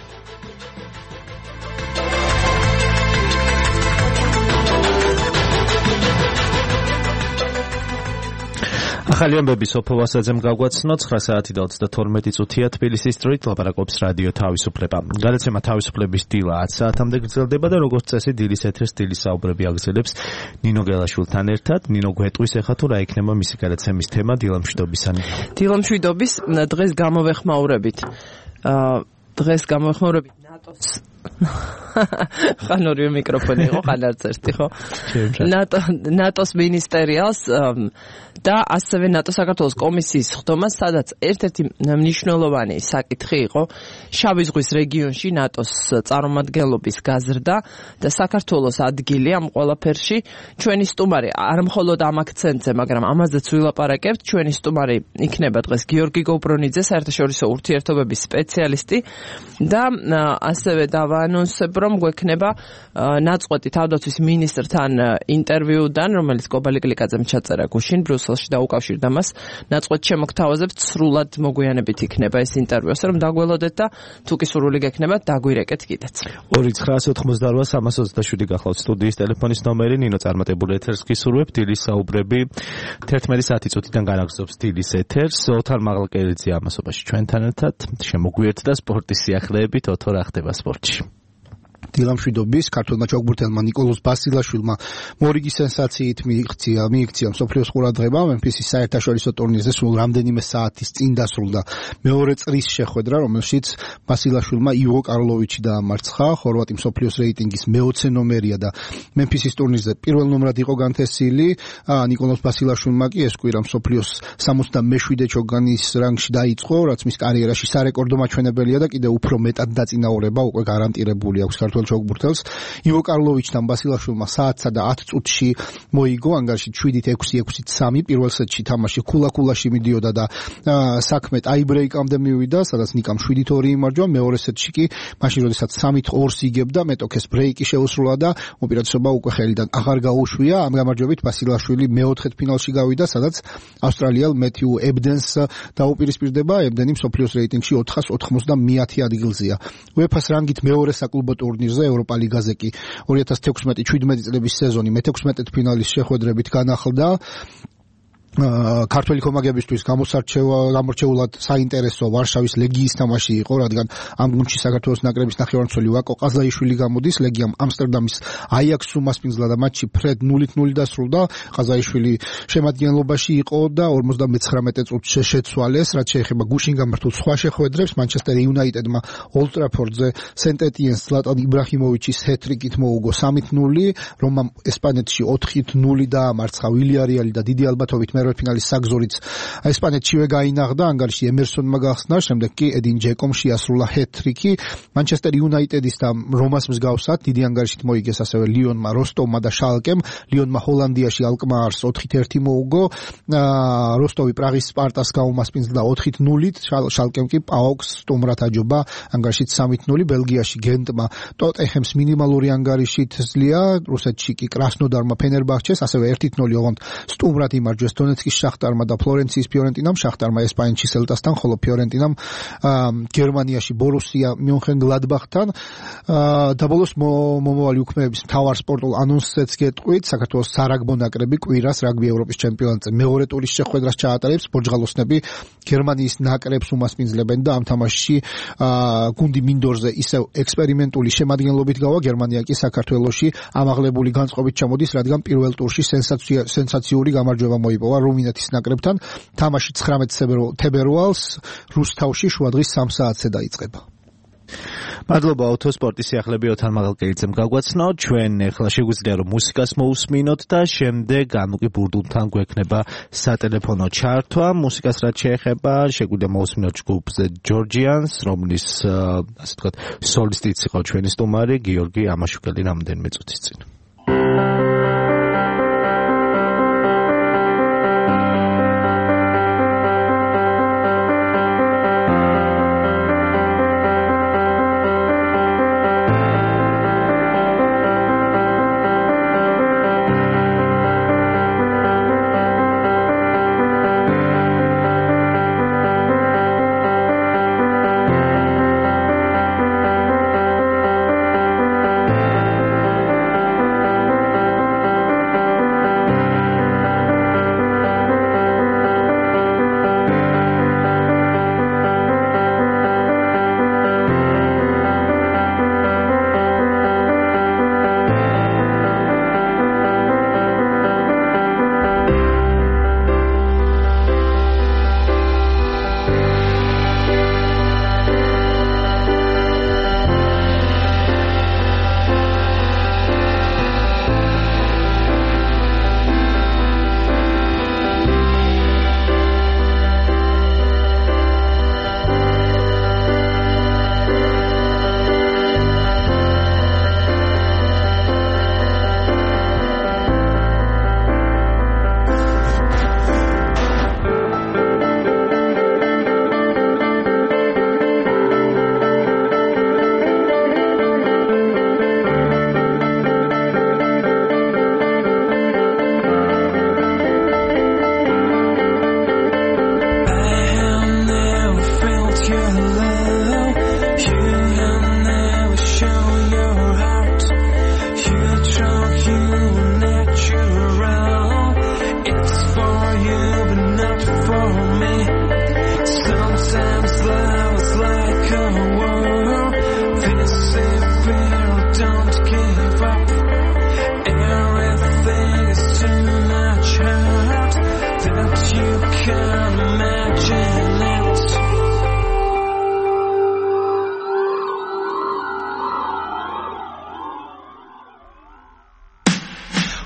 ახალი ამბები სოფო ვასაძემ გაგვაცნო. ცხრა საათი და ოცდათორმეტი წუთია თბილისის დროით ლაპარაკობს რადიო თავისუფლება. გადაცემა თავისუფლების დილა ათ საათამდე გრძელდება და როგორც წესი დილის ეთერს დილის საუბრები აგრძელებს ნინო გელაშვილთან ერთად. ნინო, გვეტყვის ახლა თუ რა იქნება მისი გადაცემის თემა დილამშვიდობისანი? დილამშვიდობის დღეს გამოვეხმაურებით. დღეს გამოვეხმაურებით ნატოს ხან ორივე მიკროფონი იყო, ხან არც ერთი, ხო? ნატო ნატოს მინისტერიალს და ასევე ნატო საქართველოს კომისიის ხდომას, სადაც ერთ-ერთი მნიშვნელოვანი საკითხი იყო შავი ზღვის რეგიონში ნატოს წარმომადგენლობის გაზრდა და საქართველოს ადგილი ამ ყველაფერში. ჩვენი სტუმარი არ მხოლოდ ამ აქცენტზე, მაგრამ ამაზეც ვილაპარაკებთ. ჩვენი სტუმარი იქნება დღეს გიორგი გობრონიძე, საერთაშორისო ურთიერთობების სპეციალისტი და ასევე დავაანონსებ, რომ გვექნება ნაწყვეტი თავდაცვის მინისტრთან ინტერვიუდან, რომელიც კობალი კლიკაძემ ჩაწერა გუშინ ბრიუსელში და უკავშირდა მას. ნაწყვეტ შემოგთავაზებთ, სრულად მოგვიანებით იქნება ეს ინტერვიუ, ასე რომ დაგველოდეთ და თუ კი სურვილი გექნებათ, დაგვირეკეთ კიდეც. ორი ცხრაასი ოთხმოცდაოთხ სამას ოცდაშვიდი გახლავთ სტუდიის ტელეფონის ნომერი. ნინო წარმატებული ეთერს გისურვებ. დილის საუბრები თერთმეტი საათი წუთიდან განაგრძობს დილის ეთერს. ოთარ მაღლაკერიძე ამასობაში ჩვენთან ერთად შემოგვიერთდა სპორტის სიახლეებით. ოთო, რა ხდება სპორტში? დილამშვიდობის ქართულმა ჩოგბურთელმა ნიკოლოზ ბასილაშვილმა მორიგი სენსაციით მიიღწია მიიქცია მსოფლიოს ყურადღება მემფისის საერთაშორისო ტურნირზე სულ რამდენიმე საათის წინ დასრულდა მეორე წრის შეხვედრა რომელშიც ბასილაშვილმა ივო კარლოვიჩი დაამარცხა ხორვატი მსოფლიოს რეიტინგის მეოცე ნომერია და მემფისის ტურნირზე პირველ ნომრად იყო განთესილი ნიკოლოზ ბასილაშვილმა კი ეს კვირა მსოფლიოს სამოცდამეშვიდე ჩოგანის რანგში დაიწყო რაც მის კარიერაში სარეკორდო მაჩვენებელია და კიდევ უფრო მეტად დაწინაურება უკვე გარანტირებული აქვს ქართულ ჩოგბურთელს ივო კარლოვიჩთან ბასილაშვილმა საათსა და ათ წუთში მოიგო ანგარიში შვიდით ექვსი ექვსით სამი პირველ სეტში თამაში ქულა-ქულაში მიდიოდა და საქმე ტაიბრეიკამდე მივიდა სადაც ნიკამ შვიდით ორი იმარჯვა მეორე სეტში კი მაშინ როდესაც სამით ორს იგებდა მეტოქეს ბრეიკი შეუსრულა და უპირატესობა უკვე ხელიდან აღარ გაუშვია ამ გამარჯვებით ბასილაშვილი მეოთხედ ფინალში გავიდა სადაც ავსტრალიელ მეთიუ ებდენს დაუპირისპირდება ებდენი მსოფლიოს რეიტინგში ოთხას ოთხმოცდამეათე ადგილზეა უეფას რანგით მეორე საკლუბო ტურნირზე ევროპა ლიგაზე კი ორი ათას თექვსმეტი შვიდმეტი წლების სეზონი მეთექვსმეტედ ფინალის შეხვედრებით განახლდა ქართველი კომაგებისთვის გამორჩეულად საინტერესო ვარშავის ლეგიის თამაში იყო, რადგან ამ გუნდში საქართველოს ნაკრების ნახევარმცველი ვაკო ყაზაიშვილი გამოდის, ლეგიამ ამსტერდამის აიაქსს უმასპინძლა და მატჩი ფრედ ნულით ნული დასრულდა. ყაზაიშვილი შემადგენლობაში იყო და ორმოცდამეცხრამეტე წუთში შეცვალეს, რაც შეეხება გუშინ გამართულ სხვა შეხვედრებს. მანჩესტერ იუნაიტედმა ოლდ ტრაფორდზე სენტ ეტიენს ზლატან იბრაჰიმოვიჩის ჰეტრიკით მოუგო სამით ნული, რომამ ესპანეთში ოთხით ნული დაამარცხა ვილიარეალი და დიდი ალბათობით ფინალის საგზურიც ესპანეთშივე გაინაღდა ანგარიში ემერსონმა გახსნა შემდეგ კი ე딘 ჯეკომ შეასრულა ჰეტრიკი მანჩესტერ იუნაიტედის და რომას მსგავსად დიდი ანგარიშით მოიგეს ასევე ლიონმა როსტოვმა და შალკემ ლიონმა ჰოლანდიაში ალკმაარს ოთხით ერთი მოუგო როსტოვი პრაღის სპარტას გაუმასპინძლა ოთხით ნულით შალკემ კი პაოქს სტუმრად აჯობა ანგარიშით სამით ნული ბელგიაში გენტმა ტოტენჰემს მინიმალური ანგარიშით ზლია რუსეთში კი კრასნოდარმა ფენერბახჩეს ასევე ერთით ნული ოღონდ სტუმრად იმარჯვეს დონეცკის შახტარმა და ფლორენციის ფიორენტინამ შახტარმა ესპანეთში სელტასთან ხოლო ფიორენტინამ გერმანიაში ბორუსია მიუნხენ-გლადბახთან და ბოლოს მომავალი უქმეების მთავარ სპორტულ ანონსზეც გეტყვით საქართველოს სარაგბო ნაკრები კვირას რაგბი ევროპის ჩემპიონატზე მეორე ტურის შეხვედრას ჩაატარებს ბორჯღალოსნები გერმანიის ნაკრებს უმასპინძლებენ და ამ თამაშში გუნდი მინდორზე ისევ ექსპერიმენტული შემადგენლობით გავა გერმანია კი საქართველოში ამაღლებული განწყობით ჩამოდის რადგან პირველ ტურში სენსაციური გამარჯვება მოიპოვა რუმინეთის ნაკრებთან თამაში ცხრამეტ თებერვალს რუსთავში შუადღის სამ საათზე დაიწყება. მადლობა ავტოსპორტის სიახლეები ოთარ მაღალკელიძემ გაგვაცნო ჩვენ ახლა შეგვიძლია რომ მუსიკას მოусმინოთ და შემდეგ ანუკი ბურდუნთან გვექნება სატელეფონო ჩართვა მუსიკას რაც შეეხება შეგვიძლია მოусმინოთ ჯგუფზე ჯორჯიანს რომლის ასე ვთქვათ სოლისტიც იყო ჩვენი სტუმარი გიორგი ამაშუკელი რამდენიმე წუთის წინ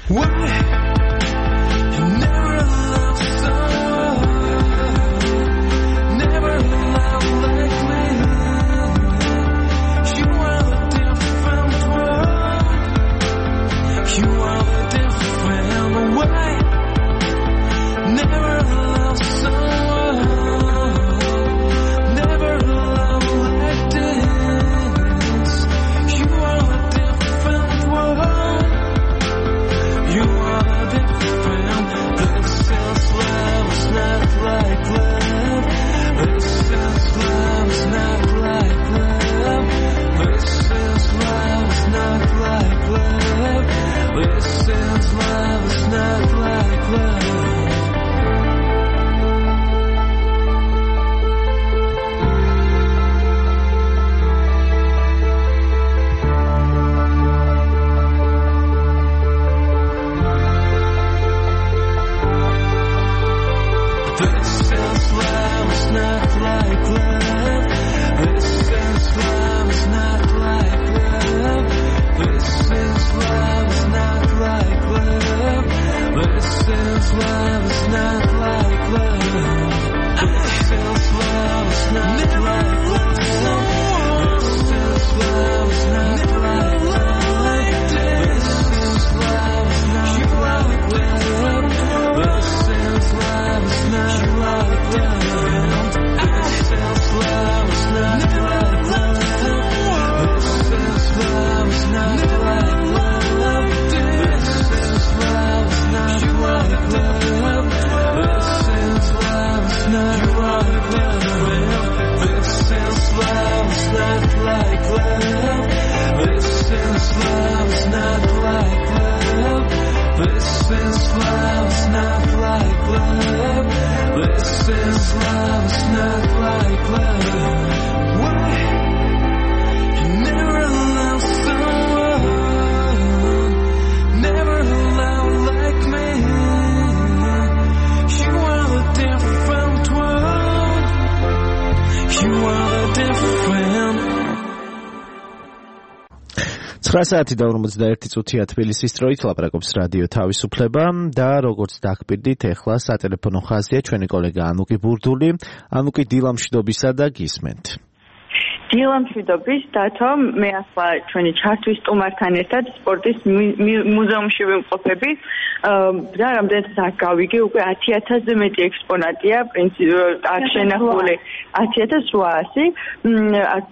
ცხრა საათი და ორმოცდაერთი წუთია თბილისის დროით ლაპარაკობს რადიო თავისუფლება და როგორც დაგპირდით ახლა სატელეფონო ხაზია ჩვენი კოლეგა ანუკი ბურდული. ანუკი, დილა მშვიდობისა და გისმენთ. დილა მშვიდობის, დათო, მე ახლა ჩვენი ჩართვის სტუმართან ერთად სპორტის მუზეუმში ვიმყოფები და რამდენიც აქ გავიგე, უკვე ათი ათასზე მეტი ექსპონატია, პრინციპ აქ შენახული ათი ათას რვაასი. აქ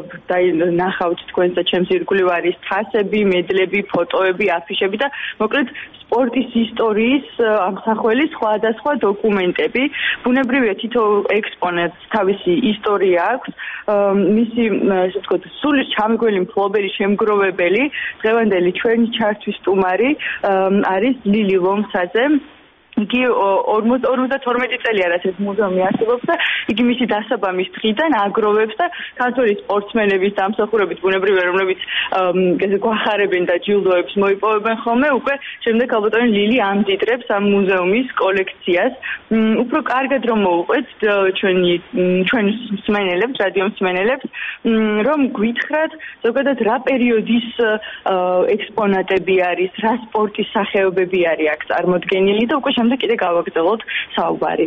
ნახავთ თქვენს და ჩემს ირგვლივ არის თასები, მედლები, ფოტოები, აფიშები და მოკლედ სპორტის ისტორიის ამსახველი სხვადასხვა დოკუმენტები. ბუნებრივია თითო ექსპონატს თავისი ისტორია აქვს. მისი ესე ვთქვათ, სული ჩამგველი მფლობელი შემგროვებელი დღევანდელი ჩვენი ჩართვის სტუმარი არის ლილი ლომსაძე. იგი ორმოცდათორმეტი წელია რაც ეს მუზეუმი არსებობს და იგი მისი დასაბამის დღიდან აგროვებს და ქართველი სპორტსმენების დამსახურებით ბუნებრივია რომლებიც ესე გვახარებენ და ჯილდოებს მოიპოვებენ ხოლმე უკვე შემდეგ ალბათ ლილი ამდიდრებს ამ მუზეუმის კოლექციას. უფრო კარგად რომ მოვუყვეთ ჩვენი ჩვენ მსმენელებს, რადიო მსმენელებს, რომ გვითხრათ ზოგადად რა პერიოდის ექსპონატები არის, რა სპორტის სახეობები არის აქ წარმოდგენილი და უკვე შემდეგ კიდე გავაგრძელოთ საუბარი.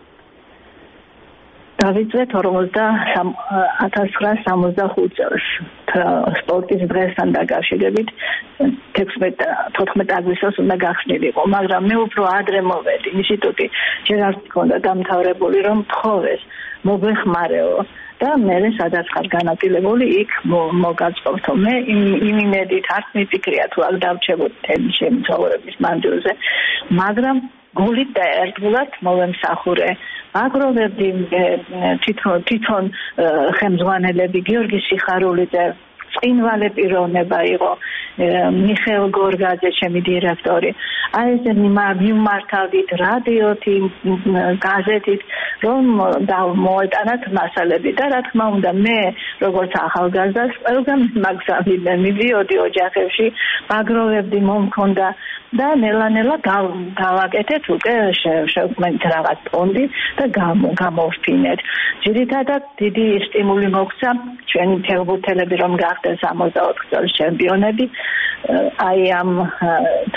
დავიწყეთ ათას ცხრაას სამოცდახუთ წელს სპორტის დღესთან დაკავშირებით თოთხმეტი აგვისტოს უნდა გახსნილიყო, მაგრამ მე უფრო ადრე მოვედი. ინსტიტუტი ჯერ არ მქონდა დამთავრებული, რომ თხოვეს მოგვეხმარეო და მე სადაც ხარ განაპირობებული იქ მოგაწყობთო. მე იმ იმედით არ მიფიქრია თუ აქ დავჩებოდი თემი შემცხოვრების მანძილზე, მაგრამ გულით და ერთგულად მოვემსახურე. აგროვებდი თვითონ თვითონ ხელმძღვანელები გიორგი სიხარულიძე, წინვალე პიროვნება იყო მიხეილ გორგაძე, ჩემი დირექტორი. აი ეს მიმართავდით რადიოთი, გაზეთით, რომ მოეტანათ მასალები და რა თქმა უნდა მე როგორც ახალგაზრდას ყველგან მაგზავიდან მივიდოდი ოჯახებში, აგროვებდი, მომქონდა და ნელა-ნელა გავაკეთეთ უკვე შევქმნით რაღაც ფონდი და გამოვფინეთ. ძირითადად დიდი სტიმული მოგცა ჩვენი ფეხბურთელები რომ გახდნენ სამოცდაოთხ წელს ჩემპიონები. აი ამ თუ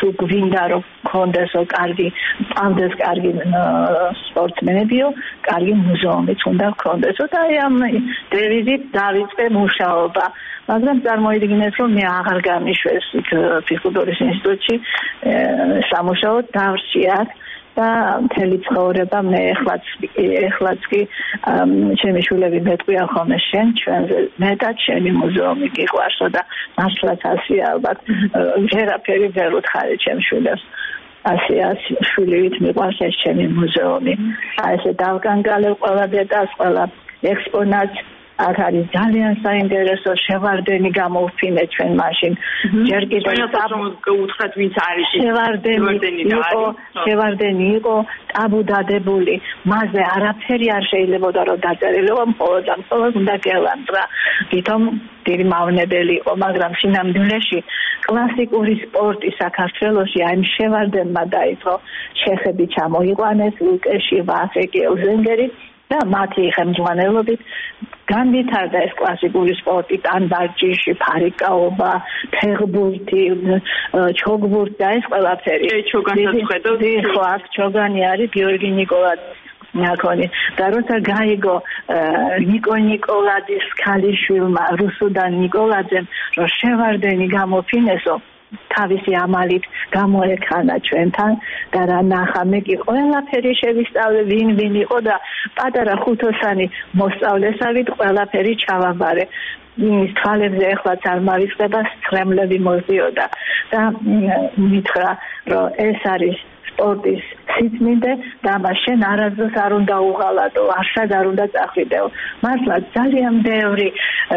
თუ გვინდა რომ კონდესო კარგი ამდეს კარგი სპორტსმენებიო კარგი მუზეუმიც უნდა გქონდესო და აი ამ დევიზით დავიწყე მუშაობა მაგრამ წარმოიდგინეთ რომ მე აღარ გამიშვეს ფიზკულტურის ინსტიტუტში სამუშაოდ დავრჩიათ და მთელი ცხოვრება მე ეხლაც ეხლაც კი ჩემი შვილები მეტყვიან ხოლმე შენ ჩვენზე მეტად შენი მუზეუმი გიყვარსო და მართლაც ასეა ალბათ ვერაფერი ვერ უთხარი ჩემ შვილებს ასე ასე შვილივით მიყვარს ეს ჩემი მუზეუმი აი ესე დავგანგალებ ყველა დეტალს ყველა ექსპონატს აქ არის ძალიან საინტერესო შევარდენი გამოვფინე ჩვენ მაშინ ჯერ კიდევ უთხრათ ვინც არის შევარდენი იყო შევარდენი იყო ტაბუ დადებული მასზე არაფერი არ შეიძლებოდა რომ დაწერილიყო მხოლოდ და მხოლოდ უნდა გელანდრა თვითონ დიდი მავნებელი იყო მაგრამ სინამდვილეში კლასიკური სპორტი საქართველოში აი შევარდენმა დაიწყო ჩეხები ჩამოიყვანეს ლუკეში ვაფეკი ელზენგერი და მათი ხელმძღვანელობით განვითარდა ეს კლასიკური სპორტი ტანბარჯიში, ფარიკაობა, ფეხბურთი, ჩოგბურთი და ეს ყველაფერი. ჩოგანსაც ხედავთ? ხო, აქ ჩოგანი არის გიორგი ნიკოლაძის ნაკონი. და როცა გაიგო ნიკო ნიკოლაძის ქალიშვილმა რუსუდან ნიკოლაძემ რომ შევარდენი გამოფინესო თავისი ამალით გამოექანა ჩვენთან და რა ნახა მე კი ყველაფერი შევისწავლე ვინ ვინ იყო და პატარა ხუთოსანი მოსწავლესავით ყველაფერი ჩავაბარე ის თვალებზე ეხლაც არ მარიხდება სცრემლები მოძიოდა და მითხრა რომ ეს არის სპორტის სიწმინდე და მაშინ არასდროს არ უნდა უღალატო, არსად არ უნდა წახვიდეო. მართლა ძალიან ბევრი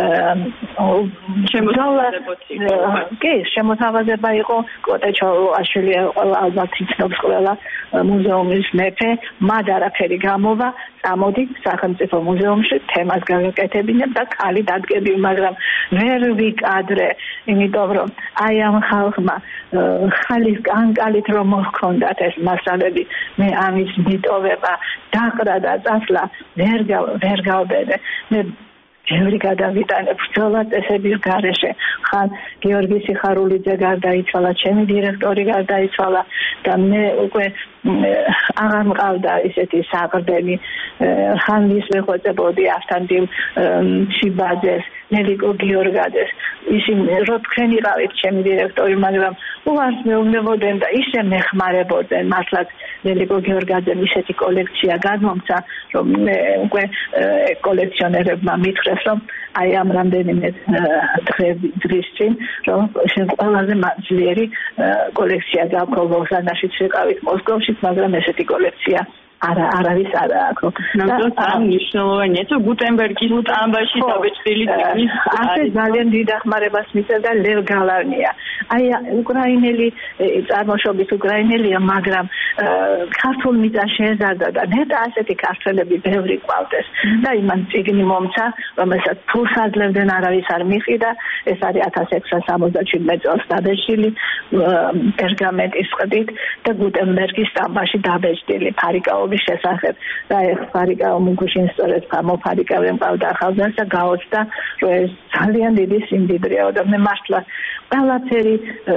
შემოთავაზებოთი. კი, შემოთავაზება იყო კოტეჩოვაშვილი ალბათ იცნობს ყველა მუზეუმის მეფე, მათ არაფერი გამოვა, წამოდი სახელმწიფო მუზეუმში თემას გავაკეთებინებ და ქალი დადგები, მაგრამ ვერ ვიკადრე, იმიტომ რომ აი ამ ხალხმა ხალის კანკალით რომ მოჰქონდათ ეს მასალები მე ამის მიტოვება დაყრა და წასვლა ვერ ვერ გავბედე მე ჯერი გადავიტანე ბრძოლა წესების გარეშე ხან გიორგი სიხარულიძე გარდაიცვალა ჩემი დირექტორი გარდაიცვალა და მე უკვე აღარ მყავდა ისეთი საყრდენი ხან ის მეხვეწებოდი ავთანდილ ჩიბაძეს ნელიკო გიორგაძეს ისინი რო თქვენ იყავით ჩემი დირექტორი მაგრამ უარს მეუბნებოდნენ და ისე მეხმარებოდნენ მართლაც ნელიკო გიორგაძემ ისეთი კოლექცია გადმომცა რომ მე უკვე კოლექციონერებმა მითხრეს რომ აი ამ რამდენიმე დღის წინ რომ შენ ყველაზე ძლიერი კოლექცია გაქვს ლოზანაშიც ვიყავით მოსკოვშიც მაგრამ ესეთი კოლექცია არა არავის არ აქვს. ნამდვილად მნიშვნელოვანია, თუ გუტენბერგის სტამბაში დაბეჭდილი ტიპის ასე ძალიან დიდ ახმარებას მისცემდა ლევ გალარნია. აი უკრაინელი წარმოშობის უკრაინელია, მაგრამ ქართულ მიწას შეეზარდა და ნეტა ასეთი ქართველები ბევრი ყავდეს. და იმან წიგნი მომცა, რომელსაც ფულს აძლევდნენ არავის არ მიყიდა. ეს არის ათას ექვსსა სამოცდაჩვიდმეტ წელს დაბეჭდილი პერგამენტის ყდით და გუტენბერგის სტამბაში დაბეჭდილი ფარიკაო შესახებ და ეს ფარიკაო მუგუშინ სწორედ გამოფარიკავენ ყავდა ახალგაზრდას და გაოცდა რომ ეს ძალიან დიდი სიმდიდრეა და მე მართლა ყველაფერი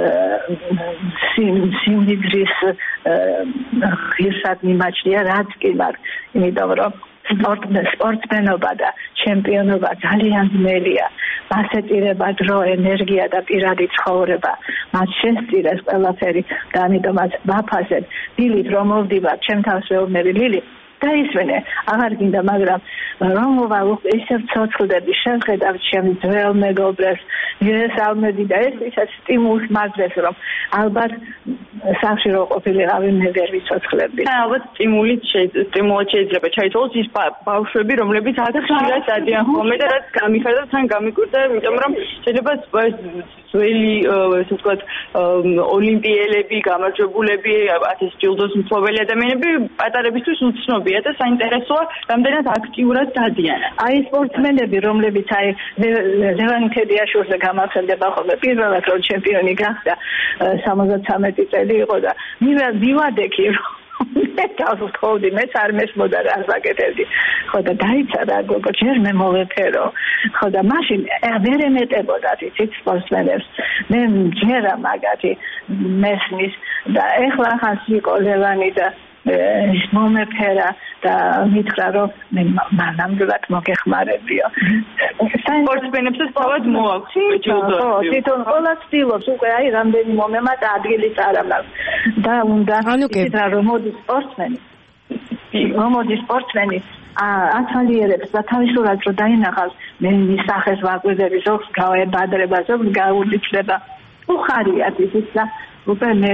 სიმდიდრის ღირსად მიმაჩნია რაც კი მაქვს იმიტომ რომ სპორტსმენობა და ჩემპიონობა ძალიან ძნელია მასეწირება დრო ენერგია და პირადი ცხოვრება მათ შესწირეს ყველაფერი და ამიტომაც ვაფასებ დილით რომ მოვდივარ ჩემ თავს ვეუბნები ლილი დაისვენე აღარ გინდა მაგრამ რომ მოვალ ისევ ცოცხლდები შევხედავ ჩემს ძველ მეგობრებს ვიესალმები და ეს ისე სტიმულს მაძლევს რომ ალბათ სახში რო ყოფილიყავი მე ვერ ვიცოცხლები ალბათ სტიმულით სტიმულით შეიძლება ჩაითვალოს ის ბავშვები რომლებიც ხშირად დადიან ხოლმე და რაც გამიხარდა თან გამიკვირდა იმიტომ რომ შეიძლება ძველი ესე ვთქვათ ოლიმპიელები გამარჯვებულები ათის ჯილდოს მფლობელი ადამიანები პატარებისთვის უცნობია და საინტერესოა რამდენად აქტიურად დადიან. აი სპორტსმენები რომლებიც აი ლევან თედიაშვილზე გამახსენდება ხოლმე პირველად რომ ჩემპიონი გახდა სამოცდათრამეტი წელი იყო და მივადექი მე თავს ვთხოვდი მეც არ მესმოდა რა საკეთებდი ხო და დაიცადა გოგო ჯერ მე მოვეფერო ხო და მაშინ ვერ ემეტებოდათ იცით სპორტსმენებს მე ჯერა მაგათი მესმის და ეხლა ახან სიკო ლევანი და მომეფერა და მითხრა რომ მე მანამდვილად მოგეხმარებიო სპორტსმენებს თავად მოაქვს ჯილდო ხო თვითონ ყველა ცდილობს უკვე აი რამდენი მომემატა ადგილიც არ აქვს და უნდა იცით რომ მოდის სპორტსმენი რომ მოდის სპორტსმენი ათვალიერებს და თავისურად რომ დაინახავს მე მისახეს ვაკვირდები ზოგს გავებადრება ზოგს გაუძიჭდება უხარიათ ისიც და უკვე მე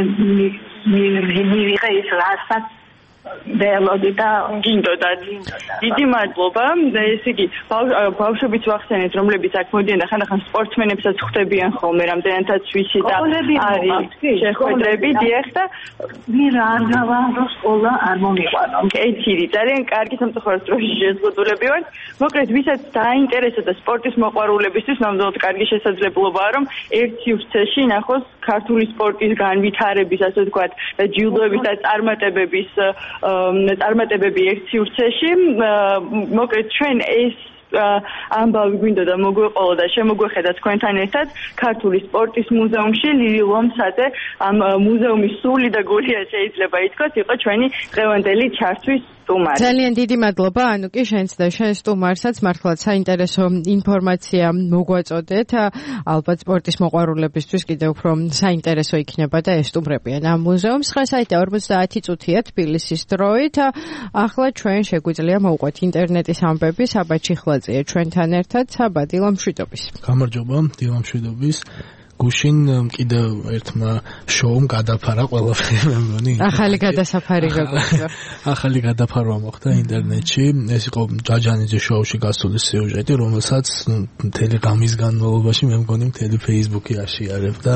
მივიღე ის რასაც ველოდი და გინდოდა დიდი მადლობა და ესე იგი ბავშვებიც ვახსენეთ რომლებიც აქ მოდიან და ხანდახან სპორტსმენებსაც ხვდებიან ხოლმე რამდენადაც ვიცი და არის შეხვედრები დიახ და ვინ არ გავა რომ სკოლა არ მომიყვანო კეთილი ძალიან კარგი სამწუხაროდ დროში შეზღუდულები ვართ მოკლედ ვისაც დაინტერესდა სპორტის მოყვარულებისთვის ნამდვილად კარგი შესაძლებლობაა რომ ერთ სივრცეში ნახოს ქართული სპორტის განვითარების ასე ვთქვათ და ჯილდოების და წარმატებების წარმატებები ერთ სივრცეში მოკლედ ჩვენ ეს ამბავი გვინდა და მოგვეყოლა და შემოგვეხედა თქვენთან ერთად ქართული სპორტის მუზეუმში ლილი ლომსაძე ამ მუზეუმის სული და გულია შეიძლება ითქვას იყო ჩვენი დღევანდელი ჩართვის სტუმარი. ძალიან დიდი მადლობა ანუკი შენც და შენ სტუმარსაც მართლაც საინტერესო ინფორმაცია მოგვაწოდეთ. ალბათ სპორტის მოყვარულებისთვის კიდევ უფრო საინტერესო იქნება და ესტუმრებიან ამ მუზეუმს. ხასაიტა ორმოცდაათი წუთია თბილისის დროით. ახლა ჩვენ შეგვიძლია მოვყვეთ ინტერნეტის ამბები საბა ჩიხლაძეა ჩვენთან ერთად. საბა დილა მშვიდობის. გამარჯობა, დილა მშვიდობის. გუშინ კიდევ ერთმა შოუმ გადაფარა ყველაფერი მე მგონი. ახალი გადასაფარი გაგოჩნდა. ახალი გადაფარვა მოხდა ინტერნეტში. ეს იყო ჯაჯანიძის შოუში გასული სიუჟეტი, რომელსაც მთელი ღამის განმავლობაში მე მგონი მთელი Facebook-ი აშიარებდა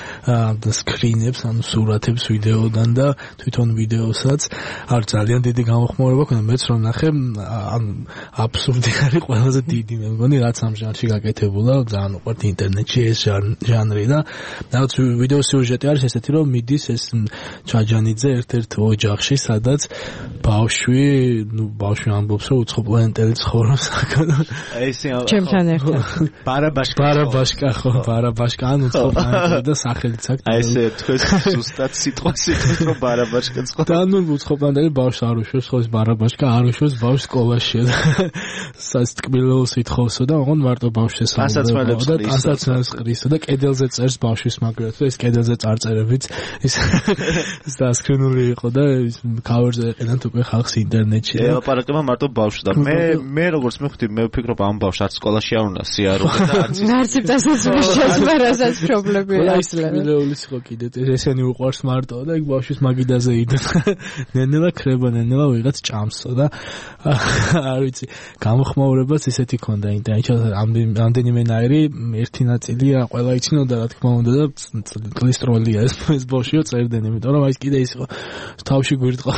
და სკრინებს, ანუ სურათებს ვიდეოდან და თვითონ ვიდეოსაც არ ძალიან დიდი გამოხმაურება ქონდა. მეც რომ ნახე, ანუ აბსურდი არის ყველაზე დიდი მე მგონი რაც ამ ჟანრში გაკეთებულა, ძალიან უყვართ ინტერნეტში ეს ჟანრი და რაღაც ვიდეო სიუჟეტი არის ესეთი რომ მიდის ეს ჩაჯანიძე ერთ-ერთ ოჯახში სადაც ბავშვი ნუ ბავშვი ამბობს რომ უცხოპლანეტელი ცხოვრობს აქ ესე ჩემთან ერთად ბარაბაშკა ბარაბაშკა ხო ბარაბაშკა ანუ უცხოპლანეტელი და სახელიც აქვს აი ესე თქვენ ზუსტად სიტყვა სიტყვით რომ ბარაბაშკა ცხოვრობს და ნუ უცხოპლანეტელი ბავშვს არ უშვებს ხო ეს ბარაბაშკა არ უშვებს ბავშვს სკოლაში და სასტკბილოს ითხოვსო და ოღონდ მარტო ბავშვს ესაუბრებოდა და ტანსაცმელს ყრისო და კედელზე წერს ბავშვის მაგრად და ეს კედელზე წარწერებიც ის დასკრინული იყო და ის კავერზე ეყენათ უკვე ხალხს ინტერნეტში და ელაპარაკება მარტო ბავშვს და მე მე როგორც მივხვდი მე ვფიქრობ ამ ბავშვს არც სკოლაში არ უნდა სიარულე და არც არც დასაწყისში შესვერასაც პრობლემები არის მილეულის იყო კიდე ესენი უყვარს მარტო და იქ ბავშვის მაგიდაზე იდა ნენელა ქრება ნენელა ვიღაც ჭამსო და არ ვიცი გამოხმაურებაც ისეთი ქონდა ინტერნეტში რამდენიმენაირი ერთი ნაწილია ყველა იცნობდა რა თქმა უნდა და კლისტროლია ეს ეს ბავშვიო წერდნენ იმიტომ რომ აი კიდე ის იყო თავში გვირტყავს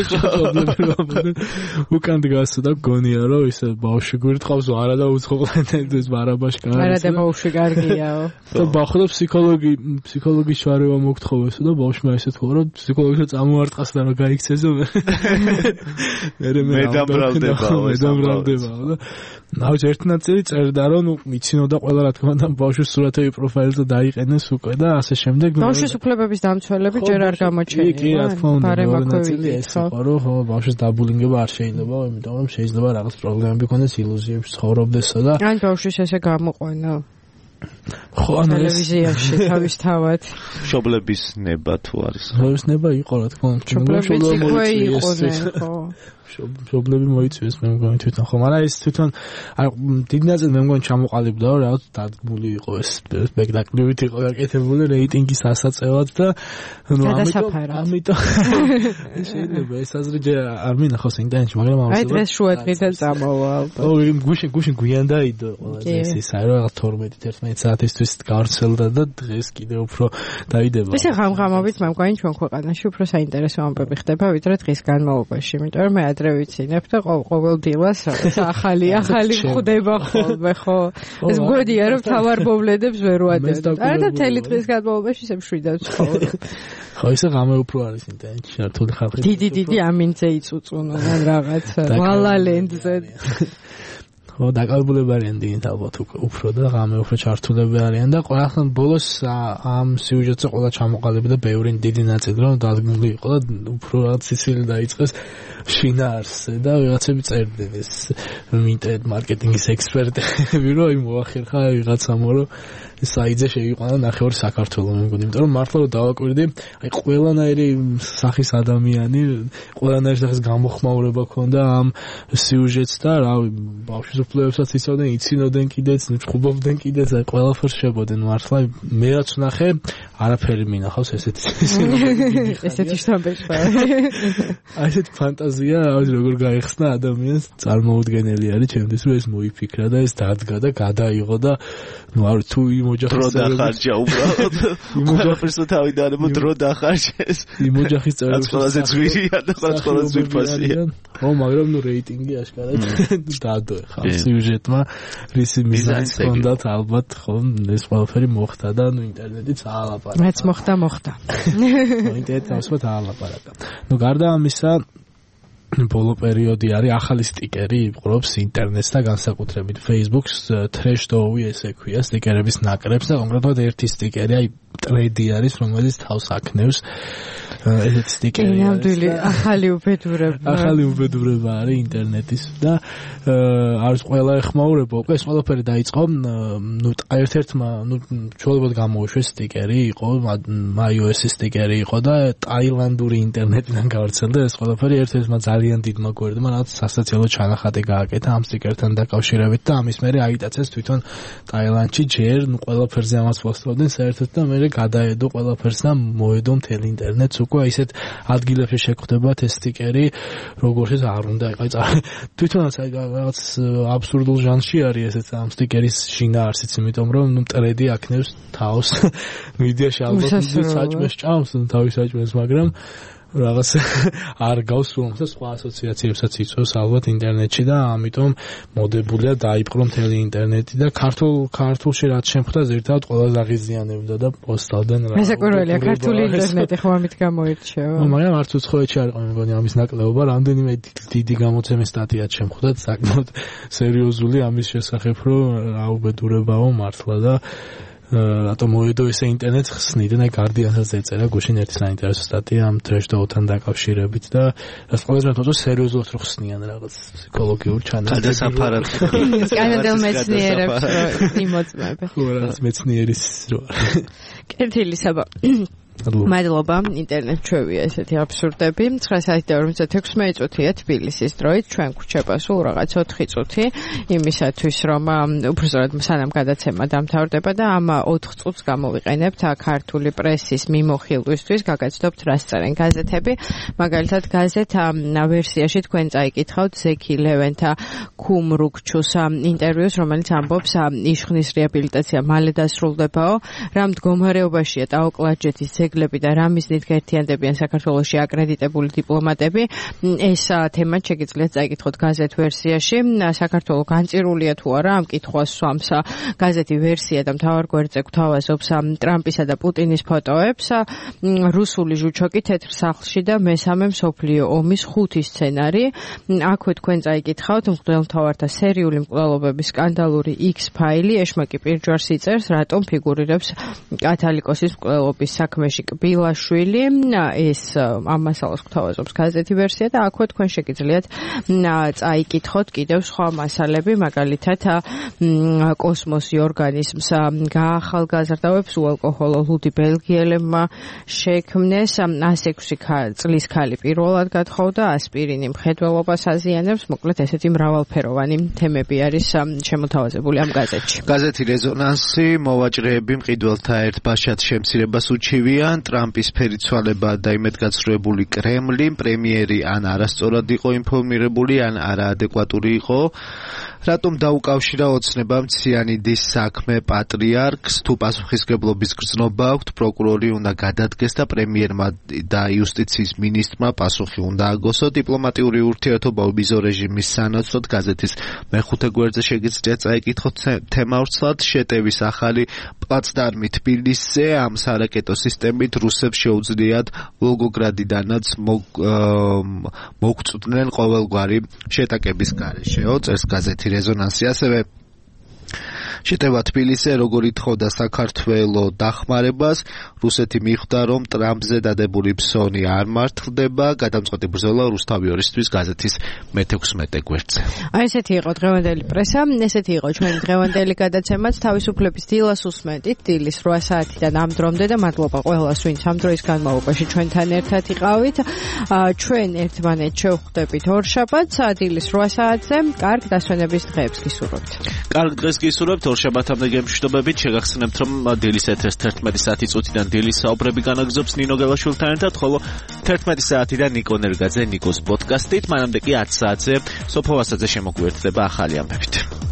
უკან დგასო და გონია რომ ის ბავშვი გვირტყავს არა და უცხოპლანეტელი ეს ბარაბაშკა არა და ბავშვი კარგიაო და ბახო ფსიქოლოგი ფსიქოლოგის შარევა მოგთხოვესო და ბავშვმა ესე თქვა რომ ფსიქოლოგისაც ამოარტყას და რა გაიქცეზო მე მე დამბრალდება მე დამბრალდება და ნაუ ერთ ნაწილი წერდა რომ ნუ მიცინოდა ყველა რა თქმა უნდა ბავშვის სურათები პროფაილზე დაიყენეს უკვე და ასე შემდეგ ბავშვის უფლებების დამცველები ჯერ არ გამოჩენია კი რა თქმა უნდა მეორე ნაწილი ეს იყო რომ ხო ბავშვის დაბულინგება არ შეიძლება იმიტომ რომ შეიძლება რაღაც პრობლემები ქონდეს ილუზიებში ცხოვრობდესო და ან ბავშვის ესე გამოყვანა ხო ანუ ტელევიზიაში თავისთავად მშობლების ნება თუ არის მშობლების ნება იყო რა თქმა უნდა მშობლები იყვნენ ხო პრობლემები მოიწვიეს მე მგონი თვითონ ხო მაგრამ ეს თვითონ აი დიდი ნაწილი მე მგონი ჩამოყალიბდა რომ რაღაც დადგმული იყო ეს სპექტაკლივით იყო გაკეთებული რეიტინგის ასაწევად და ნუ ამიტომ ამიტომ შეიძლება ეს აზრი არ მინახავს ინტერნეტში მაგრამ აი დღეს შუადღიდან წამოვალ ო გუშინ გუშინ გვიან დაიდო ყველაზე ეს ის აი რაღაც თორმეტი თერთმეტი საათისთვის გავრცელდა და დღეს კიდევ უფრო დაიდება ესე ღამღამობით მე მგონი ჩვენ ქვეყანაში უფრო საინტერესო ამბები ხდება ვიდრე დღის განმავლობაში იმიტომ რომ მე ადრე ვიცინებ და ყოველ დილას ახალი ახალი ხდება ხოლმე ხო ეს მგონია რომ თავარ მოვლენებს ვერ ვადებ არა და თელი დღის განმავლობაში შემშვიდად ცხოვრობ ხო ხო ისე ღამე უფრო არის ინტერნეტში ჩართული ხალხი დიდი დიდი ამინძე იწუწუნა რაღაცა ვალალენდზე ხო დაკავებულები არიან დინით ალბათ უფრო და ღამე უფრო ჩართულები არიან და ყველახან ბოლოს ამ სიუჟეტზე ყველა ჩამოყალიბდა ბევრი დიდი ნაწილი რომ დადგმული იყო და უფრო რაღაც სიცილი დაიწყეს შინაარსზე და ვიღაცები წერდნენ ეს ინტერნეტ მარკეტინგის ექსპერტები რომ აი მოახერხა ვიღაცამ რომ საიძე შეიყვანა ნახევარი საქართველოს მე მგონი იმიტომ რომ მართლა რომ დავაკვირდი აი ყველანაირი სახის ადამიანი ყველანაირი სახის გამოხმაურება ქონდა ამ სიუჟეტს და რავი ბავშვის უფლებებსაც იცოდნენ იცინოდნენ კიდეც ჭუბობდნენ კიდეც აი ყველაფერს შებოდნენ მართლა მე რაც ვნახე არაფერი მინახავს ესეთი ესეთი შთამბეჭდა აი ესეთი ფანტაზია აი როგორ გაიხსნა ადამიანს წარმოუდგენელი არის ჩემთვის რომ ეს მოიფიქრა და ეს დადგა და გადაიღო და ნუ არ თუ იმ ოჯახის დრო დახარჯა უბრალოდ ყველაფერს თავი დაანებო დრო დახარჯეს იმ ოჯახის წევრებს ყველაზე ძვირია და ყველაზე ძვირფასია ხო მაგრამ ნუ რეიტინგი აშკარად დადო ხა სიუჟეტმა რისი მიზანი ჰქონდათ ალბათ ხო ეს ყველაფერი მოხდა და ნუ ინტერნეტიც აალაპარაკა რაც მოხდა მოხდა ინტერნეტი თავისუფლად აალაპარაკა ნუ გარდა ამისა ბოლო პერიოდი არის ახალი სტიკერი იპყრობს ინტერნეტს და განსაკუთრებით Facebook-ს Trash-Dow-ი ესე ქვია სტიკერების ნაკრებს და კონკრეტულად ერთი სტიკერი აი ტრედი არის რომელიც თავს აქნევს ესეთი სტიკერი არის ნამდვილი ახალი უბედურება ახალი უბედურება არის ინტერნეტის და არის ყველა ეხმაურება უკვე ეს ყველაფერი დაიწყო ნუ ერთ-ერთმა ნუ ჩვეულებრივ გამოუშვეს სტიკერი იყო iOS-ის სტიკერი იყო და ტაილანდური ინტერნეტიდან გავრცელდა ეს ყველაფერი ერთ-ერთმა ძალიან დიდმა გვერდმა რაც სასაცილო ჩანახატი გააკეთა ამ სტიკერთან დაკავშირებით და ამის მერე აიტაცეს თვითონ ტაილანდში ჯერ ნუ ყველაფერზე ამას პოსტავდნენ საერთოდ და მერე გადაედო ყველაფერს და მოედო მთელ ინტერნეტს უკვე ისეთ ადგილებში შეგხვდებათ ეს სტიკერი როგორიც არ უნდა იყაი თვითონაც რაღაც აბსურდულ ჟანრში არის ესეც ამ სტიკერის შინაარსიც იმიტომ რომ ნუ ტრედი აქნევს თავს მედიაში ალბათ საჭმეს ჭამს თავის საჭმეს მაგრამ რაღაც არ გავს რომელსაც სხვა ასოციაციებსაც იწვევს ალბათ ინტერნეტში და ამიტომ მოდებულია დაიპყრო მთელი ინტერნეტი და ქართულ ქართულში რაც შემხვდა ზერთად ყველაზე აღიზიანებდა და პოსტავდნენ რა. მესაკურველია ქართული ინტერნეტი ხო ამით გამოირჩევა. ნუ მაგრამ არც უცხოეთში არ იყო მეგონი ამის ნაკლებობა, რამდენიმე დიდი გამოცემის სტატიაც შემხვდა საკმაოდ სერიოზული ამის შესახებ რომ რა უბედურებაო მართლა და რატომ მოედო ესე ინტერნეტს ხსნიდნენ აი გარდიანსაც ეწერა გუშინ ერთი საინტერესო სტატია ამ Trash-Dow-თან დაკავშირებით და რაც ყველაზე მეტად სერიოზულად რო ხსნიან რაღაც ფსიქოლოგიურ ჩანაწერებს გადასაფარად კანადელ მეცნიერებს იმოწმები ხო რაღაც მეცნიერის რო კეთილი საბა მადლობა ინტერნეტ ჩვევია ესეთი აბსურდები ცხრა საათი და ორმოცდაექვსი წუთია თბილისის დროით ჩვენ გვრჩება სულ რაღაც ოთხი წუთი იმისათვის რომ უბრალოდ სანამ გადაცემა დამთავრდება და ამ ოთხ წუთს გამოვიყენებთ ქართული პრესის მიმოხილვისთვის გაგაცნობთ რას წერენ გაზეთები მაგალითად გაზეთ ვერსიაში თქვენ წაიკითხავთ ზექი ლევენთა ქუმრუქჩუს ინტერვიუს რომელიც ამბობს იშხნის რეაბილიტაცია მალე დასრულდებაო რა მდგომარეობაშია ტაო-კლარჯეთის ძეგლები და რა მიზნით გაერთიანდებიან საქართველოში აკრედიტებული დიპლომატები ეს თემა შეგიძლიათ წაიკითხოთ გაზეთ ვერსიაში საქართველო განწირულია თუ არა ამ კითხვას სვამს გაზეთი ვერსია და მთავარ გვერდზე გვთავაზობს ტრამპისა და პუტინის ფოტოებს რუსული ჟუჩოკი თეთრ სახლში და მესამე მსოფლიო ომის ხუთი სცენარი აქვე თქვენ წაიკითხავთ მღვდელმთავართა სერიული მკვლელობების სკანდალური X ფაილი ეშმაკი პირჯვარს იწერს რატომ ფიგურირებს კათალიკოსის მკვლელობის საქმეში კბილაშვილი ეს ამ მასალას გვთავაზობს გაზეთი ვერსია და აქვე თქვენ შეგიძლიათ წაიკითხოთ კიდევ სხვა მასალები მაგალითად კოსმოსი ორგანიზმს გაახალგაზრდავებს უალკოჰოლო ლუდი ბელგიელებმა შექმნეს ასი ექვსი წლის ქალი პირველად გათხოვდა ასპირინი მხედველობას აზიანებს მოკლედ ესეთი მრავალფეროვანი თემები არის შემოთავაზებული ამ გაზეთში გაზეთი რეზონანსი მოვაჭრეები მყიდველთა ერთ ბაშად შემცირებას უჩივია ტრამპის ფერიცვალება და იმედგაცრუებული კრემლი პრემიერი ან არასწორად იყო ინფორმირებული ან არაადეკვატური იყო რატომ დაუკავშირა ოცნებამ ციანიდის საქმე პატრიარქს? თუ პასუხისმგებლობის გრძნობა აქვთ, პროკურორი უნდა გადადგეს და პრემიერმა და იუსტიციის მინისტრმა პასუხი უნდა აგოსო. დიპლომატიური ურთიერთობა ვიზო რეჟიმის სანაცვლოდ გაზეთის მეხუთე გვერდზე შეგიძლიათ წაიკითხოთ თემაურცლად. შეტევის ახალი პლაცდარმი თბილისზე, ამ სარაკეტო სისტემით რუსებს შეუძლიათ ვოლგოგრადიდანაც მოგწვდნენ ყოველგვარი შეტაკების გარეშეო, წერს გაზეთი რეზონანსი. ასევე შეტევა თბილისზე როგორ ითხოვდა საქართველოს დახმარებას, რუსეთი მიხვდა, რომ ტრამპზე დადებული ფსონი არ მართლდება. გადამწყვეტი ბრძოლა რუსთავი ორისთვის გაზეთის მეთექვსმეტე გვერდზე. აი ესეთი იყო დღევანდელი პრესა, ესეთი იყო ჩვენი დღევანდელი გადაცემაც. თავისუფლების დილას უსმენთ დილის რვა საათიდან ამ დრომდე და მადლობა ყველას, ვინც ამ დროის განმავლობაში ჩვენთან ერთად იყავით. ჩვენ ერთმანეთს შევხვდებით ორშაბათს დილის რვა საათზე. კარგ დასვენების დღეებს გისურვებთ. კარგ დღეს გისურვებთ. ორშაბათამდე გემშვიდობებით. შეგახსენებთ, რომ დილის ეთერს თერთმეტი საათი წუთიდან დილის საუბრები განაგზობს ნინო გელაშვილთან ერთად, ხოლო თერთმეტი საათიდან ნიკო ნერგაძე ნიკოს პოდკასტით. მანამდე კი ათ საათზე სოფო ვასაძე შემოგვიერთდება ახალი ამბებით.